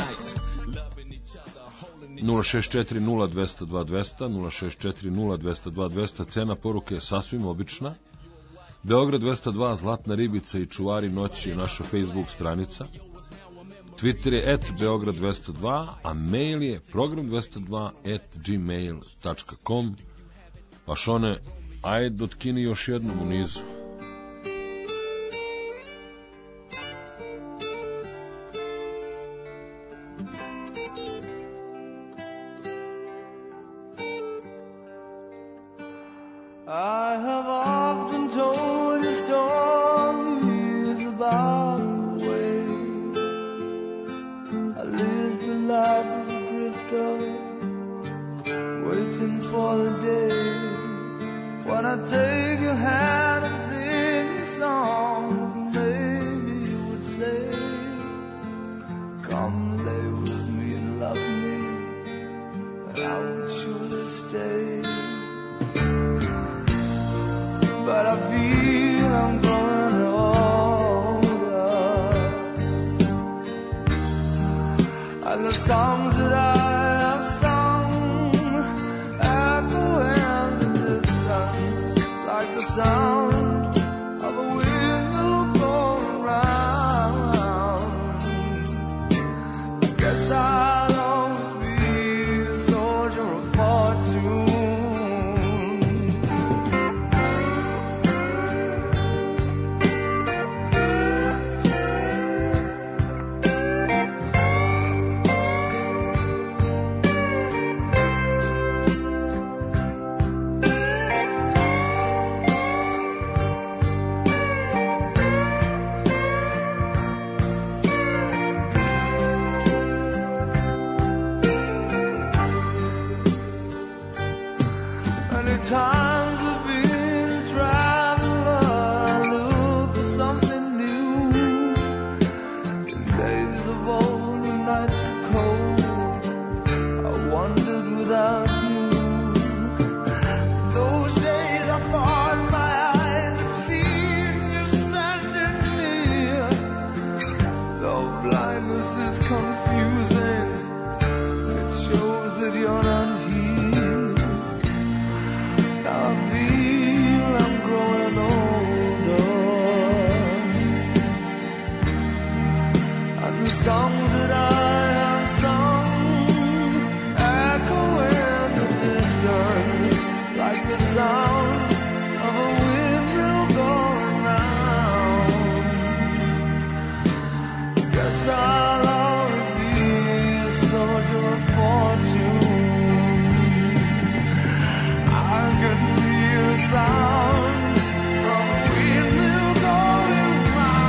A: nula šest četiri nula dva nula dva dva nula nula šest četiri nula dva nula dva dva nula. Cena poruke je sasvim obična. Beograd dvesta dva, Zlatna ribica i Čuvari noći je naša Facebook stranica. Twitter je et Beograd dvesta dva, a mail je program dvesta dva et gmail dot com. Pa Šone, ajde dotkini još jednom u nizu.
R: I have often told you stories about the way I lived a life as a drifter, waiting for the day when I take your hand and sing you songs, and maybe you would say, come lay with me and love me, and I would surely stay. But I feel I'm growing older, and the songs that I have sung echo in the distance like the sound of a windmill going round. I guess I'll always be a soldier of fortune. Times have been traveling, look for something new. In days of old, the nights were cold, I wandered without you. Those days I thought my eyes had seen you standing near. Though blindness is confusing, it shows that you're not here. I feel I'm growing older, and the songs that I have sung echo in the distance like the sound of a windmill going round. Guess I'll always be a soldier of fortune. I could hear a sound from a windmill going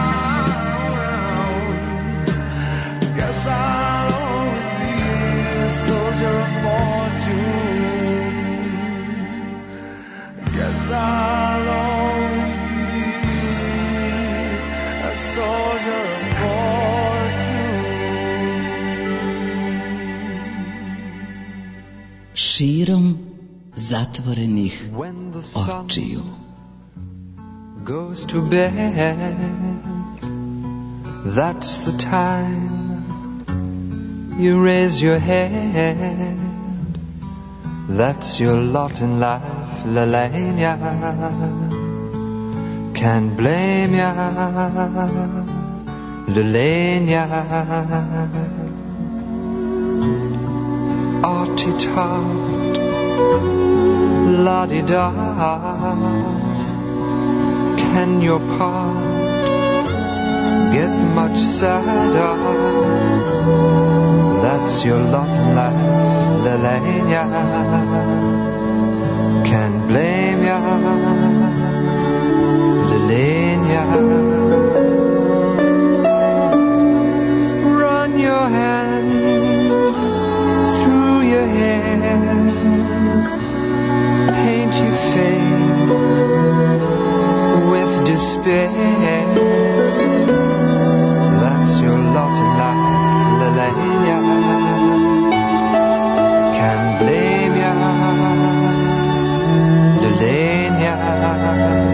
R: round. Guess I'll always be a soldier of fortune. Guess I'll always be a soldier of fortune.
E: Širom zatvorenih očiju.
T: Goes to bed, that's the time you raise your head, that's your lot in life, Lalania. Can't blame ya, Lalania. Artie-tart, la-di-da, can your part get much sadder? That's your lot in life, Lalania. Can't blame ya, despair. That's your lot in life, Lelania. Can't blame ya, Lelania.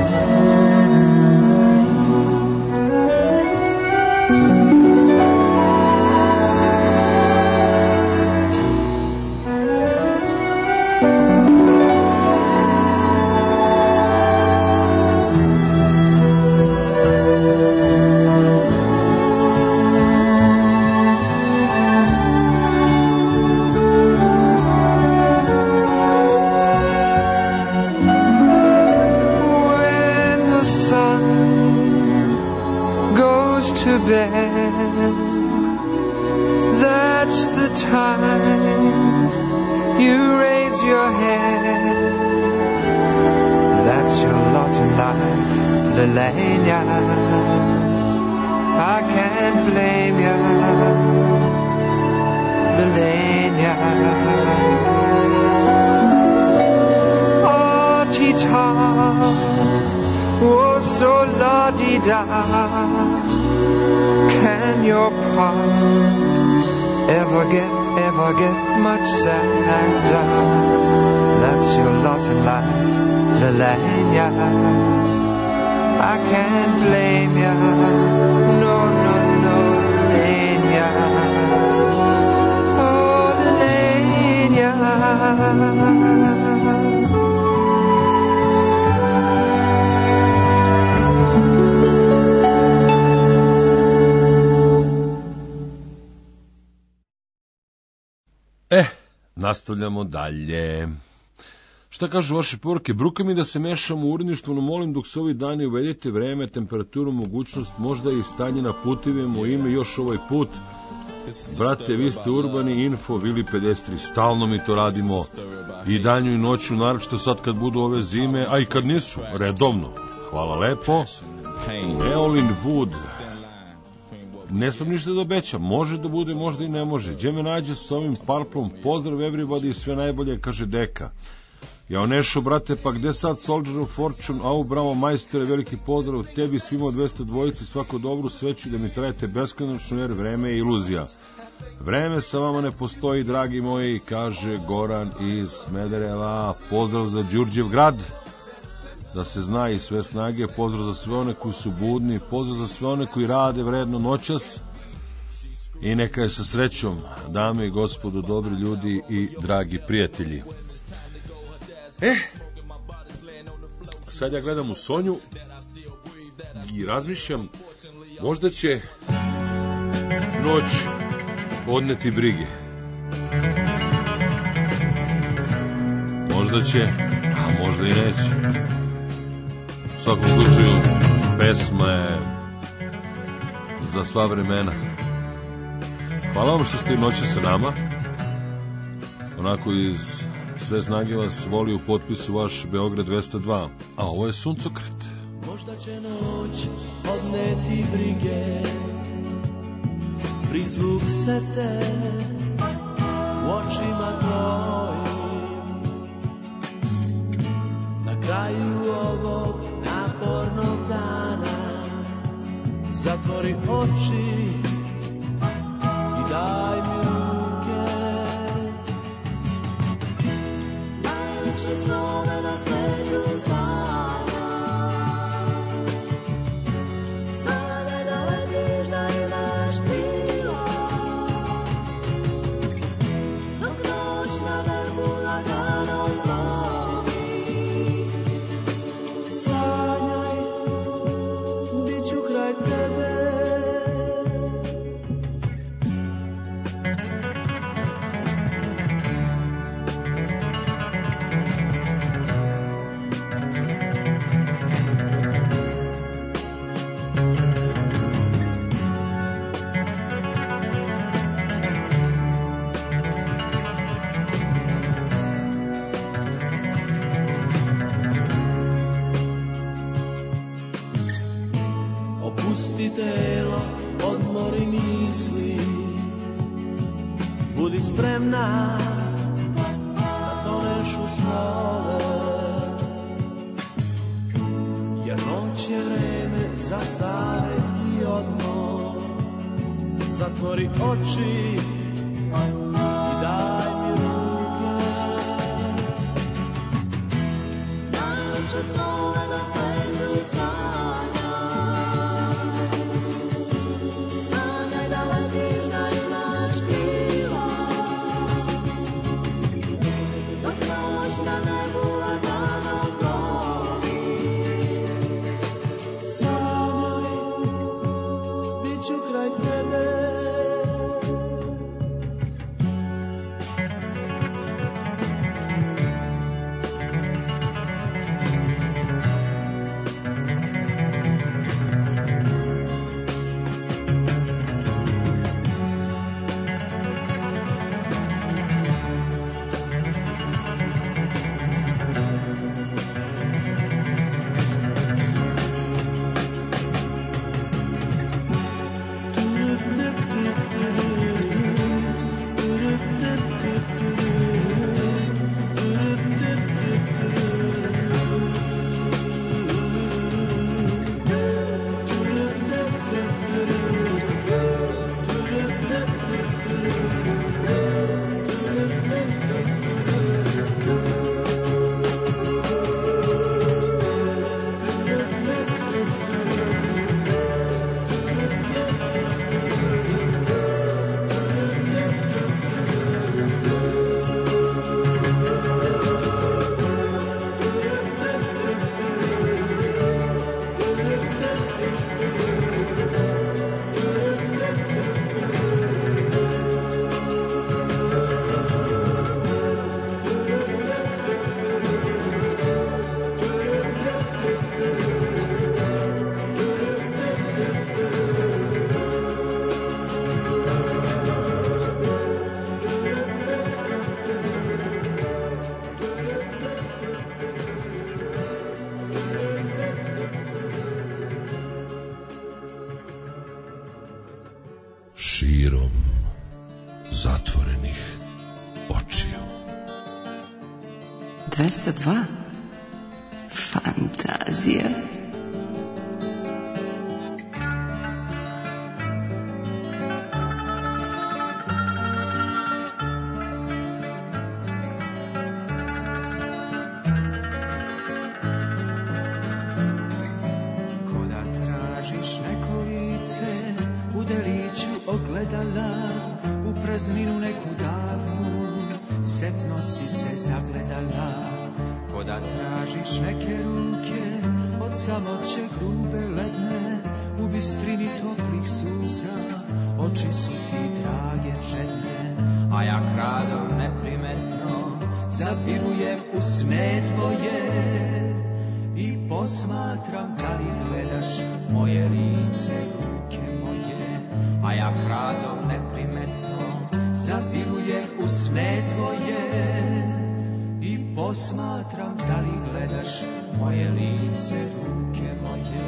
T: That's the time you raise your head. That's your lot in life, Lelania. I can't blame ya, Lelania. Oh, Tita, oh, so la-di-da. Can your part ever get, ever get much sadder? That's your lot in life, Lelania. I can't blame ya, no, no, no, Lelania. Oh, Lelania.
A: E, nastavljamo dalje. Šta kažu vaše poruke? Bruka mi da se mešam u uredništvu, no molim dok se ovi dani uvedete vreme, temperaturu, mogućnost, možda i stanje na putevima u ime još ovaj put. Brate, vi ste Urbani Info, Vili pedeset tri, stalno mi to radimo i danju i noću, naročito sad kad budu ove zime, a i kad nisu, redovno. Hvala lepo. Eolin Wood. Ne smem ništa da obećam, može da bude, možda i ne može. Gdje me nađe sa ovim Purplom, pozdrav everybody i sve najbolje, kaže Deka. Ja Nešo, brate, pa gde sad Soldier of Fortune, au, bravo majstore, veliki pozdrav tebi, svima od dvesta dvojice, svako dobru sreću da mi trajete beskonačno, jer vreme je iluzija. Vreme sa vama ne postoji, dragi moji, kaže Goran iz Smedereva. Pozdrav za Đurđev grad, da se zna i sve snage, pozdrav za sve one koji su budni, pozdrav za sve one koji rade vredno noćas i neka je sa srećom, dame i gospodo, dobri ljudi i dragi prijatelji. E, sad ja gledam u Sonju i razmišljam, možda će noć odneti brige. Možda će, a možda i neće. U svakom slučaju, pesma je za sva vremena. Hvala vam što ste i noće sa nama. Onako iz sve snage vas voli u potpisu vaš Beograd dvesta dva. A ovo je Suncokret.
U: Možda će noć odneti brige, prizvuk se te u očima tvojim. Na kraju ovog napornog dana zatvori oči i daj mi ruke. Najljepše snove na svetu sanjam, sve da letiš da imaš krilo, dok noć na vrhu lagano plovi. Sanjaj, bit ću kraj tebe. Opusti telo, odmori misli, budi spremna da toneš u snove, jer noć je vreme
F: zatvori oči i daj mi ruke.
L: Najlepše snove na svetu sanjaj, sanjaj da letiš, da imaš krila, dok noć na nebu lagano plovi.
F: Sanjaj, bit ću kraj tebe.
A: Širom zatvorenih očiju.
E: dvesta dva. Fantazija.
F: Samoće grube ledne, u bistrini toplih suza, oči su ti drage čedne, a ja kradom neprimetno zapirujem u sne tvoje i posmatram da li gledaš moje lice, ruke moje, a ja kradom neprimetno zapirujem u sne tvoje i posmatram da li gledaš moje lice, ruke moje.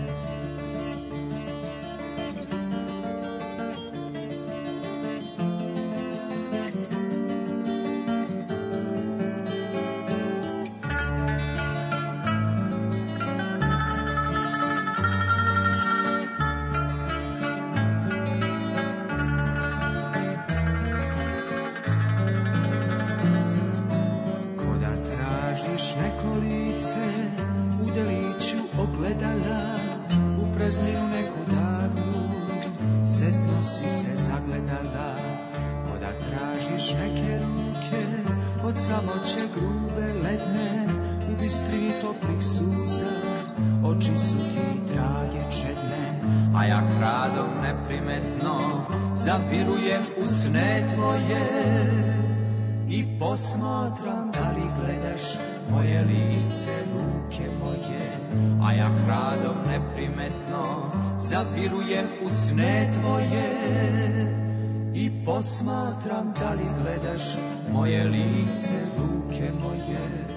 F: Zapirujem u sne tvoje i posmatram da li gledaš moje lice, ruke moje, a ja hradom neprimetno zapirujem u sne tvoje i posmatram da li gledaš moje lice, ruke moje.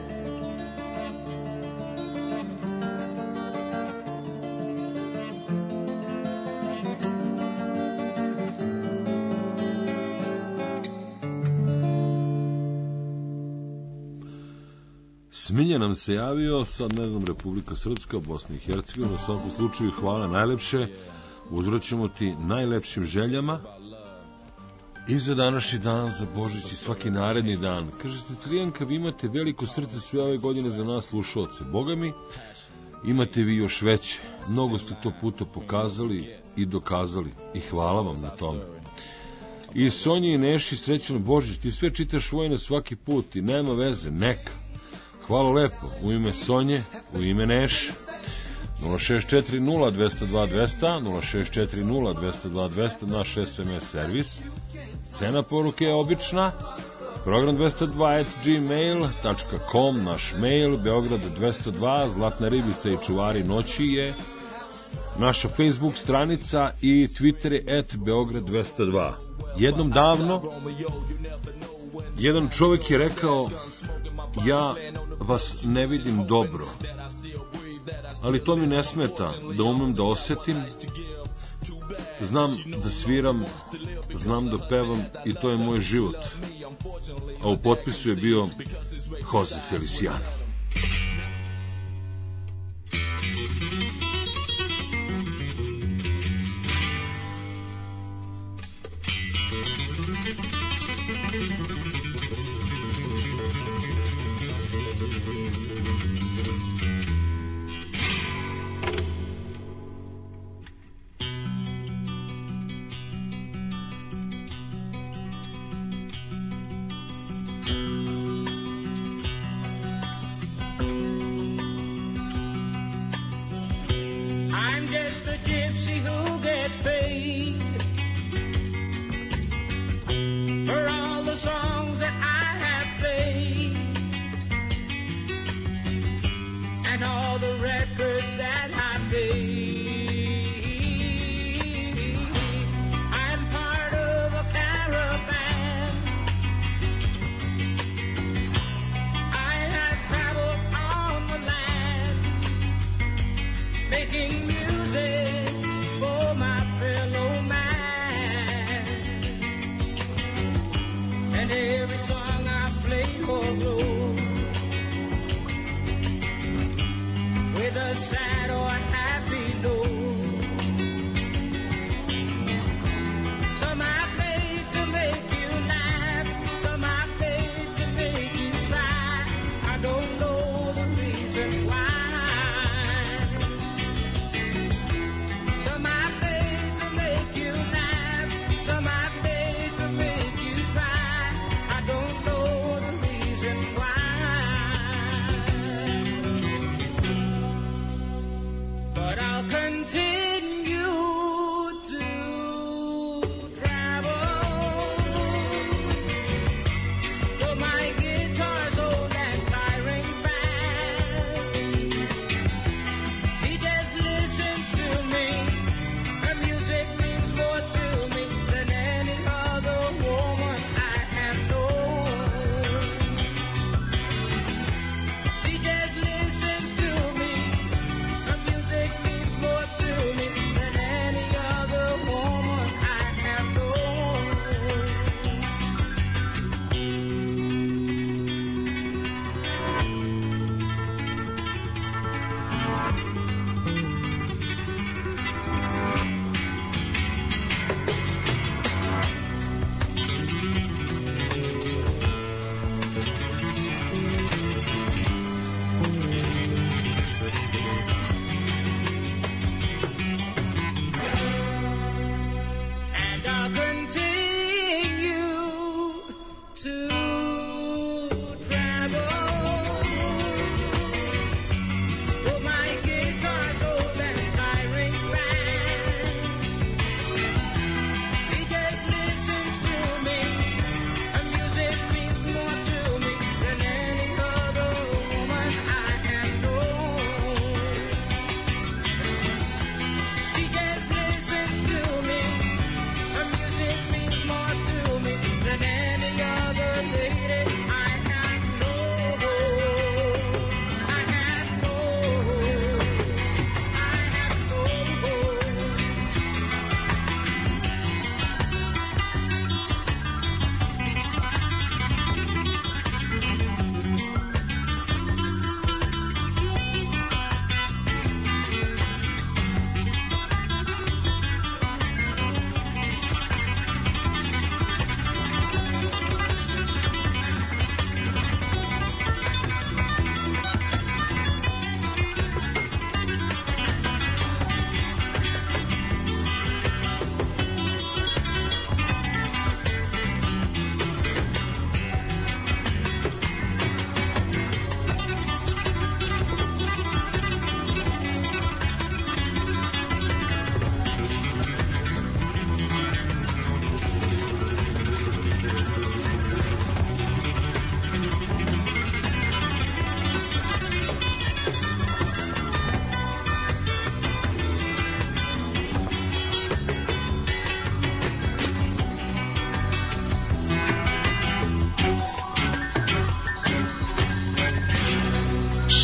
A: Smilja nam se javio, sad ne znam, Republika Srpska, Bosna i Hercegovina, u svakom slučaju hvala najlepše. uzvraćamo ti najlepšim željama i za današnji dan, za Božić i svaki naredni dan. Kaže se, Crijanka, vi imate veliko srce sve ove godine za nas slušalce. Boga mi, imate vi još veće. Mnogo ste to puta pokazali i dokazali i hvala vam na tome. I Sonji i Neši, srećan Božić, ti sve čitaš Vojne svaki put i nema veze, neka. Hvala lepo, u ime Sonje, u ime Neše. nula šest četiri nula dve nula dva dve nula nula nula šest četiri nula dve nula dva dve nula naš es em es servis. Cena poruke je obična. Program dvesta dva at gmail dot com, naš mail, Beograd dvesta dva, Zlatna ribica i čuvari noći je naša Facebook stranica i Twitter je at Beograd dvesta dva. Jednom davno jedan čovjek je rekao, ja vas ne vidim dobro, ali to mi ne smeta, da umem da osetim, znam da sviram, znam da pevam i to je moj život. A u potpisu je bio Jose Feliciano.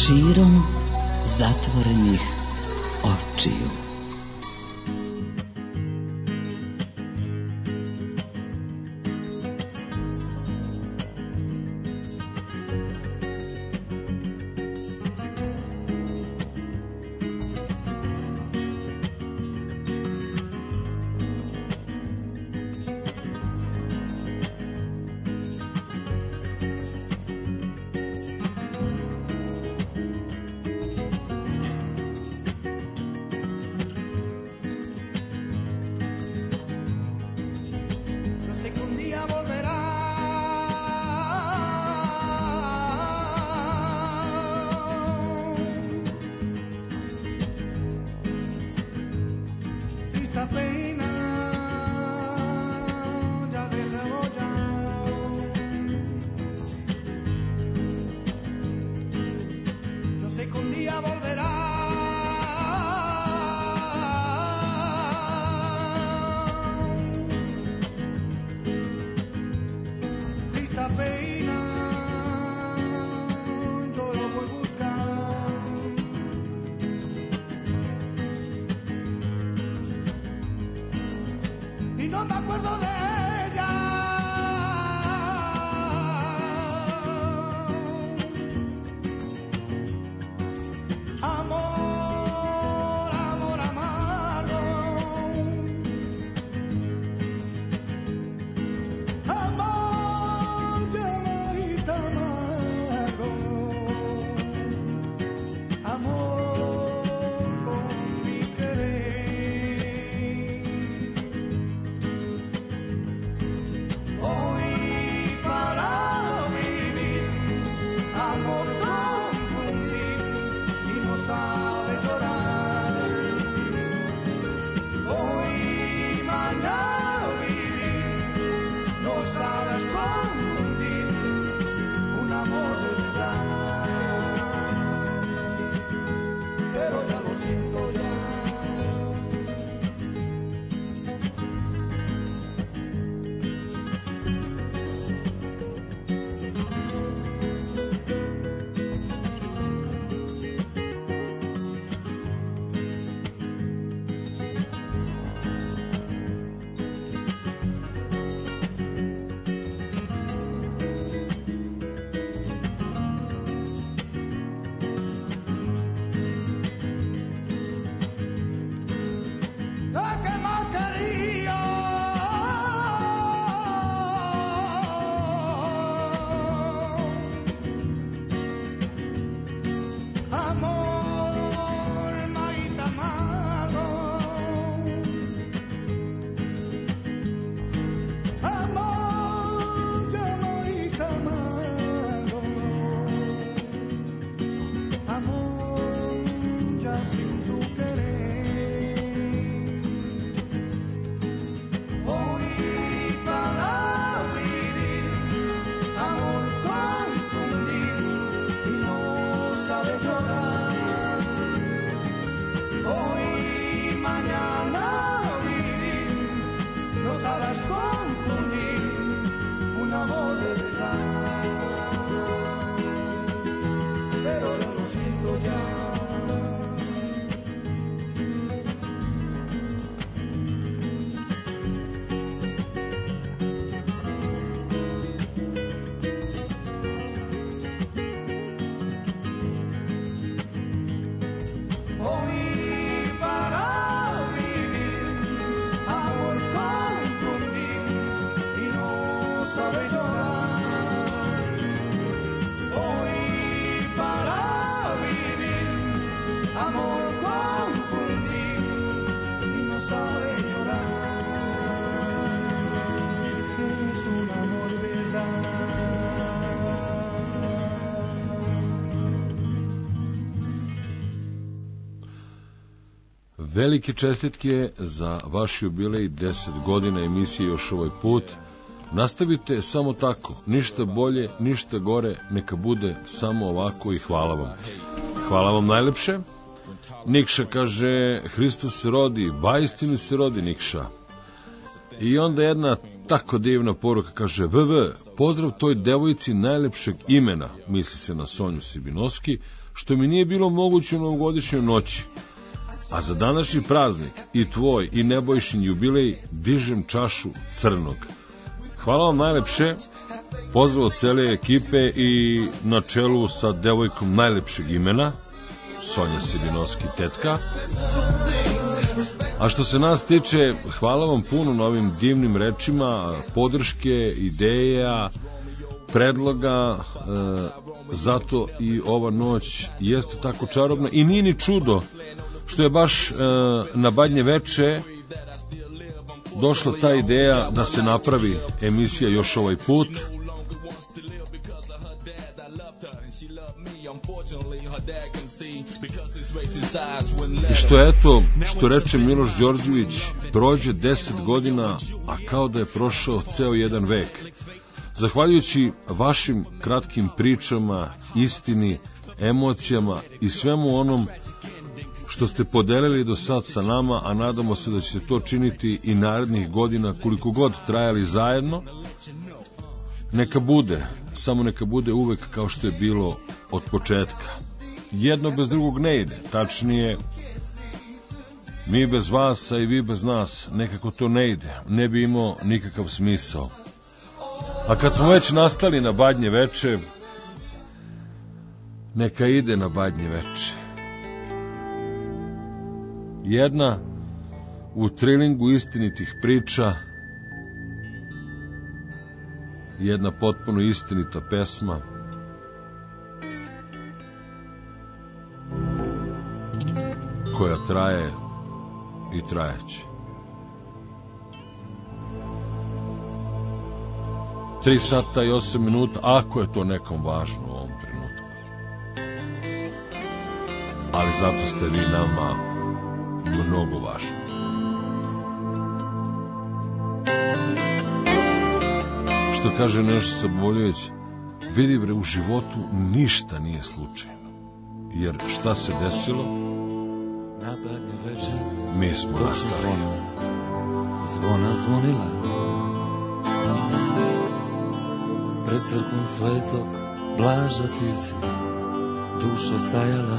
E: širom zatvorenih očiju.
A: Velike čestitke za vaš jubilej, deset godina emisije Još ovaj put. Nastavite samo tako, ništa bolje, ništa gore, neka bude samo ovako i hvala vam. Hvala vam najlepše. Nikša kaže, Hristos se rodi, baistinu se rodi Nikša. I onda jedna tako divna poruka kaže, V V, pozdrav toj devojci najlepšeg imena, misli se na Sonju Sibinoski, što mi nije bilo moguće u novogodišnjoj noći. A za današnji praznik i tvoj i Nebojšin jubilej dižem čašu crnog. Hvala vam najlepše, pozdrav od cele ekipe i na čelu sa devojkom najlepšeg imena, Sonja Sidinovski, tetka. A što se nas tiče, hvala vam puno na ovim divnim rečima, podrške, ideja, predloga, e, zato i ova noć jeste tako čarobna i nije ni čudo što je baš e, na Badnje veče došla ta ideja da se napravi emisija još ovaj put. I što eto, što reče Miloš Đorđević, prođe deset godina, a kao da je prošao ceo jedan vek. Zahvaljujući vašim kratkim pričama, istini, emocijama i svemu onom što ste podelili do sad sa nama, a nadamo se da ćete to činiti i narednih godina koliko god trajali zajedno, neka bude, samo neka bude uvek kao što je bilo od početka. Jedno bez drugog ne ide, tačnije, mi bez vas, a i vi bez nas, nekako to ne ide, ne bi imao nikakav smisao. A kad smo već nastali na Badnje veče, neka ide na Badnje veče. Jedna u trilingu istinitih priča, jedna potpuno istinita pesma, koja traje i trajeće. Tri sata i osam minuta, ako je to nekom važno u ovom trenutku. Ali zato ste vi nama mnogo važni. Što kaže Neša Saboljević, vidi bre, u životu ništa nije slučajno. Jer šta se desilo?
C: Na Badnje veče
A: mi smo nastali.
C: Zvona zvonila pred crkvom Svetog Blaža, ti si dušo stajala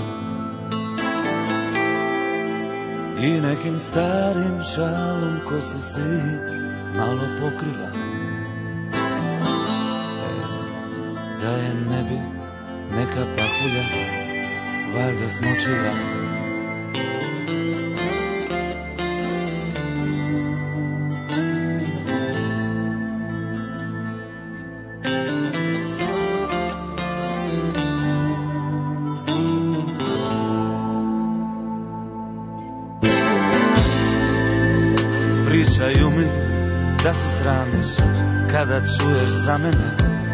C: i nekim starim šalom kosu si malo pokrila, da je ne bi neka pahulja valjda smočila. Pričaju mi da se sramiš kada čuješ za mene,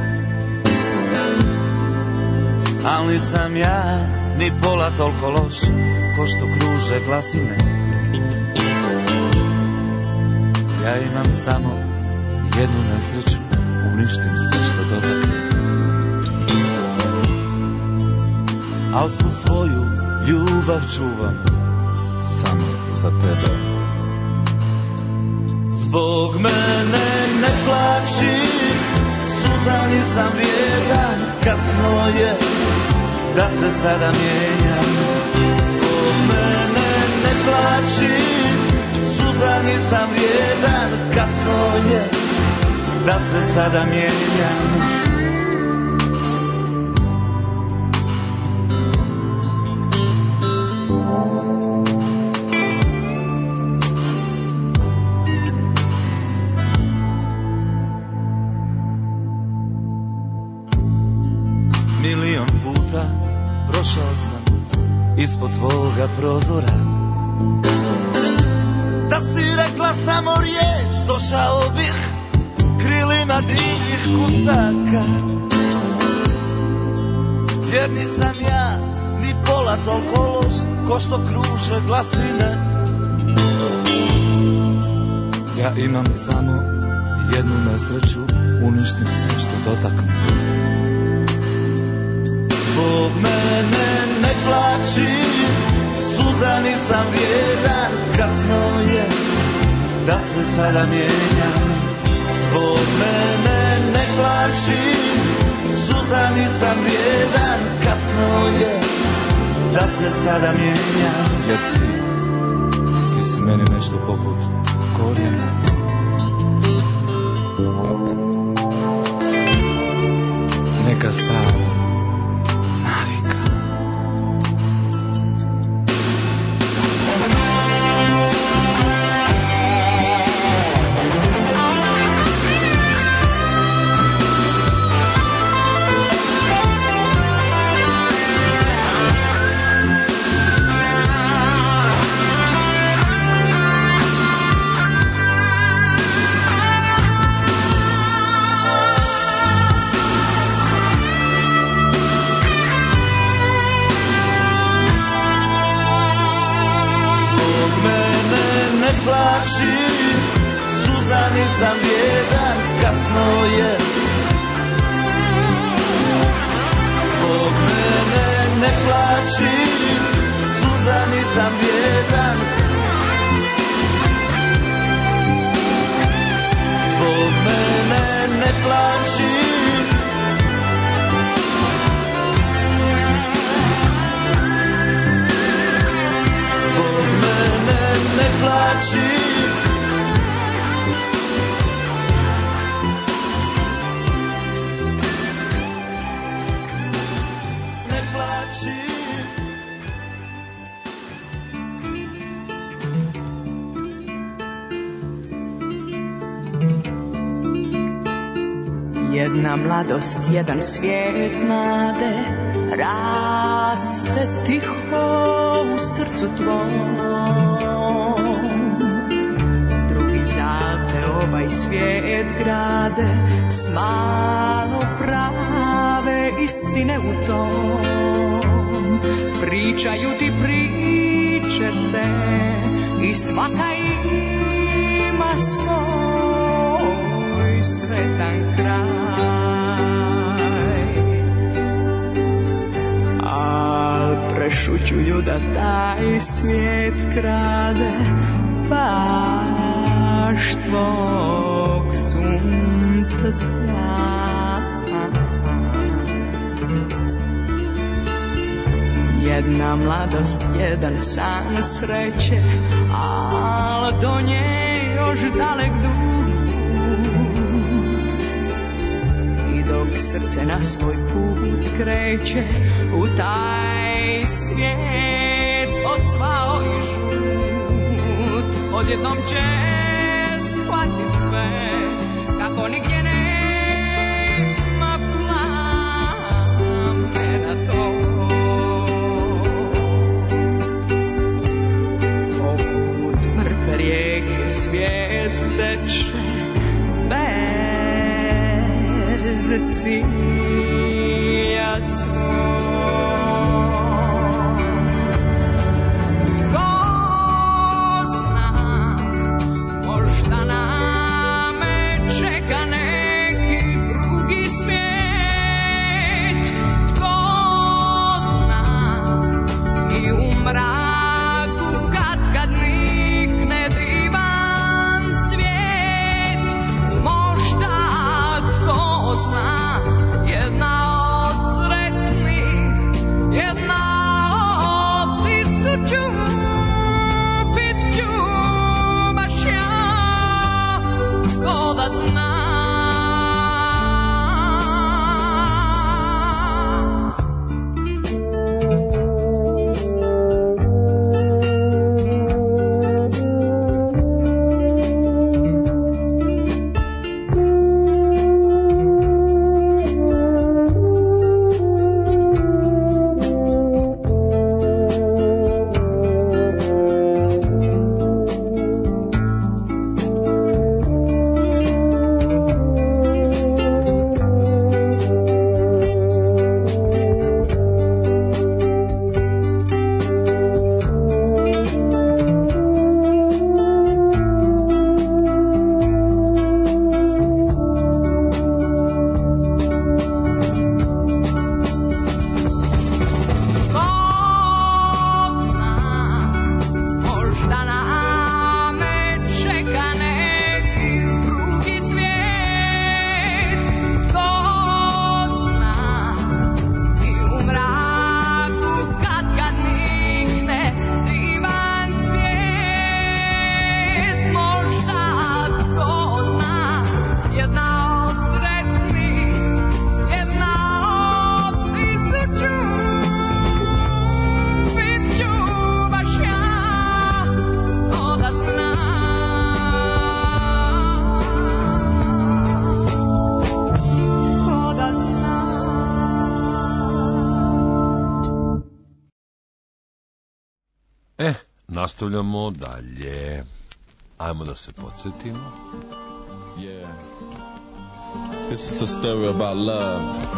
C: al nisam ja ni pola toliko loš ko što kruže glasine. Ja imam samo jednu nesreću, uništim sve što dotakne, al svu svoju ljubav čuvam samo za tebe. Zbog mene ne plači, suza nisam vrijedan, kasno je da se sada mijenjam. Zbog mene ne plači, suza nisam vrijedan, kasno je da se sada mijenjam. Prošao sam ispod tvoga prozora, da si rekla samo riječ, došao bih krilima divljih kusaka. Jer nisam ja ni pola toliko loš ko što kruže glasine. Ja imam samo jednu nesreću, uništim sve što dotaknem. Zbog mene ne plači, suza nisam vrijedan, kasno je da se sada mijenjam. Zbog mene ne plači, suza nisam vrijedan, kasno je da se sada mijenja.
J: Jer ti, ti si meni nešto poput korijena. Neka stara navika.
C: Suza nisam vjedan, kasno je. Zbog mene ne plači, suza nisam vjedan. Zbog mene ne plači. Zbog mene ne plači.
F: Jedna mladost, jedan svijet nade, raste tiho u srcu tvom. Drugi zate ovaj svijet grade, s malo prave istine u tom. Pričaju ti priče te i svaka ima svoj sretan kraj. Prešućuju da taj svijet krade baš tvog sunca sjaj. Jedna mladost, jedan san sreće, al do nje još dalek dug. I dok srce na svoj put kreće u taj svijet odsvao i žut, odjednom će shvatit sve, kako nigdje nema plamena to. Poput mrtve rijeke svijet teče bez cilja svoj. Jedna od sretnih
A: E, nastavljamo dalje. Ajmo da se podsjetimo.
J: Yeah. This is a story about love.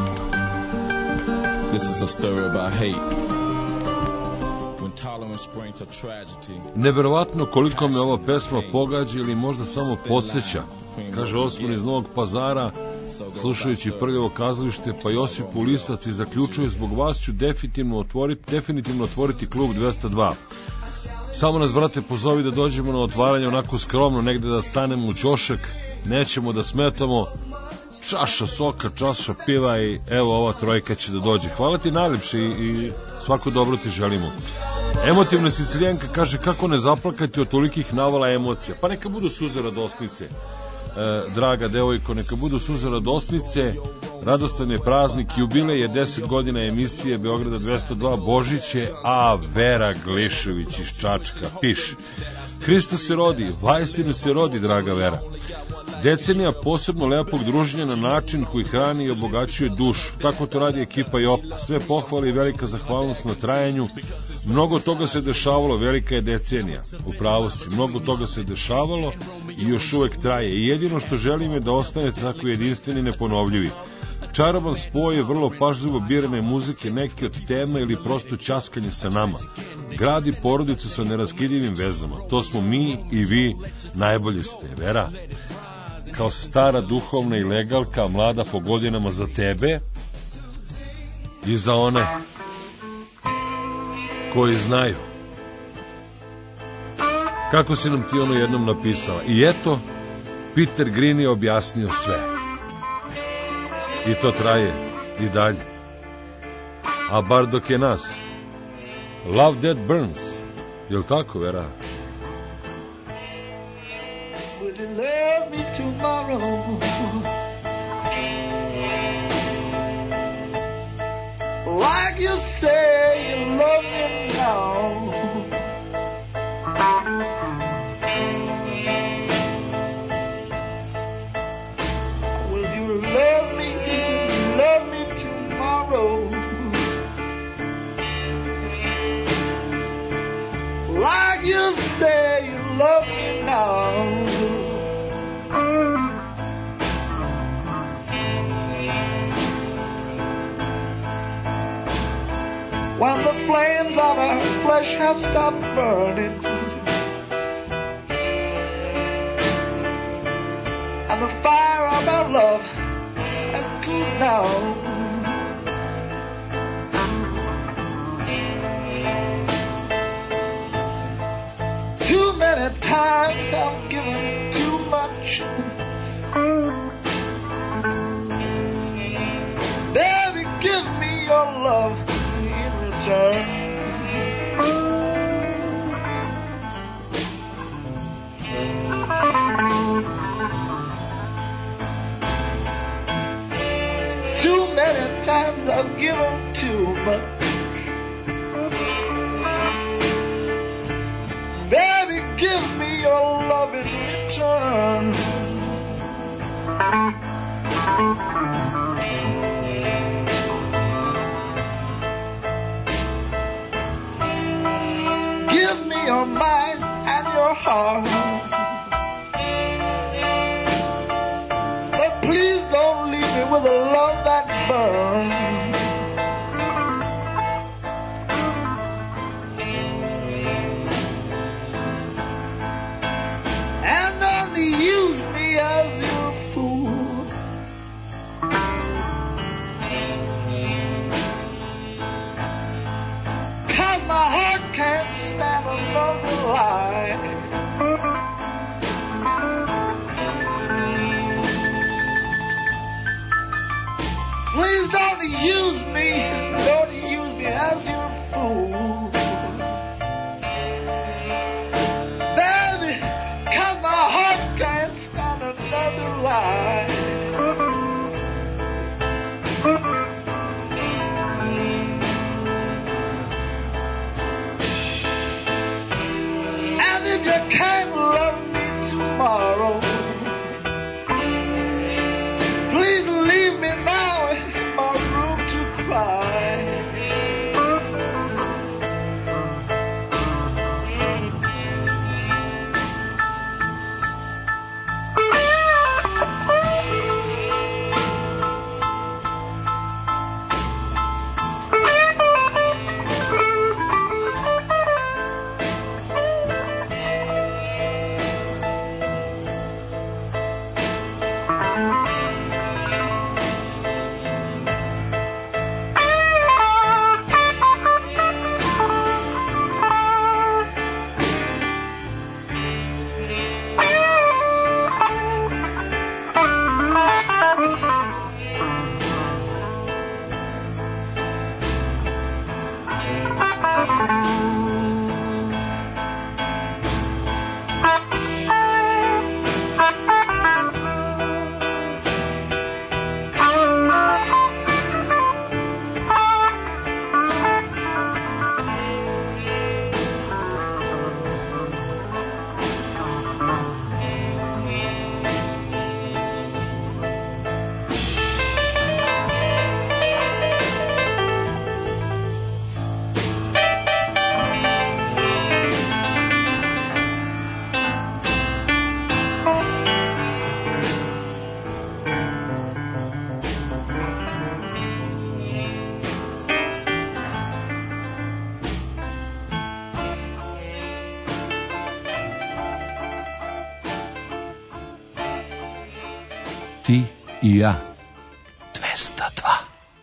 J: This is a story about hate. When tolerance brings a tragedy.
A: Neverovatno koliko me ova pesma pogađa ili možda samo podsjeća. Kaže Osman iz Novog Pazara, slušajući Prljavo kazalište, pa Josip Ulisac i zaključuje: zbog vas ću definitivno otvoriti, definitivno otvoriti klub dvesta dva. Samo nas, brate, pozovi da dođemo na otvaranje onako skromno, negde da stanemo u ćošak, nećemo da smetamo, čaša soka, čaša piva i evo ova trojka će da dođe. Hvala ti najlepše i, i svako dobro ti želimo. Emotivna Sicilijanka kaže: kako ne zaplakati od tolikih navala emocija? Pa neka budu suze radosnice, e, draga devojko, neka budu suze radosnice. Radostan je praznik, jubilej je deset godina emisije Beograda dvesta dva, Božić je, a Vera Glišević iz Čačka piše: Hristo se rodi, vaistinu se rodi, draga Vera. Decenija posebno lepog druženja na način koji hrani i obogaćuje dušu. Tako to radi ekipa Jopa. Sve pohvale i velika zahvalnost na trajanju. Mnogo toga se dešavalo, velika je decenija. Upravo si, mnogo toga se dešavalo i još uvek traje. I jedino što želim je da ostanete tako jedinstveni i neponovljivi. Čaroban spoj je vrlo pažljivo birane muzike, neke od tema ili prosto ćaskanje sa nama. Gradi porodicu sa neraskidivim vezama. To smo mi i vi, najbolji ste, Vera. Kao stara duhovna i legalka, mlada po godinama, za tebe i za one koji znaju. Kako si nam ti ono jednom napisala? I eto, Peter Green je objasnio sve. I to traje i dalje. A bar dok je nas. Love that burns. Jel tako, Vera?
H: Will you love me tomorrow? Like you say you love me now. Will you love me, love me tomorrow? Like you say you love me now. When the flames of our flesh have stopped burning and the fire of our love has cooled down, too many times I've given too much. Baby, give me your love in return. Too many times I've given too much. Baby, give me your love in return. Give me your mind and your heart. But please don't leave me with a love that burns. And don't use me as your fool. Cause my heart can't stand another lie.
A: Ti i ja. dvesta dva.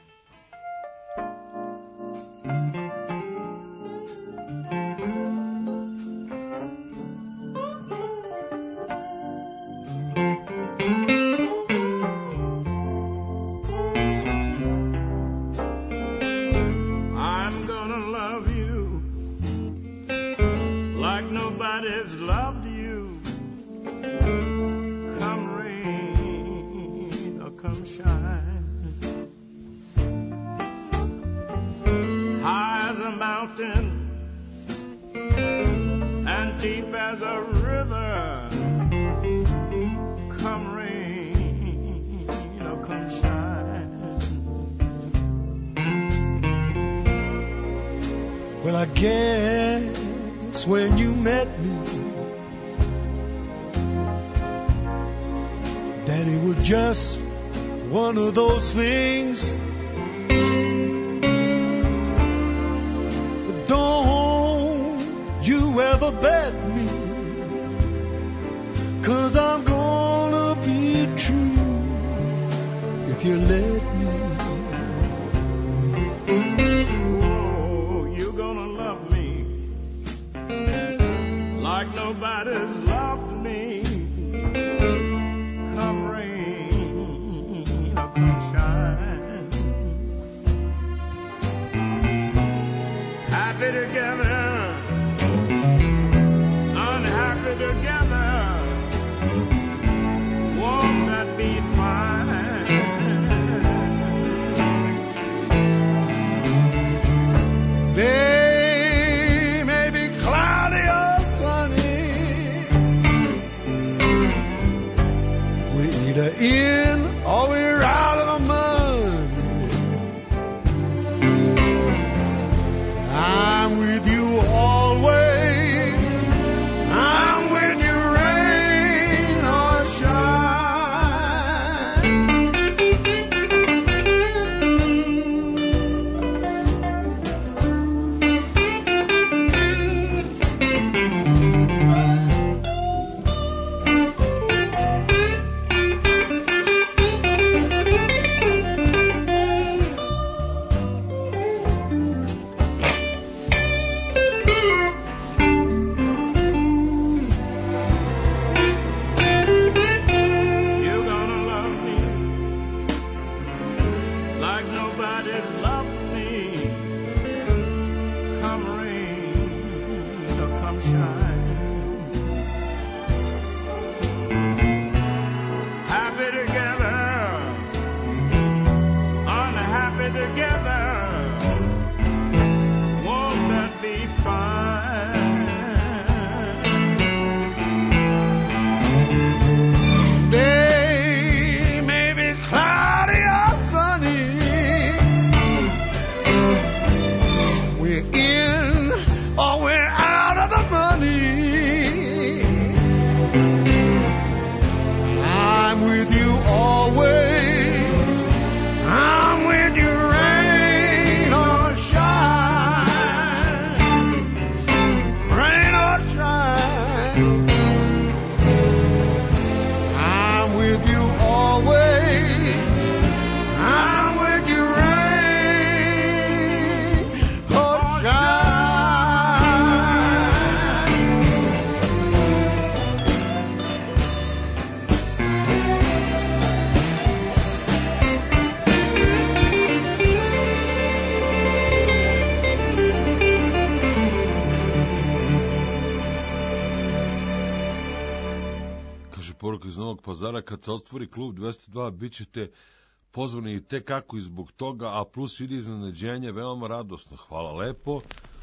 A: Poruka iz Novog Pazara, kad se otvori klub dvesta dva, bit ćete pozvani i te kako i zbog toga, a plus vidi iznenađenje, veoma radosno. Hvala lepo.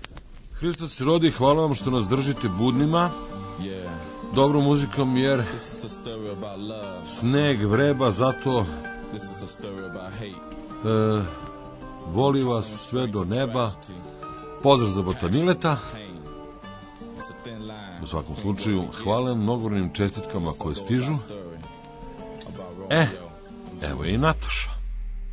A: Hristos se rodi, hvala vam što nas držite budnima, dobrom muzikom, jer sneg vreba, zato e, voli vas sve do neba. Pozdrav za Botanileta. U svakom slučaju, hvala mnogobrojnim čestitkama koje stižu. E, evo je i Nataša.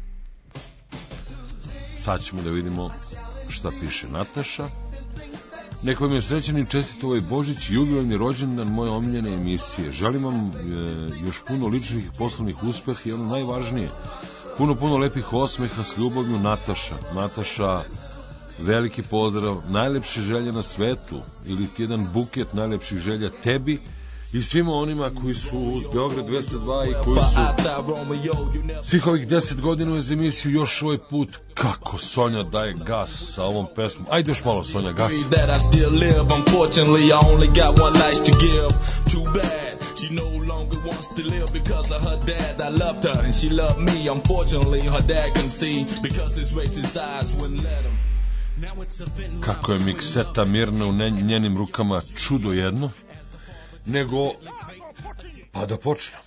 A: Sad ćemo da vidimo šta piše Nataša. Neka vam je srećan i čestit ovaj Božić i jubilarni rođendan moje omiljene emisije. Želim vam e, još puno ličnih i poslovnih uspeha i ono najvažnije, puno, puno lepih osmeha s ljubavlju, Nataša. Nataša, veliki pozdrav, najlepše želje na svetu, ili ti jedan buket najlepših želja tebi i svima onima koji su uz Beograd dvesta dva i koji su svih ovih deset godina uz emisiju. Još ovaj put kako Sonja daje gas sa ovom pesmom. Ajde još malo, Sonja, gas.
I: She no longer wants to live because of her dad. I loved her and she loved me. Unfortunately, her dad couldn't see because his racist eyes wouldn't let him.
A: Kako je mikseta mirna u njenim rukama, čudo jedno. Nego, pa da počnemo.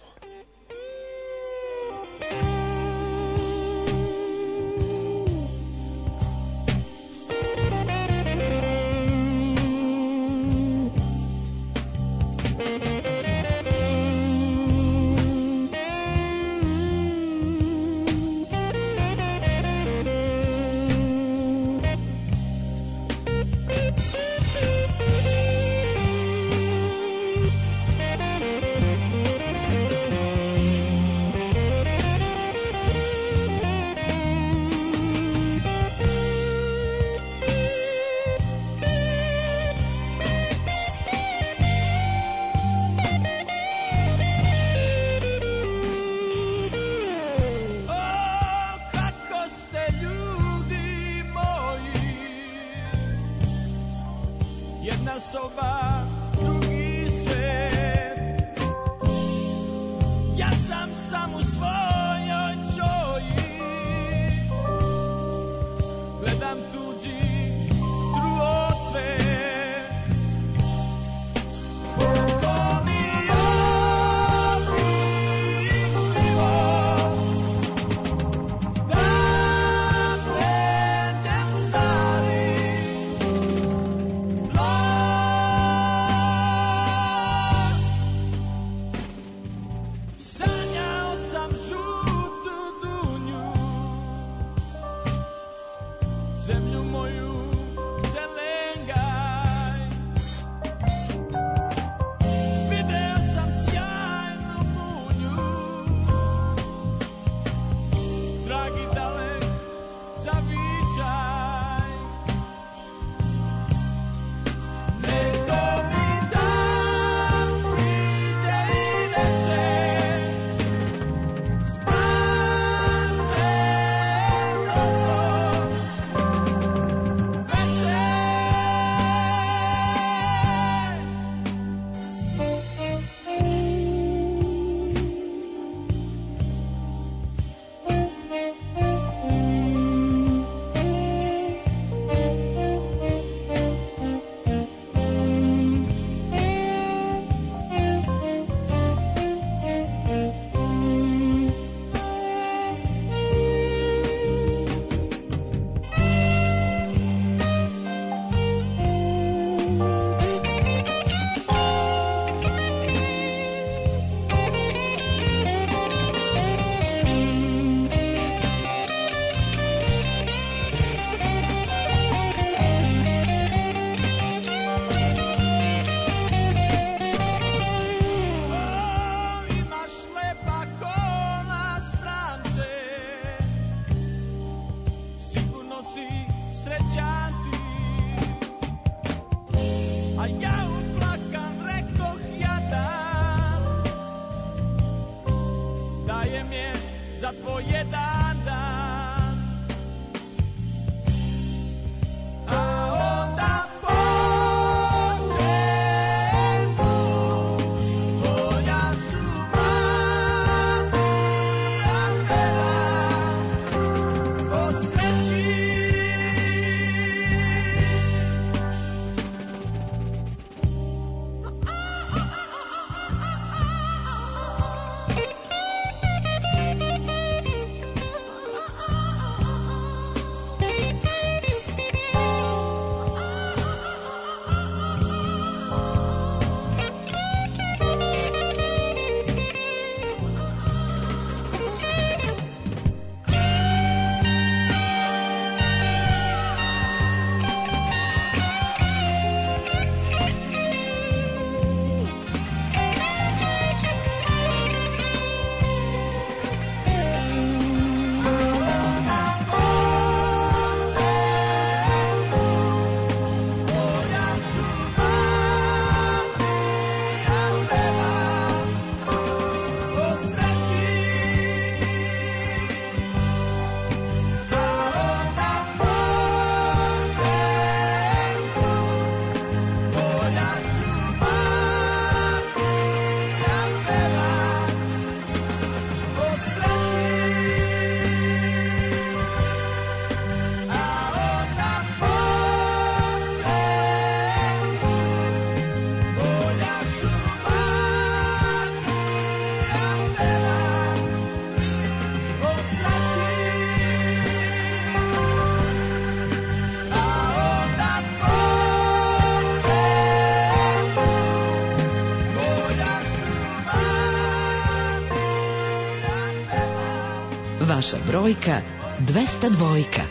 G: Vaša brojka dvesta dvojka.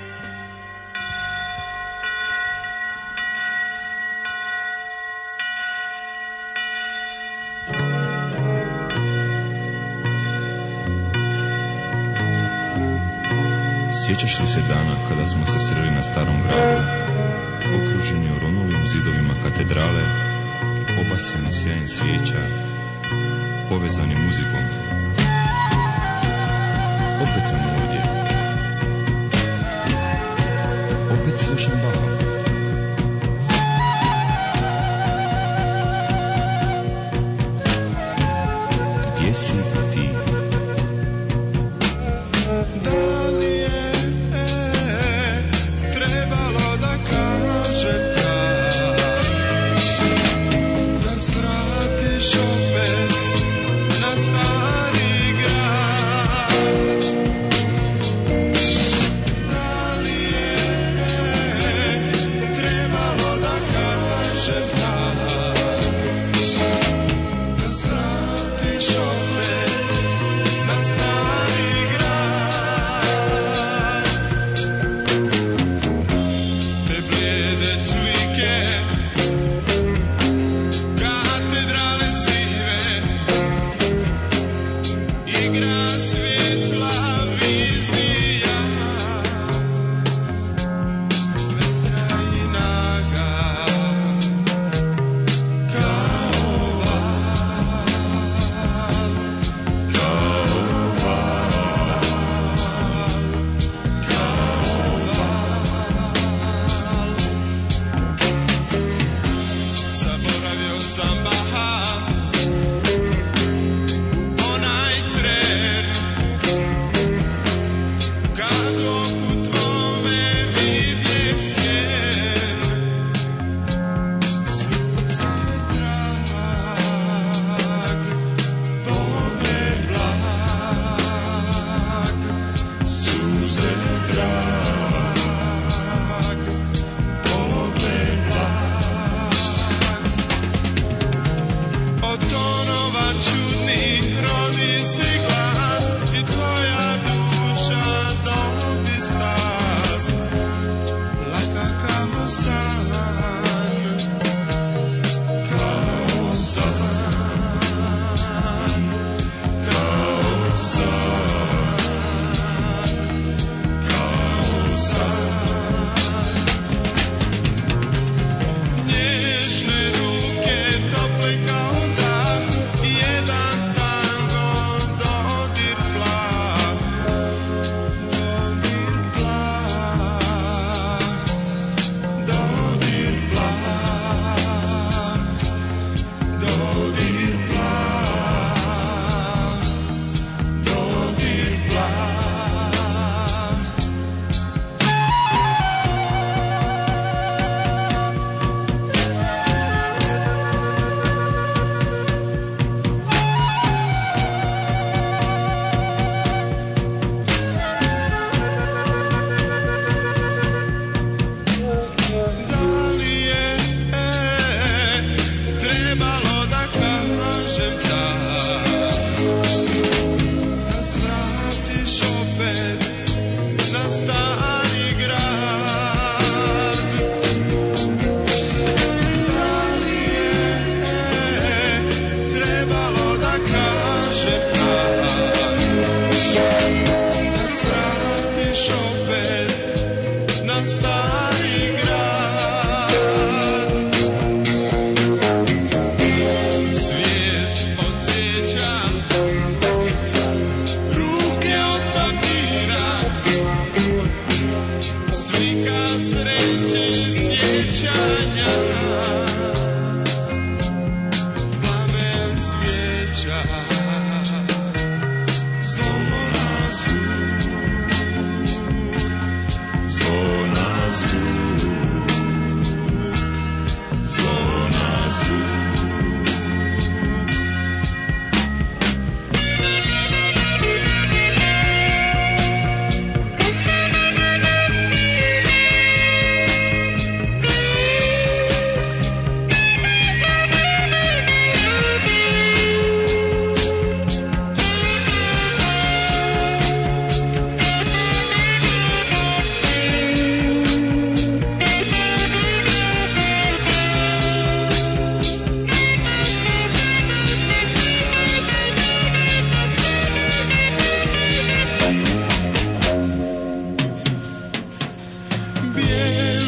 J: Sjećaš li se dana kada smo se sreli na Starom gradu, okruženi oronulim zidovima katedrale, obasjani sjajem svijeća, povezani muzikom? Opet sam ovdje. Opet slušam Baha. Gdje si ti?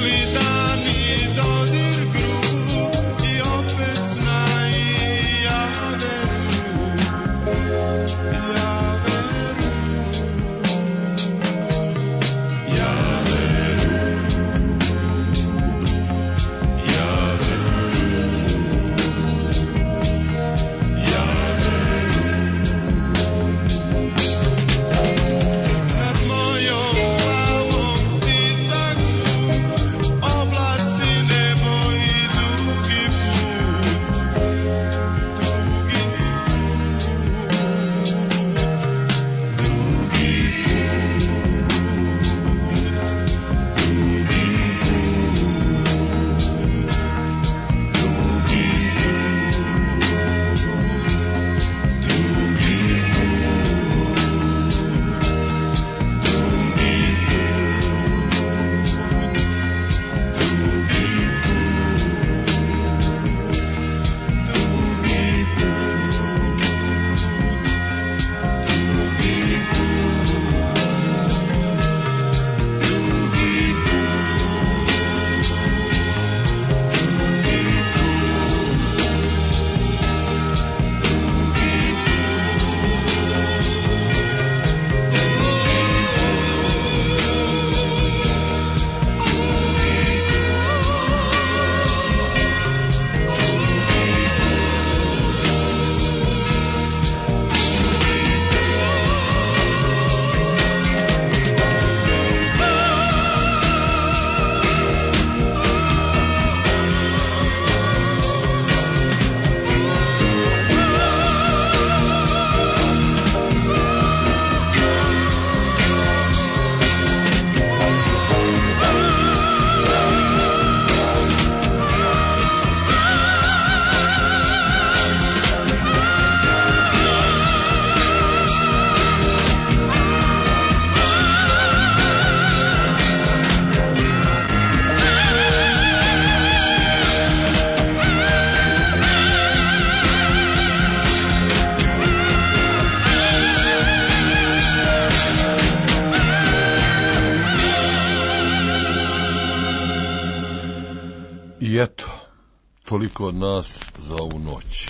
A: I eto, toliko od nas za ovu noć.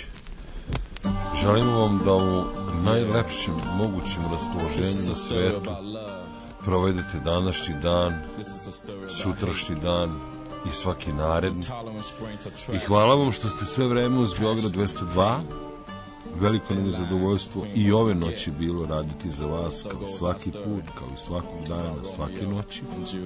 A: Želimo vam da u najlepšem mogućem raspoloženju na svetu provedete današnji dan, sutrašnji dan i svaki naredni. I hvala vam što ste sve vreme uz Beograd dvesta dva. Veliko nam je zadovoljstvo i ove noći bilo raditi za vas, kao svaki put, kao i svakog dana, svake noći.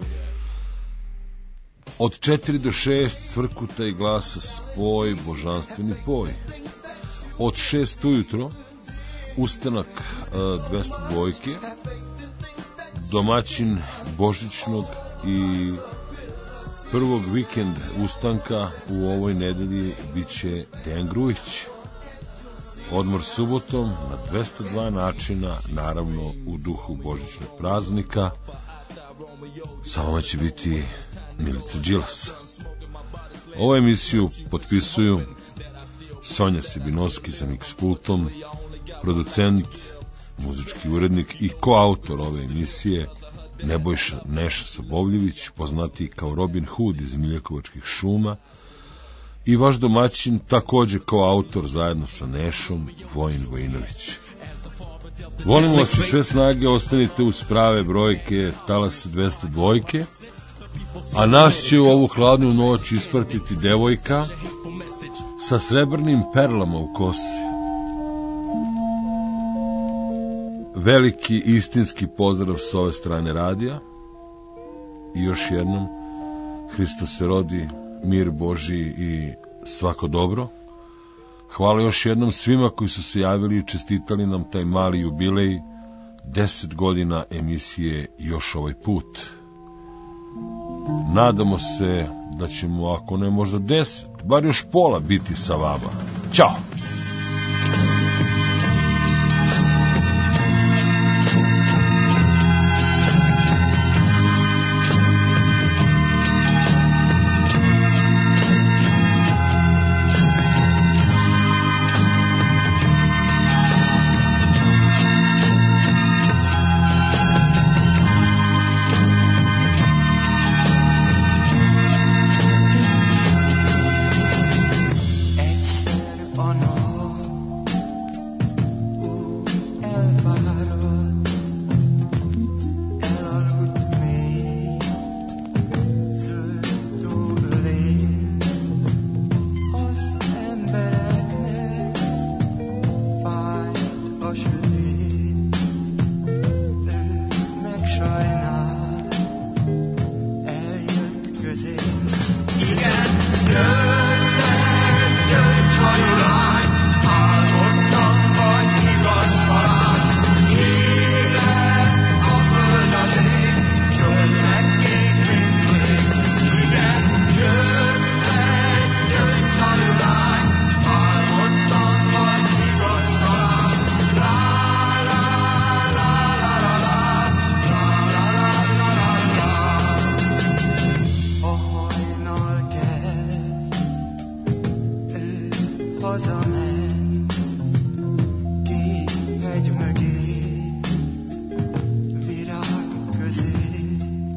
A: Od četiri do šest cvrkuta i glasa spoj, božanstveni poj. Od šest ujutro ustanak uh, dvesta dvojke, domaćin božićnog i prvog vikend ustanka u ovoj nedelji biće Dejan Grujić. Odmor subotom na dvesta dva načina, naravno u duhu božićnog praznika. Sa vama će biti Milica Đilas. Ovu emisiju potpisuju Sonja Sebinovski sa mix pultom, producent, muzički urednik i koautor ove emisije Nebojša Neša Sobovljević, poznati kao Robin Hood iz Miljakovačkih šuma, i vaš domaćin, takođe koautor zajedno sa Nešom, Vojin Vojinović. Volimo vas i sve snage, ostanite uz prave brojke Talasa dvesta dva, a nas će u ovu hladnu noć ispratiti devojka sa srebrnim perlama u kosi. Veliki istinski pozdrav s ove strane radija i još jednom Hristos se rodi, mir Božiji i svako dobro. Hvala još jednom svima koji su se javili i čestitali nam taj mali jubilej, deset godina emisije još ovaj put. Nadamo se da ćemo, ako ne možda deset, bar još pola biti sa vama. Ćao!
H: hazament két hegy mögé, virágok közé,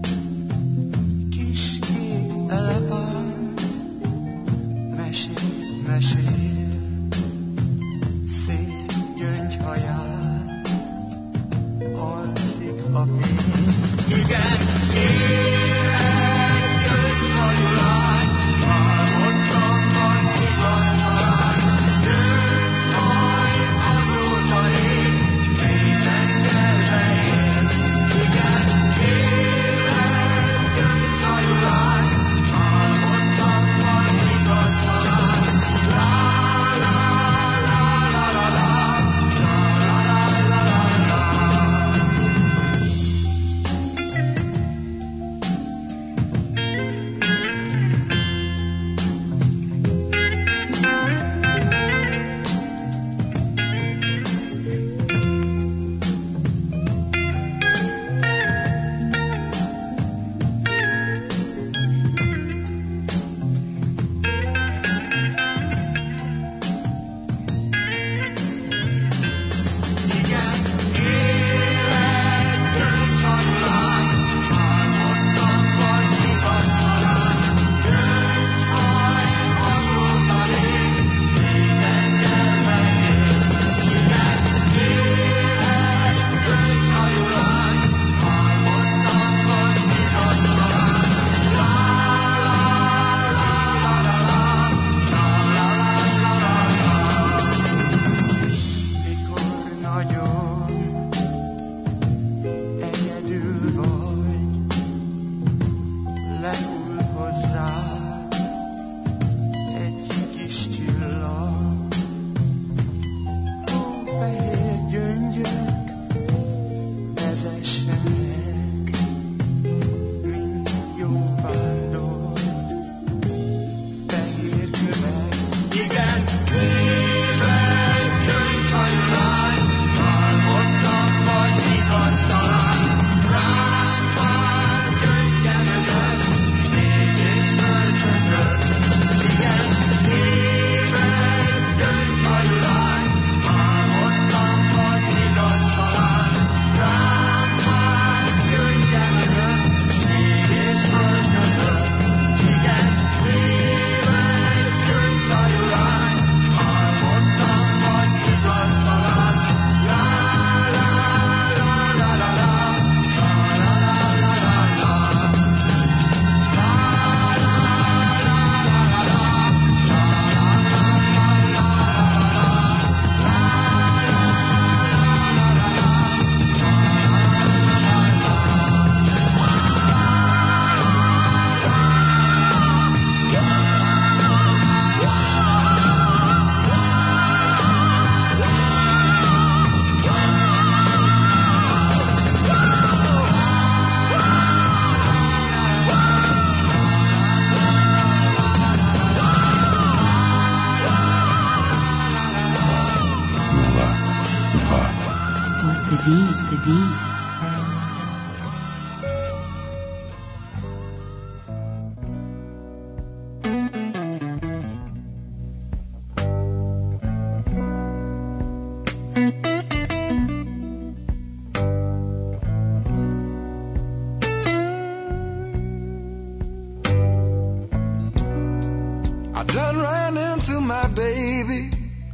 H: kis kék elefánt mesél, mesél, szép gyöngyhaján alszik a fény. Igen, élet gyöngyhajú lány, álmodtam majd igaz talán, gyöngyhaj azóta rég, mindenkelben él. Igen, élet gyöngyhajú lány, álmodtam majd igaz talán, lá, lá, lá, lá, lá, lá, lá, lá, lá, lá, lá. Mikor nagyon egyedül vagy, lehull hozzád egy kis csillag. Hófehér gyöngyök vezessenek, mint jó vándor, fehér kövek. Igen, élet gyöngyhajú lány, álmodtam majd igaz talán, rám vár gyöngyemögött, mégis öltözött. Igen, élet gyöngyhajú lány, álmodtam majd igaz talán, rám vár gyöngyemögött, mégis öltözött. Igen, élet gyöngyhajú lány, álmodtam majd igaz talán, lá, lá, lá, lá, lá, lá, lá, lá, lá, lá, lá, lá.
B: To ste vi, ste vi.
C: I done ran into my baby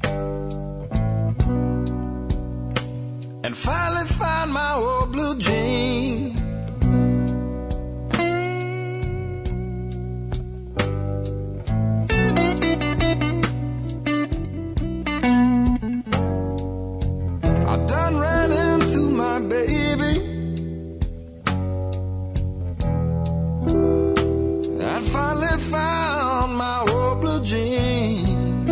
C: and finally found my old blue jean. I done ran into my baby and finally found my old blue jean.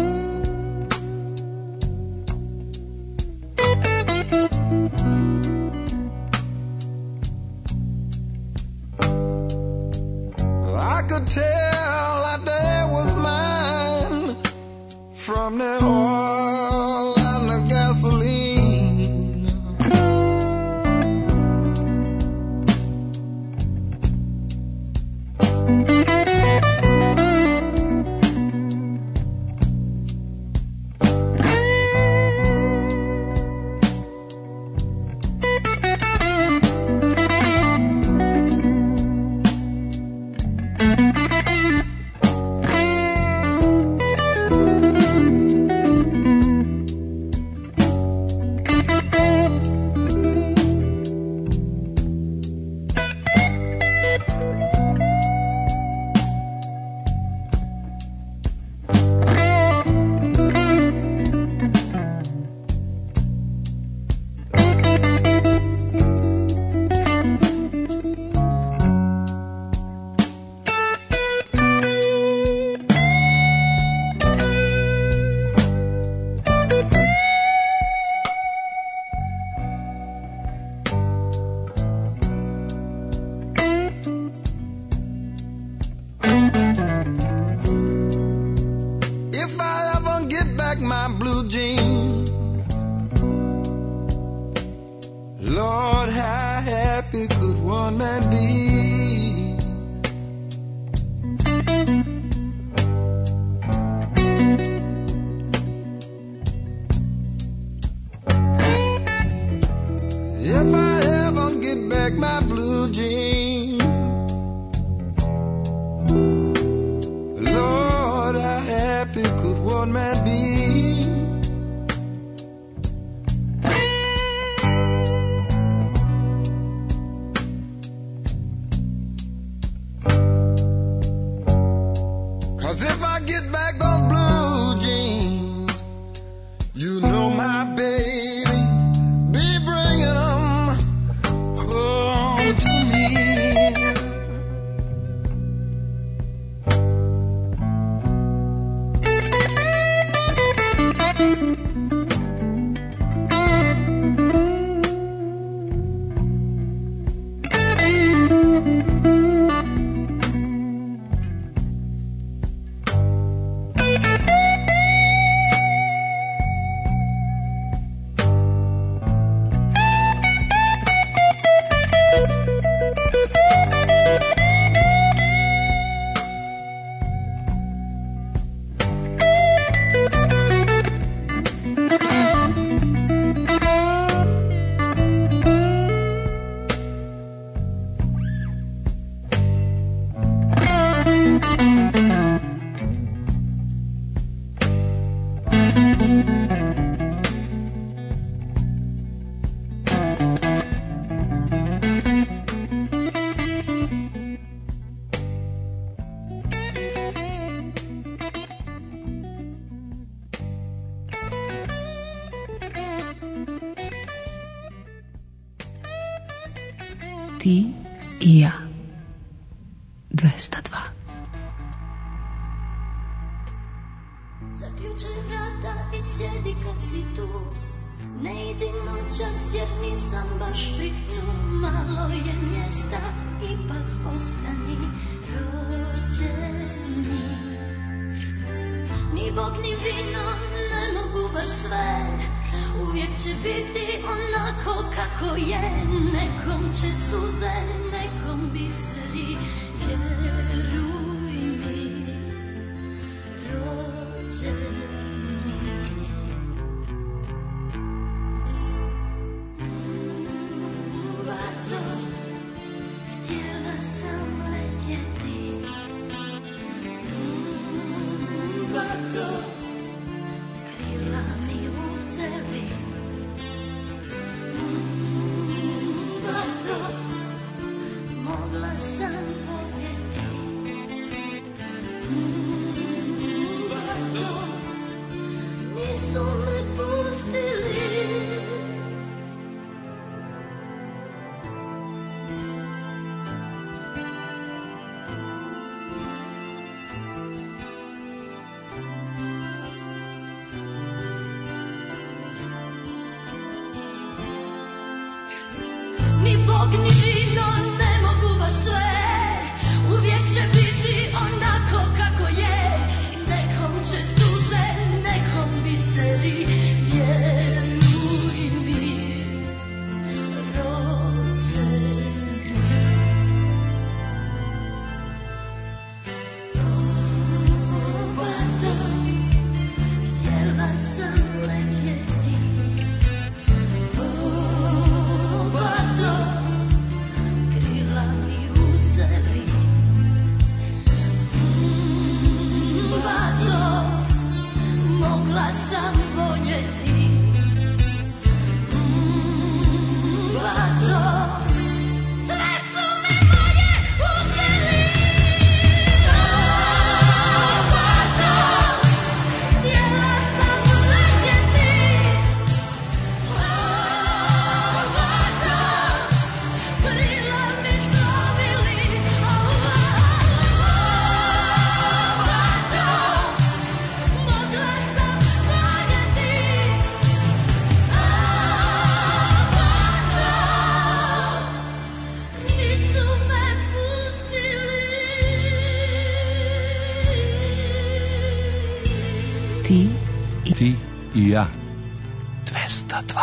C: I could tell that day was mine from the oil and the gasoline. If I ever get back my blue jeans, Lord, how happy could one man be? If I ever get back my blue jeans, Lord, how happy could one man be? Cause if I get back those blue jeans, you know my baby be bringing them home to me.
G: Ti i ja. dvesta dva.
D: Zaključaj vrata i sjedi kad si tu. Ne idi noćas jer nisam baš pri snu. Malo je mjesta, ipak ostani rođeni. Ni Bog ni vino ne mogu baš sve. Uvijek će biti onako kako je. Nekom će suze, nekom biseri. Vjeruj mi, rođeni. Vato, htjela sam letjeti. Vato, krila mi uzeli. Vato, mogla sam voljeti. Vato, nisu me pustili. Ni Bog ni vino ne mogu baš sve. Uvijek će biti onako kako je. Nekom će suze, nekom biseri. Vjeruj mi, rođeni. Vato, htjela sam letjeti. Vato,
G: Ti i,
A: ti i ja.
G: dvesta dva.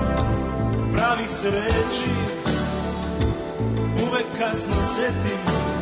L: Sreći uvek kasno setim